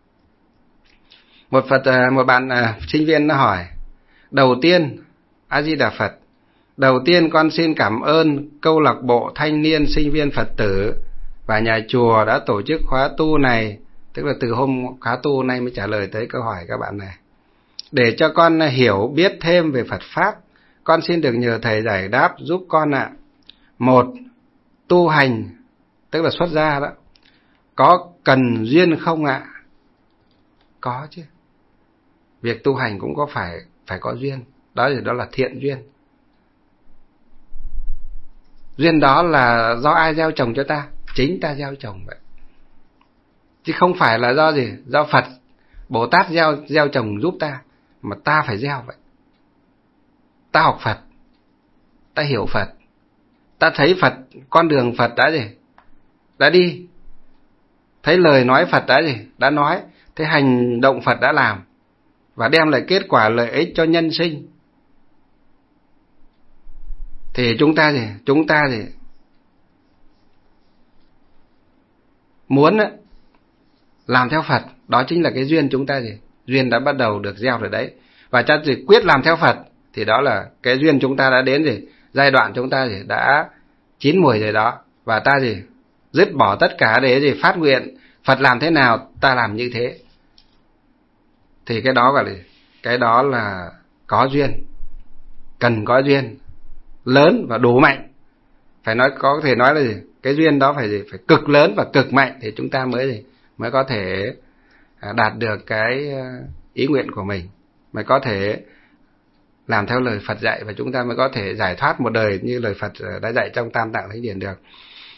Một bạn sinh viên nó hỏi: đầu tiên, A Di Đà Phật, đầu tiên con xin cảm ơn câu lạc bộ thanh niên sinh viên Phật tử và nhà chùa đã tổ chức khóa tu này. Tức là từ hôm khóa tu nay mới trả lời tới câu hỏi các bạn này. Để cho con hiểu biết thêm về Phật Pháp, con xin được nhờ thầy giải đáp giúp con ạ. 1. Tu hành, tức là xuất gia đó, có cần duyên không ạ? Có chứ. Việc tu hành cũng có phải có duyên. Đó là thiện duyên. Duyên đó là do ai gieo trồng cho ta? Chính ta gieo trồng vậy. Chứ không phải là do gì? Do Phật, Bồ Tát gieo trồng giúp ta, mà ta phải gieo vậy. Ta học Phật, ta hiểu Phật, ta thấy Phật, con đường Phật đã gì? Đã đi. Thấy lời nói Phật đã gì? Đã nói. Thấy hành động Phật đã làm. và đem lại kết quả lợi ích cho nhân sinh, thì chúng ta gì muốn làm theo Phật, đó chính là cái duyên chúng ta duyên đã bắt đầu được gieo rồi đấy. Và chắc quyết làm theo Phật thì đó là cái duyên chúng ta đã đến giai đoạn chúng ta đã chín mùi rồi đó. Và ta dứt bỏ tất cả để phát nguyện Phật làm thế nào ta làm như thế. Thì cái đó gọi là cái đó là có duyên, cần có duyên lớn và đủ mạnh. Có thể nói là cái duyên đó phải cực lớn và cực mạnh thì chúng ta mới có thể đạt được cái ý nguyện của mình, mới có thể làm theo lời Phật dạy, và chúng ta mới có thể giải thoát một đời như lời Phật đã dạy trong Tam Tạng Thánh Điển được.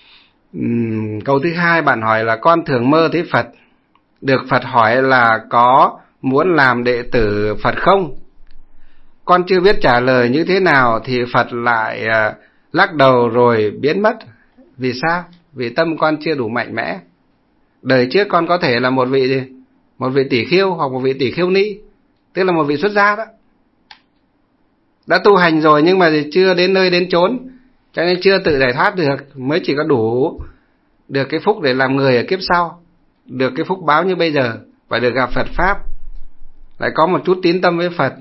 Câu thứ hai bạn hỏi là con thường mơ thấy Phật, được Phật hỏi là có muốn làm đệ tử Phật không? Con chưa biết trả lời như thế nào thì Phật lại lắc đầu rồi biến mất. Vì sao? Vì tâm con chưa đủ mạnh mẽ. Đời trước con có thể là một vị tỷ khiêu hoặc một vị tỷ khiêu ni, tức là một vị xuất gia đó, đã tu hành rồi nhưng mà chưa đến nơi đến chốn, cho nên chưa tự giải thoát được, mới chỉ có đủ được cái phúc để làm người ở kiếp sau, được cái phúc báo như bây giờ, và được gặp Phật Pháp, lại có một chút tín tâm với Phật.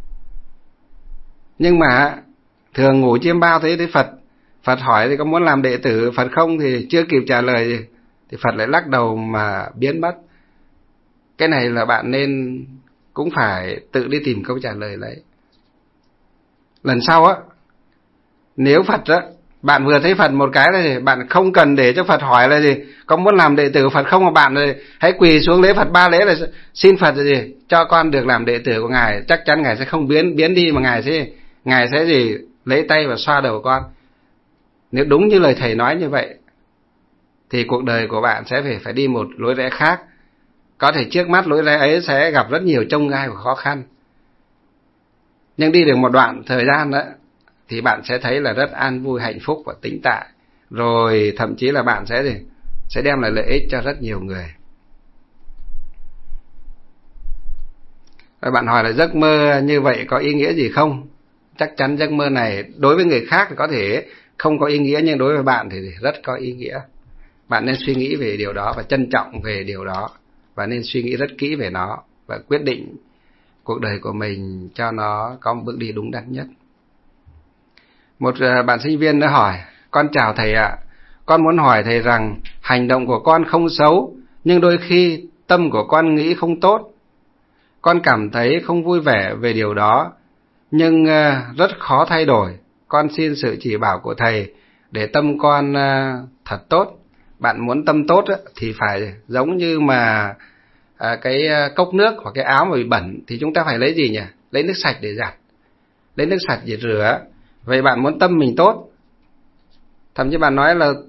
Nhưng mà thường ngủ chiêm bao thấy Phật hỏi thì có muốn làm đệ tử Phật không, thì chưa kịp trả lời thì Phật lại lắc đầu mà biến mất. Cái này là bạn nên cũng phải tự đi tìm câu trả lời lấy. Lần sau nếu Phật bạn vừa thấy Phật một cái là bạn không cần để cho Phật hỏi là có muốn làm đệ tử Phật không, mà bạn hãy quỳ xuống lễ Phật 3 lễ là xin Phật cho con được làm đệ tử của Ngài. Chắc chắn Ngài sẽ không biến đi, mà Ngài sẽ lấy tay và xoa đầu con. Nếu đúng như lời thầy nói như vậy thì cuộc đời của bạn sẽ phải đi một lối rẽ khác. Có thể trước mắt lối rẽ ấy sẽ gặp rất nhiều chông gai và khó khăn, nhưng đi được một đoạn thời gian đó thì bạn sẽ thấy là rất an vui, hạnh phúc và tĩnh tại. Rồi thậm chí là bạn sẽ đem lại lợi ích cho rất nhiều người. Rồi bạn hỏi là giấc mơ như vậy có ý nghĩa gì không? Chắc chắn giấc mơ này đối với người khác thì có thể không có ý nghĩa, nhưng đối với bạn thì rất có ý nghĩa. Bạn nên suy nghĩ về điều đó và trân trọng về điều đó, và nên suy nghĩ rất kỹ về nó và quyết định cuộc đời của mình cho nó có một bước đi đúng đắn nhất. Một bạn sinh viên đã hỏi: con chào thầy ạ, con muốn hỏi thầy rằng hành động của con không xấu, nhưng đôi khi tâm của con nghĩ không tốt. Con cảm thấy không vui vẻ về điều đó, nhưng rất khó thay đổi. Con xin sự chỉ bảo của thầy để tâm con thật tốt. Bạn muốn tâm tốt thì phải giống như mà cái cốc nước hoặc cái áo mà bị bẩn thì chúng ta phải lấy gì nhỉ? Lấy nước sạch để giặt, lấy nước sạch để rửa. Vậy bạn muốn tâm mình tốt, thậm chí bạn nói là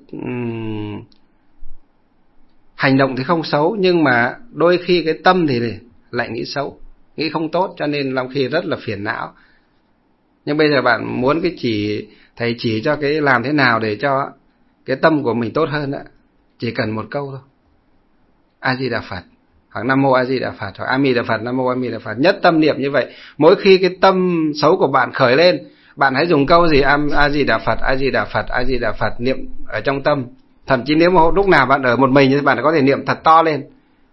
hành động thì không xấu, nhưng mà đôi khi cái tâm thì lại nghĩ xấu, nghĩ không tốt, cho nên lòng khi rất là phiền não. Nhưng bây giờ bạn muốn thầy chỉ cho cái làm thế nào để cho cái tâm của mình tốt hơn chỉ cần một câu thôi: A Di Đà Phật, hoặc Nam Mô A Di Đà Phật, hoặc A Mi Đà Phật, Nam Mô A Mi Đà Phật. Nhất tâm niệm như vậy. Mỗi khi cái tâm xấu của bạn khởi lên, bạn hãy dùng câu A Di Đà Phật, A Di Đà Phật, A Di Đà Phật, niệm ở trong tâm. Thậm chí nếu mà lúc nào bạn ở một mình thì bạn có thể niệm thật to lên.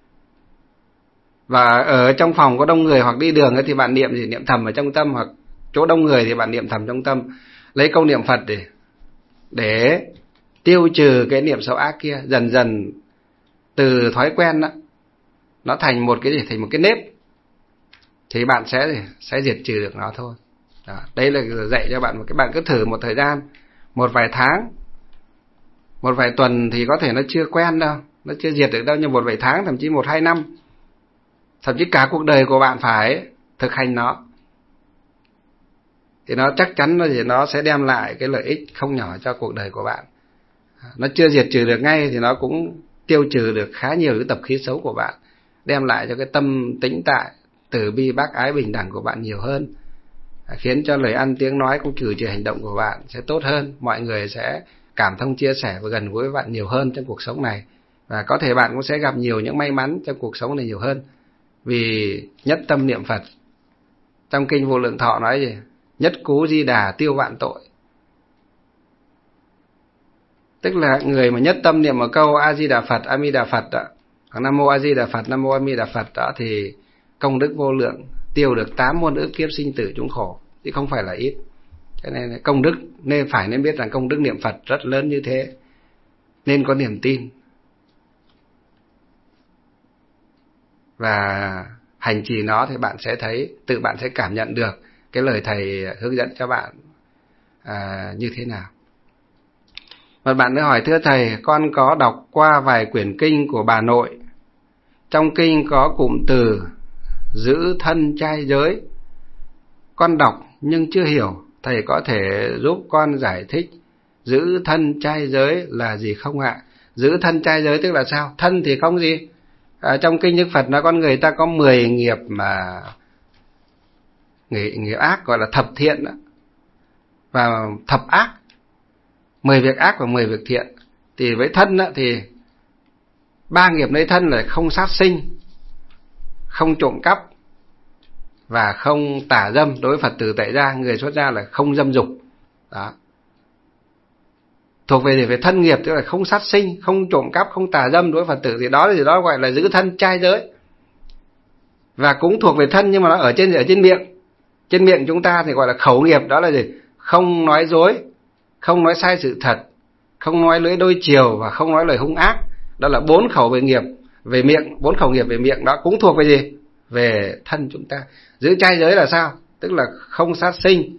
Và ở trong phòng có đông người hoặc đi đường thì bạn niệm thầm ở trong tâm, hoặc chỗ đông người thì bạn niệm thầm trong tâm. Lấy câu niệm Phật để tiêu trừ cái niệm xấu ác kia. Dần dần từ thói quen nó thành một cái nếp, thì bạn sẽ diệt trừ được nó thôi. Đó, đây là dạy cho bạn bạn cứ thử một thời gian, một vài tháng, một vài tuần thì có thể nó chưa quen đâu, nó chưa diệt được đâu, nhưng một vài tháng, thậm chí 1-2 năm, thậm chí cả cuộc đời của bạn phải thực hành nó, thì nó chắc chắn nó sẽ đem lại cái lợi ích không nhỏ cho cuộc đời của bạn. Nó chưa diệt trừ được ngay thì nó cũng tiêu trừ được khá nhiều cái tập khí xấu của bạn, đem lại cho cái tâm tĩnh tại, từ bi bác ái bình đẳng của bạn nhiều hơn, khiến cho lời ăn tiếng nói cũng cử chỉ hành động của bạn sẽ tốt hơn. Mọi người sẽ cảm thông chia sẻ và gần gũi với bạn nhiều hơn trong cuộc sống này, và có thể bạn cũng sẽ gặp nhiều những may mắn trong cuộc sống này nhiều hơn. vì nhất tâm niệm Phật. Trong kinh Vô Lượng Thọ nói gì? Nhất cú Di Đà tiêu vạn tội. Tức là người mà nhất tâm niệm một câu A Di Đà Phật, A Mi Đà Phật đó, hoặc Nam Mô A Di Đà Phật, Nam Mô A Mi Đà Phật đó, thì công đức vô lượng, tiêu được 8 muôn ức kiếp sinh tử chúng khổ, chứ không phải là ít. Cho nên công đức nên biết rằng công đức niệm Phật rất lớn như thế, nên có niềm tin và hành trì nó thì bạn sẽ thấy, tự bạn sẽ cảm nhận được cái lời thầy hướng dẫn cho bạn như thế nào. Một bạn nữa hỏi: thưa thầy, con có đọc qua vài quyển kinh của bà nội. Trong kinh có cụm từ giữ thân trai giới. Con đọc nhưng chưa hiểu, thầy có thể giúp con giải thích giữ thân trai giới là gì không ạ? Giữ thân trai giới tức là sao? Thân thì không gì. Trong kinh Đức Phật nói con người ta có 10 nghiệp mà nghiệp ác gọi là thập thiện đó, và thập ác, 10 việc ác và 10 việc thiện. Thì với thân đó, thì 3 nghiệp lấy thân là không sát sinh, không trộm cắp và không tà dâm. Đối với Phật tử tại gia, người xuất gia là không dâm dục. Đó. Thuộc về thân nghiệp, tức là không sát sinh, không trộm cắp, không tà dâm. Đối với Phật tử thì đó gọi là giữ thân trai giới. Và cũng thuộc về thân, nhưng mà nó ở trên miệng. Trên miệng chúng ta thì gọi là khẩu nghiệp, đó là gì? Không nói dối, không nói sai sự thật, không nói lưỡi đôi chiều và không nói lời hung ác. Đó là 4 khẩu về nghiệp về miệng, 4 khẩu nghiệp về miệng, đó cũng thuộc về gì? Về thân chúng ta. Giữ trai giới là sao? Tức là không sát sinh.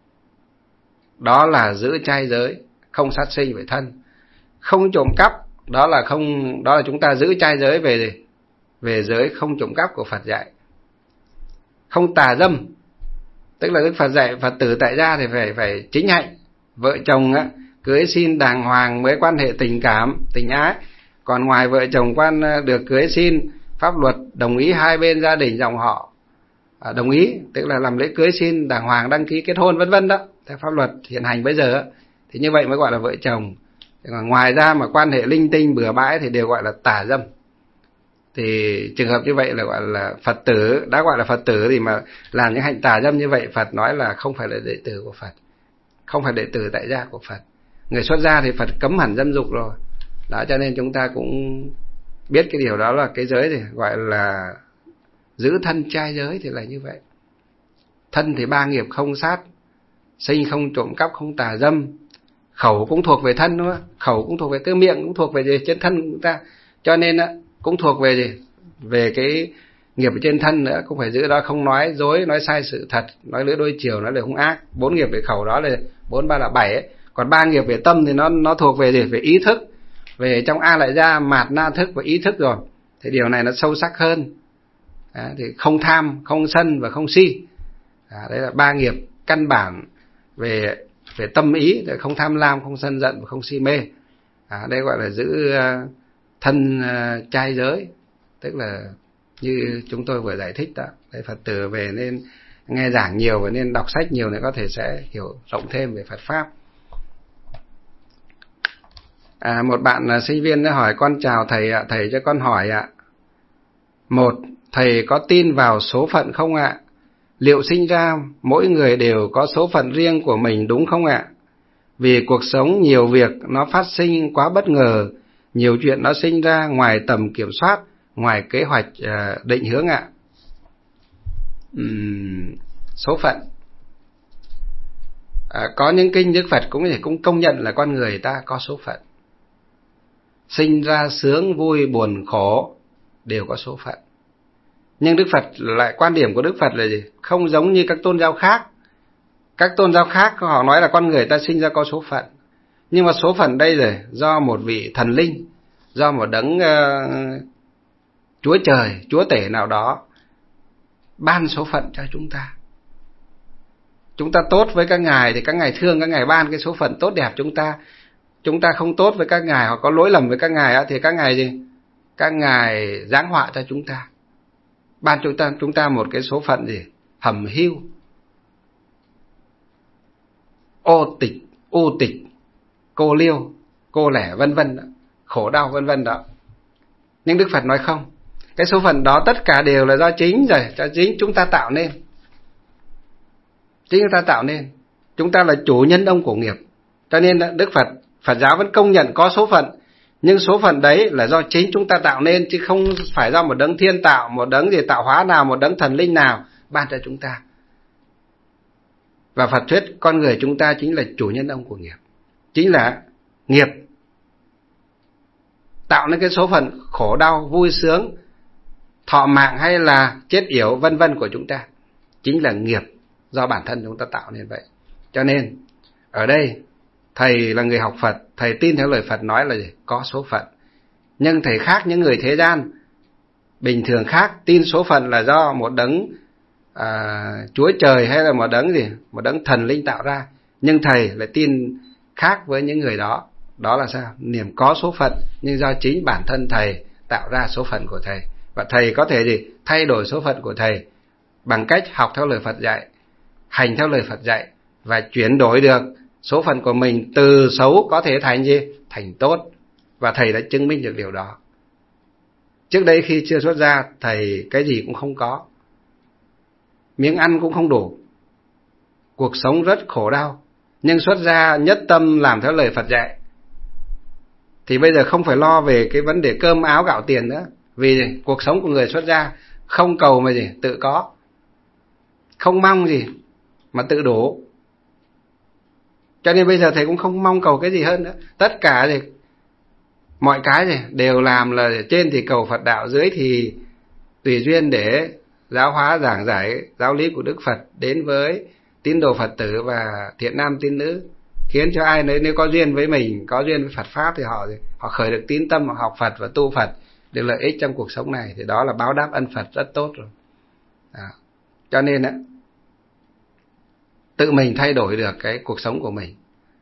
Đó là giữ trai giới, không sát sinh về thân. Không trộm cắp, đó là chúng ta giữ trai giới về gì? Về giới không trộm cắp của Phật dạy. Không tà dâm, tức là Đức Phật dạy Phật tử tại gia thì phải chính hạnh. Vợ chồng á, cưới xin đàng hoàng mới quan hệ tình cảm, tình ái. Còn ngoài vợ chồng được cưới xin, pháp luật đồng ý hai bên gia đình dòng họ đồng ý, tức là làm lễ cưới xin đàng hoàng, đăng ký kết hôn vân vân đó, theo pháp luật hiện hành bây giờ thì như vậy mới gọi là vợ chồng. Còn ngoài ra mà quan hệ linh tinh bừa bãi thì đều gọi là tà dâm. Thì trường hợp như vậy là gọi là Phật tử, đã gọi là Phật tử thì mà làm những hành tà dâm như vậy, Phật nói là không phải là đệ tử của Phật, không phải đệ tử tại gia của Phật. Người xuất gia thì Phật cấm hẳn dâm dục rồi. Đó, cho nên chúng ta cũng biết cái điều đó là cái giới thì gọi là giữ thân trai giới thì là như vậy. Thân thì 3 nghiệp không sát sinh, không trộm cắp, không tà dâm. Khẩu cũng thuộc về thân đúng không? Khẩu cũng thuộc về cái miệng, cũng thuộc về gì? Trên thân của chúng ta. Cho nên cũng thuộc về gì? Về cái nghiệp ở trên thân nữa, cũng phải giữ đó, không nói dối, nói sai sự thật, nói lưỡi đôi chiều, nói lời hung ác. 4 nghiệp về khẩu đó là 4 3 là 7 ấy. Còn 3 nghiệp về tâm thì nó thuộc về gì? Về ý thức. Về trong A Lại Gia, mạt na thức và ý thức rồi. Thì điều này nó sâu sắc hơn. Thì không tham, không sân và không si. Đấy là 3 nghiệp căn bản về tâm ý, không tham lam, không sân giận và không si mê. Đây gọi là giữ thân trai giới, tức là như chúng tôi vừa giải thích đó. Đấy, Phật tử về nên nghe giảng nhiều và nên đọc sách nhiều để có thể sẽ hiểu rộng thêm về Phật pháp. Một bạn sinh viên đã hỏi: con chào thầy ạ, thầy cho con hỏi ạ. 1. Thầy có tin vào số phận không ạ? Liệu sinh ra mỗi người đều có số phận riêng của mình đúng không ạ? Vì cuộc sống nhiều việc nó phát sinh quá bất ngờ, nhiều chuyện nó sinh ra ngoài tầm kiểm soát, ngoài kế hoạch định hướng ạ. Số phận. Có những kinh Đức Phật cũng công nhận là con người ta có số phận. Sinh ra sướng, vui, buồn, khổ đều có số phận. Nhưng Đức Phật lại, quan điểm của Đức Phật là gì? Không giống như các tôn giáo khác. Các tôn giáo khác họ nói là con người ta sinh ra có số phận. Nhưng mà số phận đây rồi do một vị thần linh, do một đấng Chúa Trời, Chúa Tể nào đó ban số phận cho chúng ta. Chúng ta tốt với các ngài thì các ngài thương, các ngài ban cái số phận tốt đẹp chúng ta. Chúng ta không tốt với các ngài hoặc có lỗi lầm với các ngài thì các ngài gì? Các ngài giáng họa cho chúng ta. Ban chúng ta một cái số phận gì? Hầm hưu, ô tịch, u tịch, cô liêu, cô lẻ vân vân, khổ đau vân vân đó. Nhưng Đức Phật nói không. Cái số phận đó tất cả đều là do chính chúng ta tạo nên. Chính chúng ta tạo nên. Chúng ta là chủ nhân ông của nghiệp. Cho nên Đức Phật giáo vẫn công nhận có số phận. Nhưng số phận đấy là do chính chúng ta tạo nên, chứ không phải do một đấng thiên tạo, một đấng gì tạo hóa nào, một đấng thần linh nào ban cho chúng ta. Và Phật thuyết con người chúng ta chính là chủ nhân ông của nghiệp. Chính là nghiệp tạo nên cái số phận khổ đau, vui sướng, thọ mạng hay là chết yểu vân vân của chúng ta. Chính là nghiệp do bản thân chúng ta tạo nên vậy. Cho nên ở đây thầy là người học Phật, thầy tin theo lời Phật nói là gì? Có số phận. Nhưng thầy khác những người thế gian bình thường khác, tin số phận là do một đấng Chúa Trời hay là một đấng gì? Một đấng thần linh tạo ra. Nhưng thầy lại tin khác với những người đó. Đó là sao? Niệm có số phận, nhưng do chính bản thân thầy tạo ra số phận của thầy. Và thầy có thể gì? Thay đổi số phận của thầy bằng cách học theo lời Phật dạy, hành theo lời Phật dạy, và chuyển đổi được số phận của mình từ xấu có thể thành gì? Thành tốt. Và thầy đã chứng minh được điều đó. Trước đây khi chưa xuất gia, thầy cái gì cũng không có, miếng ăn cũng không đủ, cuộc sống rất khổ đau. Nhưng xuất gia nhất tâm làm theo lời Phật dạy thì bây giờ không phải lo về cái vấn đề cơm áo gạo tiền nữa. Vì cuộc sống của người xuất gia không cầu mà gì? Tự có. Không mong gì mà tự đủ. Cho nên bây giờ thầy cũng không mong cầu cái gì hơn nữa. Tất cả thì mọi cái thì đều làm là trên thì cầu Phật đạo, dưới thì tùy duyên để giáo hóa giảng giải giáo lý của Đức Phật đến với tín đồ Phật tử và thiện nam tín nữ, khiến cho ai nấy nếu có duyên với mình, có duyên với Phật pháp thì họ khởi được tín tâm, họ học Phật và tu Phật được lợi ích trong cuộc sống này, thì đó là báo đáp ân Phật rất tốt rồi. Cho nên tự mình thay đổi được cái cuộc sống của mình.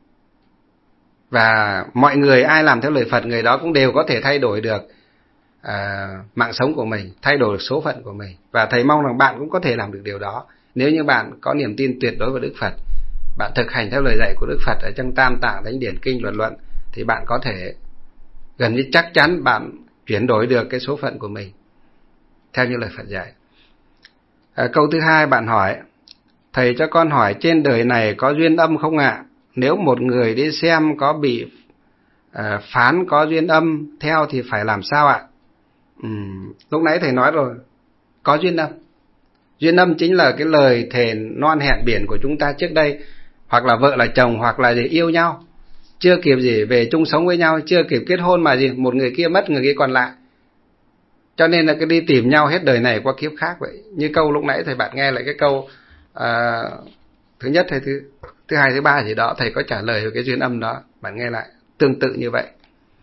Và mọi người ai làm theo lời Phật, người đó cũng đều có thể thay đổi được mạng sống của mình, thay đổi được số phận của mình. Và thầy mong rằng bạn cũng có thể làm được điều đó. Nếu như bạn có niềm tin tuyệt đối vào Đức Phật, bạn thực hành theo lời dạy của Đức Phật ở trong Tam Tạng Thánh Điển Kinh Luật Luận, thì bạn có thể gần như chắc chắn bạn chuyển đổi được cái số phận của mình theo như lời Phật dạy. Câu thứ hai bạn hỏi: thầy cho con hỏi trên đời này có duyên âm không ạ? Nếu một người đi xem có bị phán có duyên âm theo thì phải làm sao ạ? Lúc nãy thầy nói rồi, có duyên âm. Duyên âm chính là cái lời thề non hẹn biển của chúng ta trước đây, hoặc là vợ là chồng, hoặc là gì yêu nhau, chưa kịp gì về chung sống với nhau, chưa kịp kết hôn mà gì một người kia mất, người kia còn lại. Cho nên là cái đi tìm nhau hết đời này qua kiếp khác vậy. Như câu lúc nãy thầy bạn nghe lại cái câu thứ nhất hay thứ hai, thứ ba gì đó, thầy có trả lời về cái duyên âm đó, bạn nghe lại tương tự như vậy.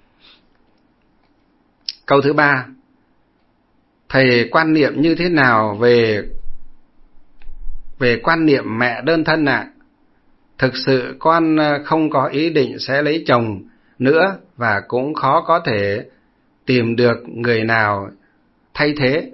Câu thứ ba: thầy quan niệm như thế nào về quan niệm mẹ đơn thân ạ? Thực sự con không có ý định sẽ lấy chồng nữa, và cũng khó có thể tìm được người nào thay thế.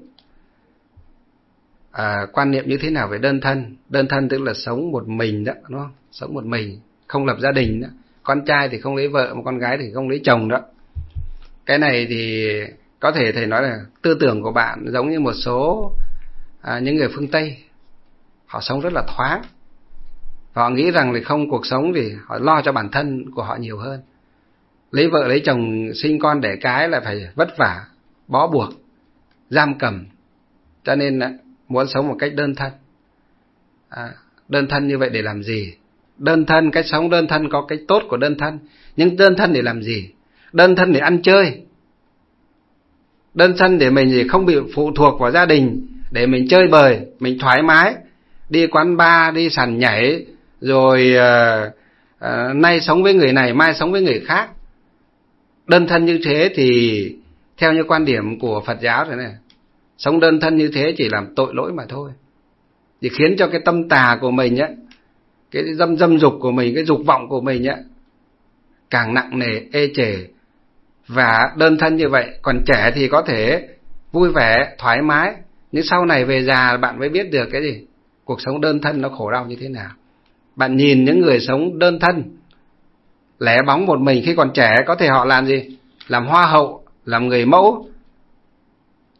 Quan niệm như thế nào về đơn thân? Đơn thân tức là sống một mình đó, đúng không? Sống một mình, không lập gia đình đó. Con trai thì không lấy vợ, mà con gái thì không lấy chồng đó. Cái này thì có thể thầy nói là tư tưởng của bạn giống như một số những người phương Tây. Họ sống rất là thoáng. Họ nghĩ rằng là không, cuộc sống thì họ lo cho bản thân của họ nhiều hơn. Lấy vợ lấy chồng sinh con đẻ cái là phải vất vả, bó buộc, giam cầm. Cho nên muốn sống một cách đơn thân. Đơn thân như vậy để làm gì? Đơn thân, cách sống đơn thân có cái tốt của đơn thân. Nhưng đơn thân để làm gì? Đơn thân để ăn chơi. Đơn thân để mình không bị phụ thuộc vào gia đình, để mình chơi bời, mình thoải mái, đi quán bar, đi sàn nhảy, rồi nay sống với người này, mai sống với người khác. Đơn thân như thế thì theo như quan điểm của Phật giáo rồi này, sống đơn thân như thế chỉ làm tội lỗi mà thôi. Thì khiến cho cái tâm tà của mình á, cái dâm dục của mình, cái dục vọng của mình á, càng nặng nề, ê chề. Và đơn thân như vậy, còn trẻ thì có thể vui vẻ, thoải mái, nhưng sau này về già bạn mới biết được cái gì? Cuộc sống đơn thân nó khổ đau như thế nào. Bạn nhìn những người sống đơn thân, lẻ bóng một mình khi còn trẻ, có thể họ làm gì? Làm hoa hậu, làm người mẫu,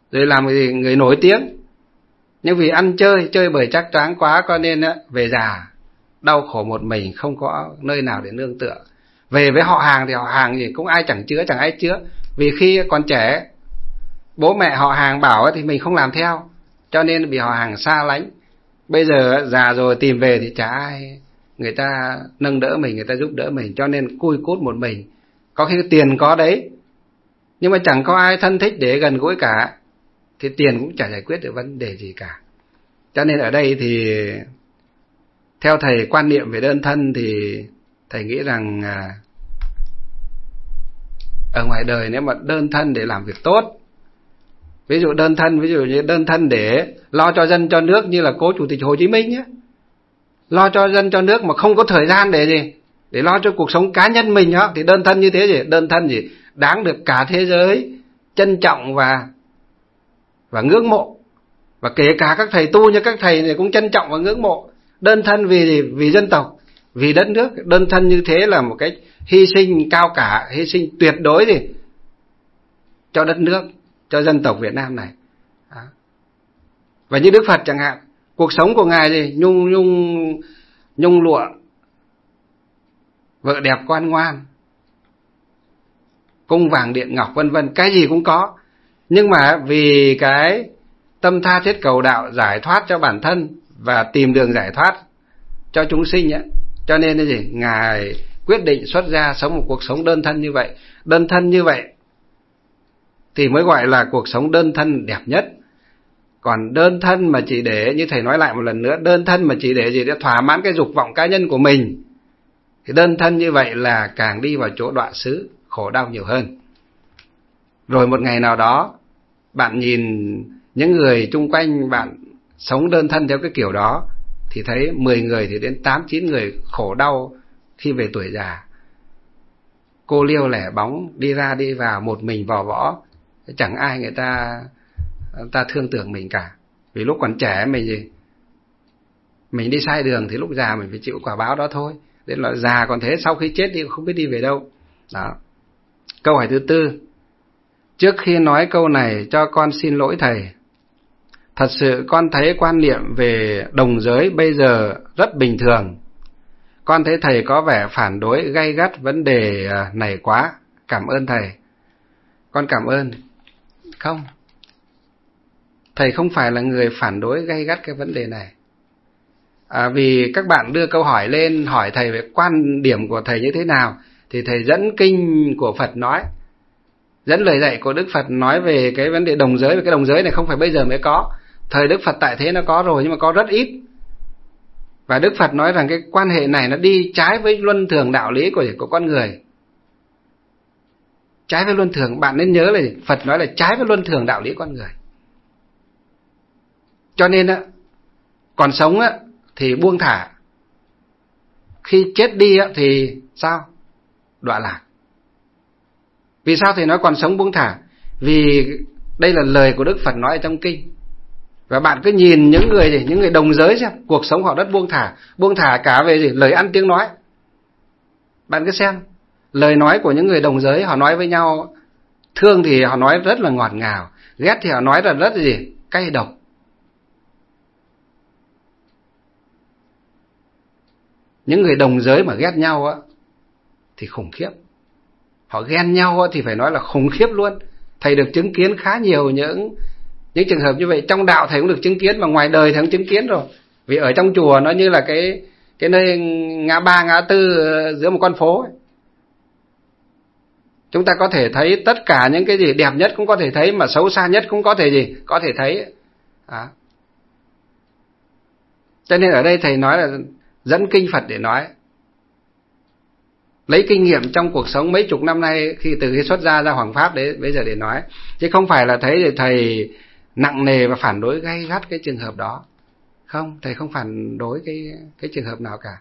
rồi làm người nổi tiếng. Nhưng vì ăn chơi bời trác tráng quá, cho nên về già đau khổ một mình, không có nơi nào để nương tựa. Về với họ hàng thì họ hàng gì cũng ai chẳng ai chứa. Vì khi còn trẻ, bố mẹ họ hàng bảo thì mình không làm theo, cho nên bị họ hàng xa lánh. Bây giờ già rồi tìm về thì chả ai người ta nâng đỡ mình, người ta giúp đỡ mình, cho nên cui cút một mình. Có khi tiền có đấy, nhưng mà chẳng có ai thân thích để gần gũi cả, thì tiền cũng chả giải quyết được vấn đề gì cả. Cho nên ở đây thì theo thầy quan niệm về đơn thân thì thầy nghĩ rằng ở ngoài đời nếu mà đơn thân để làm việc tốt, ví dụ như đơn thân để lo cho dân cho nước, như là cố Chủ tịch Hồ Chí Minh nhé, lo cho dân cho nước mà không có thời gian để gì, để lo cho cuộc sống cá nhân mình đó, thì đơn thân như thế gì, đơn thân gì đáng được cả thế giới trân trọng và ngưỡng mộ. Và kể cả các thầy tu như các thầy này cũng trân trọng và ngưỡng mộ. Đơn thân vì dân tộc, vì đất nước. Đơn thân như thế là một cái hy sinh cao cả, hy sinh tuyệt đối gì cho đất nước, cho dân tộc Việt Nam này. Đó. Và như Đức Phật chẳng hạn, cuộc sống của Ngài gì nhung lụa, vợ đẹp con ngoan, cung vàng điện ngọc vân vân, cái gì cũng có. Nhưng mà vì cái tâm tha thiết cầu đạo, giải thoát cho bản thân và tìm đường giải thoát cho chúng sinh ấy, cho nên là gì, Ngài quyết định xuất gia sống một cuộc sống đơn thân như vậy. Đơn thân như vậy thì mới gọi là cuộc sống đơn thân đẹp nhất. Còn đơn thân mà chỉ để, như thầy nói lại một lần nữa, đơn thân mà chỉ để gì, để thỏa mãn cái dục vọng cá nhân của mình, thì đơn thân như vậy là càng đi vào chỗ đọa xứ, khổ đau nhiều hơn. Rồi một ngày nào đó bạn nhìn những người chung quanh bạn sống đơn thân theo cái kiểu đó, thì thấy 10 người thì đến 8-9 người khổ đau khi về tuổi già. Cô liêu lẻ bóng, đi ra đi vào một mình vò võ, chẳng ai người ta thương tưởng mình cả. Vì lúc còn trẻ mình đi sai đường thì lúc già mình phải chịu quả báo đó thôi. Đến là già còn thế, sau khi chết đi không biết đi về đâu. Đó. Câu hỏi thứ tư. Trước khi nói câu này cho con xin lỗi thầy. Thật sự con thấy quan niệm về đồng giới bây giờ rất bình thường. Con thấy thầy có vẻ phản đối gay gắt vấn đề này quá. Cảm ơn thầy. Con cảm ơn. Không. Thầy không phải là người phản đối gay gắt cái vấn đề này. Vì các bạn đưa câu hỏi lên hỏi thầy về quan điểm của thầy như thế nào, thì thầy dẫn kinh của Phật nói, dẫn lời dạy của Đức Phật nói về cái vấn đề đồng giới. Và cái đồng giới này không phải bây giờ mới có, thời Đức Phật tại thế nó có rồi, nhưng mà có rất ít. Và Đức Phật nói rằng cái quan hệ này nó đi trái với luân thường đạo lý của con người. Trái với luân thường, bạn nên nhớ là Phật nói là trái với luân thường đạo lý con người. Cho nên còn sống thì buông thả, khi chết đi thì sao? Đọa lạc. Vì sao thầy nói còn sống buông thả? Vì đây là lời của Đức Phật nói ở trong kinh. Và bạn cứ nhìn những người đồng giới xem, cuộc sống họ rất buông thả cả về gì? Lời ăn tiếng nói. Bạn cứ xem, lời nói của những người đồng giới, họ nói với nhau, thương thì họ nói rất là ngọt ngào, ghét thì họ nói là rất là gì? Cay độc. Những người đồng giới mà ghét nhau thì khủng khiếp. Họ ghen nhau thì phải nói là khủng khiếp luôn. Thầy được chứng kiến khá nhiều những trường hợp như vậy. Trong đạo thầy cũng được chứng kiến, mà ngoài đời thầy cũng chứng kiến rồi. Vì ở trong chùa nó như là cái nơi ngã ba ngã tư giữa một con phố ấy. Chúng ta có thể thấy tất cả những cái gì đẹp nhất cũng có thể thấy, mà xấu xa nhất cũng có thể có thể thấy. Cho nên ở đây thầy nói là dẫn kinh Phật để nói, lấy kinh nghiệm trong cuộc sống mấy chục năm nay, từ khi xuất gia ra Hoàng Pháp đấy bây giờ để nói, chứ không phải là thấy thầy nặng nề và phản đối gay gắt cái trường hợp đó. Không, thầy không phản đối cái trường hợp nào cả,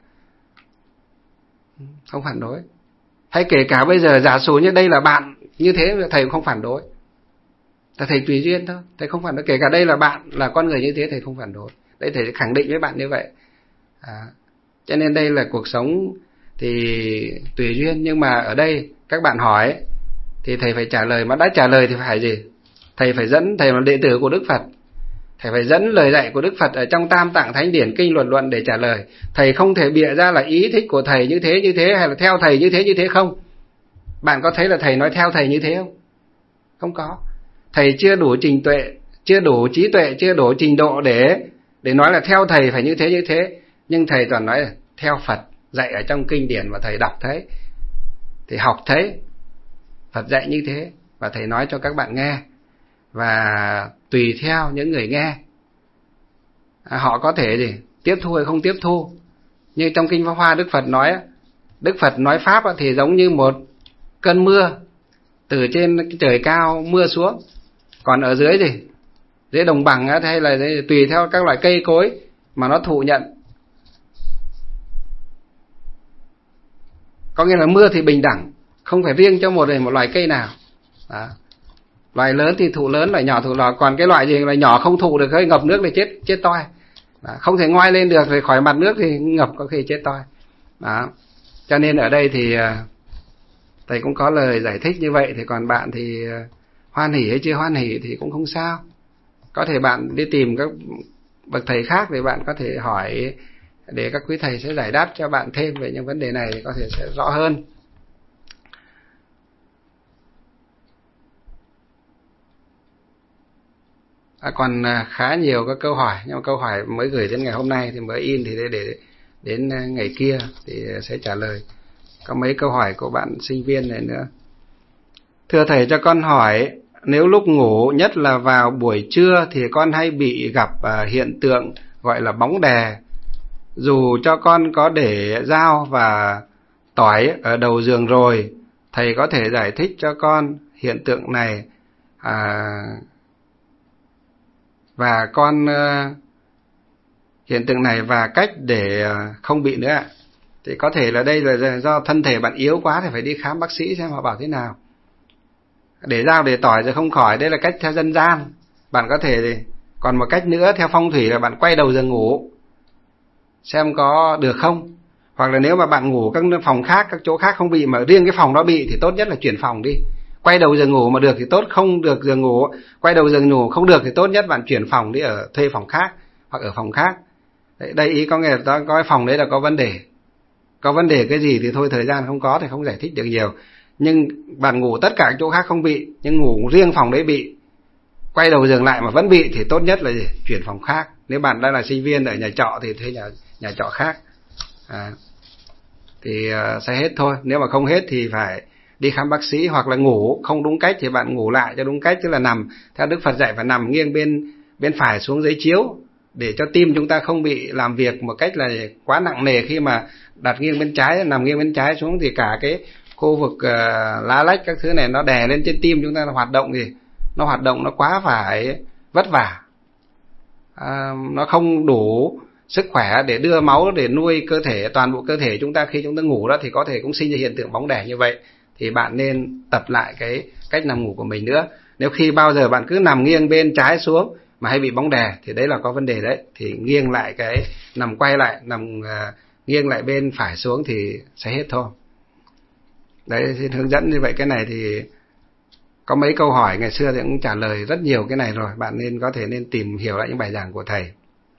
không phản đối. Hay kể cả bây giờ giả sử như đây là bạn như thế, thầy cũng không phản đối. Thầy tùy duyên thôi, thầy không phản đối. Kể cả đây là bạn, là con người như thế, thầy không phản đối. Đây thầy khẳng định với bạn như vậy. Cho nên đây là cuộc sống thì tùy duyên. Nhưng mà ở đây các bạn hỏi thì thầy phải trả lời, mà đã trả lời thì phải gì? Thầy phải dẫn, thầy là đệ tử của Đức Phật, thầy phải dẫn lời dạy của Đức Phật ở trong Tam Tạng Thánh Điển Kinh Luật Luận để trả lời. Thầy không thể bịa ra là ý thích của thầy như thế hay là theo thầy như thế không. Bạn có thấy là thầy nói theo thầy như thế không? Không có. Thầy chưa đủ trình tuệ, chưa đủ trí tuệ, chưa đủ trình độ để nói là theo thầy phải như thế. Nhưng thầy toàn nói là theo Phật dạy ở trong kinh điển và thầy đọc thấy, thì học thấy Phật dạy như thế và thầy nói cho các bạn nghe. Và tùy theo những người nghe, họ có thể tiếp thu hay không tiếp thu. Như trong Kinh Pháp Hoa Đức Phật nói Pháp thì giống như một cơn mưa từ trên cái trời cao mưa xuống. Còn ở dưới dưới đồng bằng hay là tùy theo các loại cây cối mà nó thụ nhận. Có nghĩa là mưa thì bình đẳng, không phải riêng cho một loài cây nào. Đó. Loài lớn thì thụ lớn, loài nhỏ thụ nhỏ. Còn cái loại gì loài nhỏ không thụ được, hơi ngập nước thì chết toi. Đó. Không thể ngoai lên được rồi khỏi mặt nước thì ngập có khi chết toi. Đó. Cho nên ở đây thì thầy cũng có lời giải thích như vậy. Thì còn bạn thì hoan hỉ hay chưa hoan hỉ thì cũng không sao. Có thể bạn đi tìm các bậc thầy khác thì bạn có thể hỏi để các quý thầy sẽ giải đáp cho bạn thêm về những vấn đề này thì có thể sẽ rõ hơn. Còn khá nhiều các câu hỏi, nhưng mà câu hỏi mới gửi đến ngày hôm nay thì mới in, thì để đến ngày kia thì sẽ trả lời. Có mấy câu hỏi của bạn sinh viên này nữa. Thưa thầy, cho con hỏi, nếu lúc ngủ, nhất là vào buổi trưa, thì con hay bị gặp hiện tượng gọi là bóng đè. Dù cho con có để dao và tỏi ở đầu giường rồi, thầy có thể giải thích cho con hiện tượng này và cách để không bị nữa ạ. Thì có thể là đây là do thân thể bạn yếu quá thì phải đi khám bác sĩ xem họ bảo thế nào. Để dao để tỏi rồi không khỏi, đây là cách theo dân gian. Bạn có thể, còn một cách nữa theo phong thủy là bạn quay đầu giường ngủ xem có được không. Hoặc là nếu mà bạn ngủ các phòng khác, các chỗ khác không bị mà riêng cái phòng đó bị thì tốt nhất là chuyển phòng đi. Quay đầu giường ngủ mà được thì tốt, không được giường ngủ, quay đầu giường ngủ không được thì tốt nhất bạn chuyển phòng đi, ở thuê phòng khác hoặc ở phòng khác. Đây ý có nghĩa là có cái phòng đấy là có vấn đề. Có vấn đề cái gì thì thôi, thời gian không có thì không giải thích được nhiều. Nhưng bạn ngủ tất cả chỗ khác không bị, nhưng ngủ riêng phòng đấy bị, quay đầu giường lại mà vẫn bị thì tốt nhất là chuyển phòng khác. Nếu bạn đang là sinh viên ở nhà trọ thì thuê nhà trọ khác. Thì sẽ hết thôi. Nếu mà không hết thì phải đi khám bác sĩ. Hoặc là ngủ không đúng cách thì bạn ngủ lại cho đúng cách, tức là nằm theo Đức Phật dạy, phải nằm nghiêng bên phải xuống giấy chiếu để cho tim chúng ta không bị làm việc một cách là quá nặng nề. Khi mà đặt nghiêng bên trái, nằm nghiêng bên trái xuống thì cả cái khu vực lá lách các thứ này nó đè lên trên tim chúng ta, nó hoạt động nó quá phải vất vả, nó không đủ sức khỏe để đưa máu để nuôi cơ thể, toàn bộ cơ thể chúng ta. Khi chúng ta ngủ đó thì có thể cũng sinh ra hiện tượng bóng đè như vậy. Thì bạn nên tập lại cái cách nằm ngủ của mình nữa. Nếu khi bao giờ bạn cứ nằm nghiêng bên trái xuống mà hay bị bóng đè thì đấy là có vấn đề đấy. Thì nghiêng lại nằm nghiêng lại bên phải xuống thì sẽ hết thôi. Đấy, xin hướng dẫn như vậy. Cái này thì có mấy câu hỏi ngày xưa thì cũng trả lời rất nhiều cái này rồi. Bạn có thể tìm hiểu lại những bài giảng của thầy.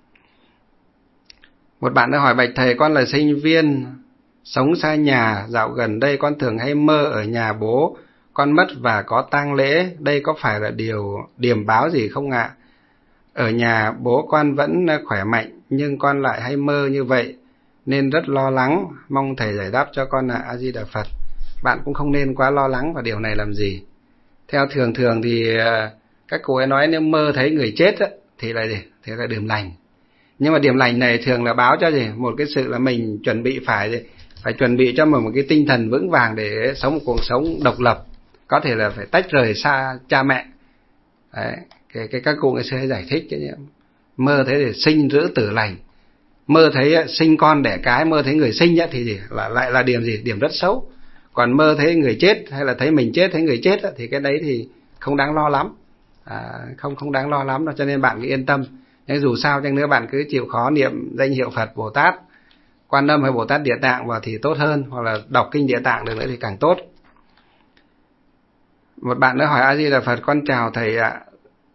Một bạn đã hỏi: bạch thầy, con là sinh viên sống xa nhà, dạo gần đây con thường hay mơ ở nhà bố con mất và có tang lễ, đây có phải là điềm báo gì không ạ? Ở nhà bố con vẫn khỏe mạnh nhưng con lại hay mơ như vậy nên rất lo lắng, mong thầy giải đáp cho con A Di Đà Phật. Bạn cũng không nên quá lo lắng vào điều này làm gì. Theo thường thì các cô ấy nói nếu mơ thấy người chết thì là điểm lành. Nhưng mà điểm lành này thường là báo cho một cái sự là mình chuẩn bị phải chuẩn bị cho một cái tinh thần vững vàng để sống một cuộc sống độc lập, có thể là phải tách rời xa cha mẹ. Đấy, các cụ người sẽ giải thích cái mơ thấy thì sinh giữ tử lành, mơ thấy sinh con đẻ cái, mơ thấy người sinh thì lại là điểm gì? Điểm rất xấu. Còn mơ thấy người chết hay là thấy mình chết, thấy người chết thì cái đấy thì không đáng lo lắm, không đáng lo lắm đâu. Cho nên bạn cứ yên tâm. Nhưng dù sao chăng nữa bạn cứ chịu khó niệm danh hiệu Phật, Bồ Tát Quan Âm hay Bồ Tát Địa Tạng vào thì tốt hơn, hoặc là đọc kinh Địa Tạng được nữa thì càng tốt. Một bạn đã hỏi: A Di Đà Phật, con chào thầy ạ.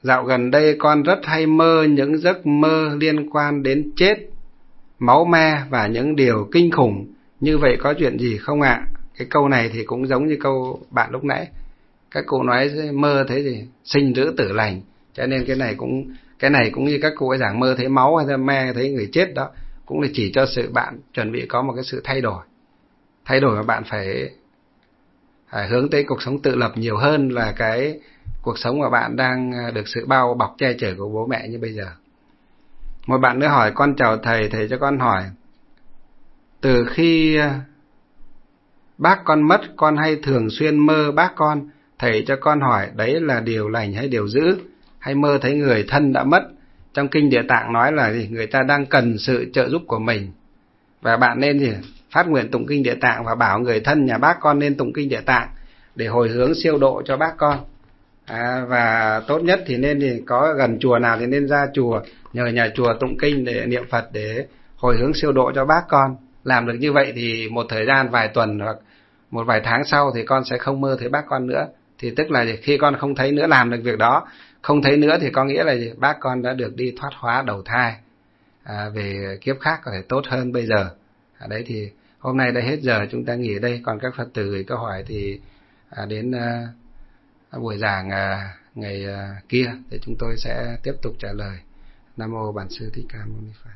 Dạo gần đây con rất hay mơ những giấc mơ liên quan đến chết, máu me và những điều kinh khủng. Như vậy có chuyện gì không ạ? Cái câu này thì cũng giống như câu bạn lúc nãy. Các cụ nói mơ thế gì sinh tử tử lành, cho nên cái này cũng như các cụ ấy giảng mơ thấy máu hay là me thấy người chết đó, cũng là chỉ cho sự bạn chuẩn bị có một cái sự thay đổi mà bạn phải hướng tới cuộc sống tự lập nhiều hơn là cái cuộc sống mà bạn đang được sự bao bọc che chở của bố mẹ như bây giờ. Một bạn nữa hỏi: con chào thầy, thầy cho con hỏi, từ khi bác con mất, con hay thường xuyên mơ bác con, thầy cho con hỏi đấy là điều lành hay điều dữ, hay mơ thấy người thân đã mất. Trong kinh Địa Tạng nói là người ta đang cần sự trợ giúp của mình, và bạn nên phát nguyện tụng kinh Địa Tạng và bảo người thân nhà bác con nên tụng kinh Địa Tạng để hồi hướng siêu độ cho bác con. Và tốt nhất thì nên có gần chùa nào thì nên ra chùa nhờ nhà chùa tụng kinh để niệm Phật để hồi hướng siêu độ cho bác con. Làm được như vậy thì một thời gian vài tuần hoặc một vài tháng sau thì con sẽ không mơ thấy bác con nữa. Thì tức là khi con không thấy nữa, làm được việc đó, không thấy nữa thì có nghĩa là bác con đã được đi thoát hóa đầu thai về kiếp khác có thể tốt hơn bây giờ. Đấy thì hôm nay đã hết giờ, chúng ta nghỉ ở đây. Còn các Phật tử gửi câu hỏi thì đến buổi giảng ngày kia thì chúng tôi sẽ tiếp tục trả lời. Nam mô Bản Sư Thích Ca Mâu Ni Phật.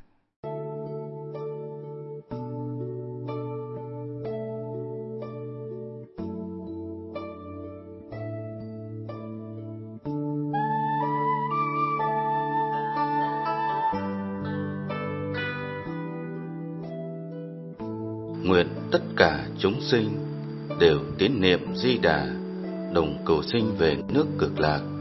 Nguyện tất cả chúng sinh đều tín niệm Di Đà, đồng cầu sinh về nước Cực Lạc.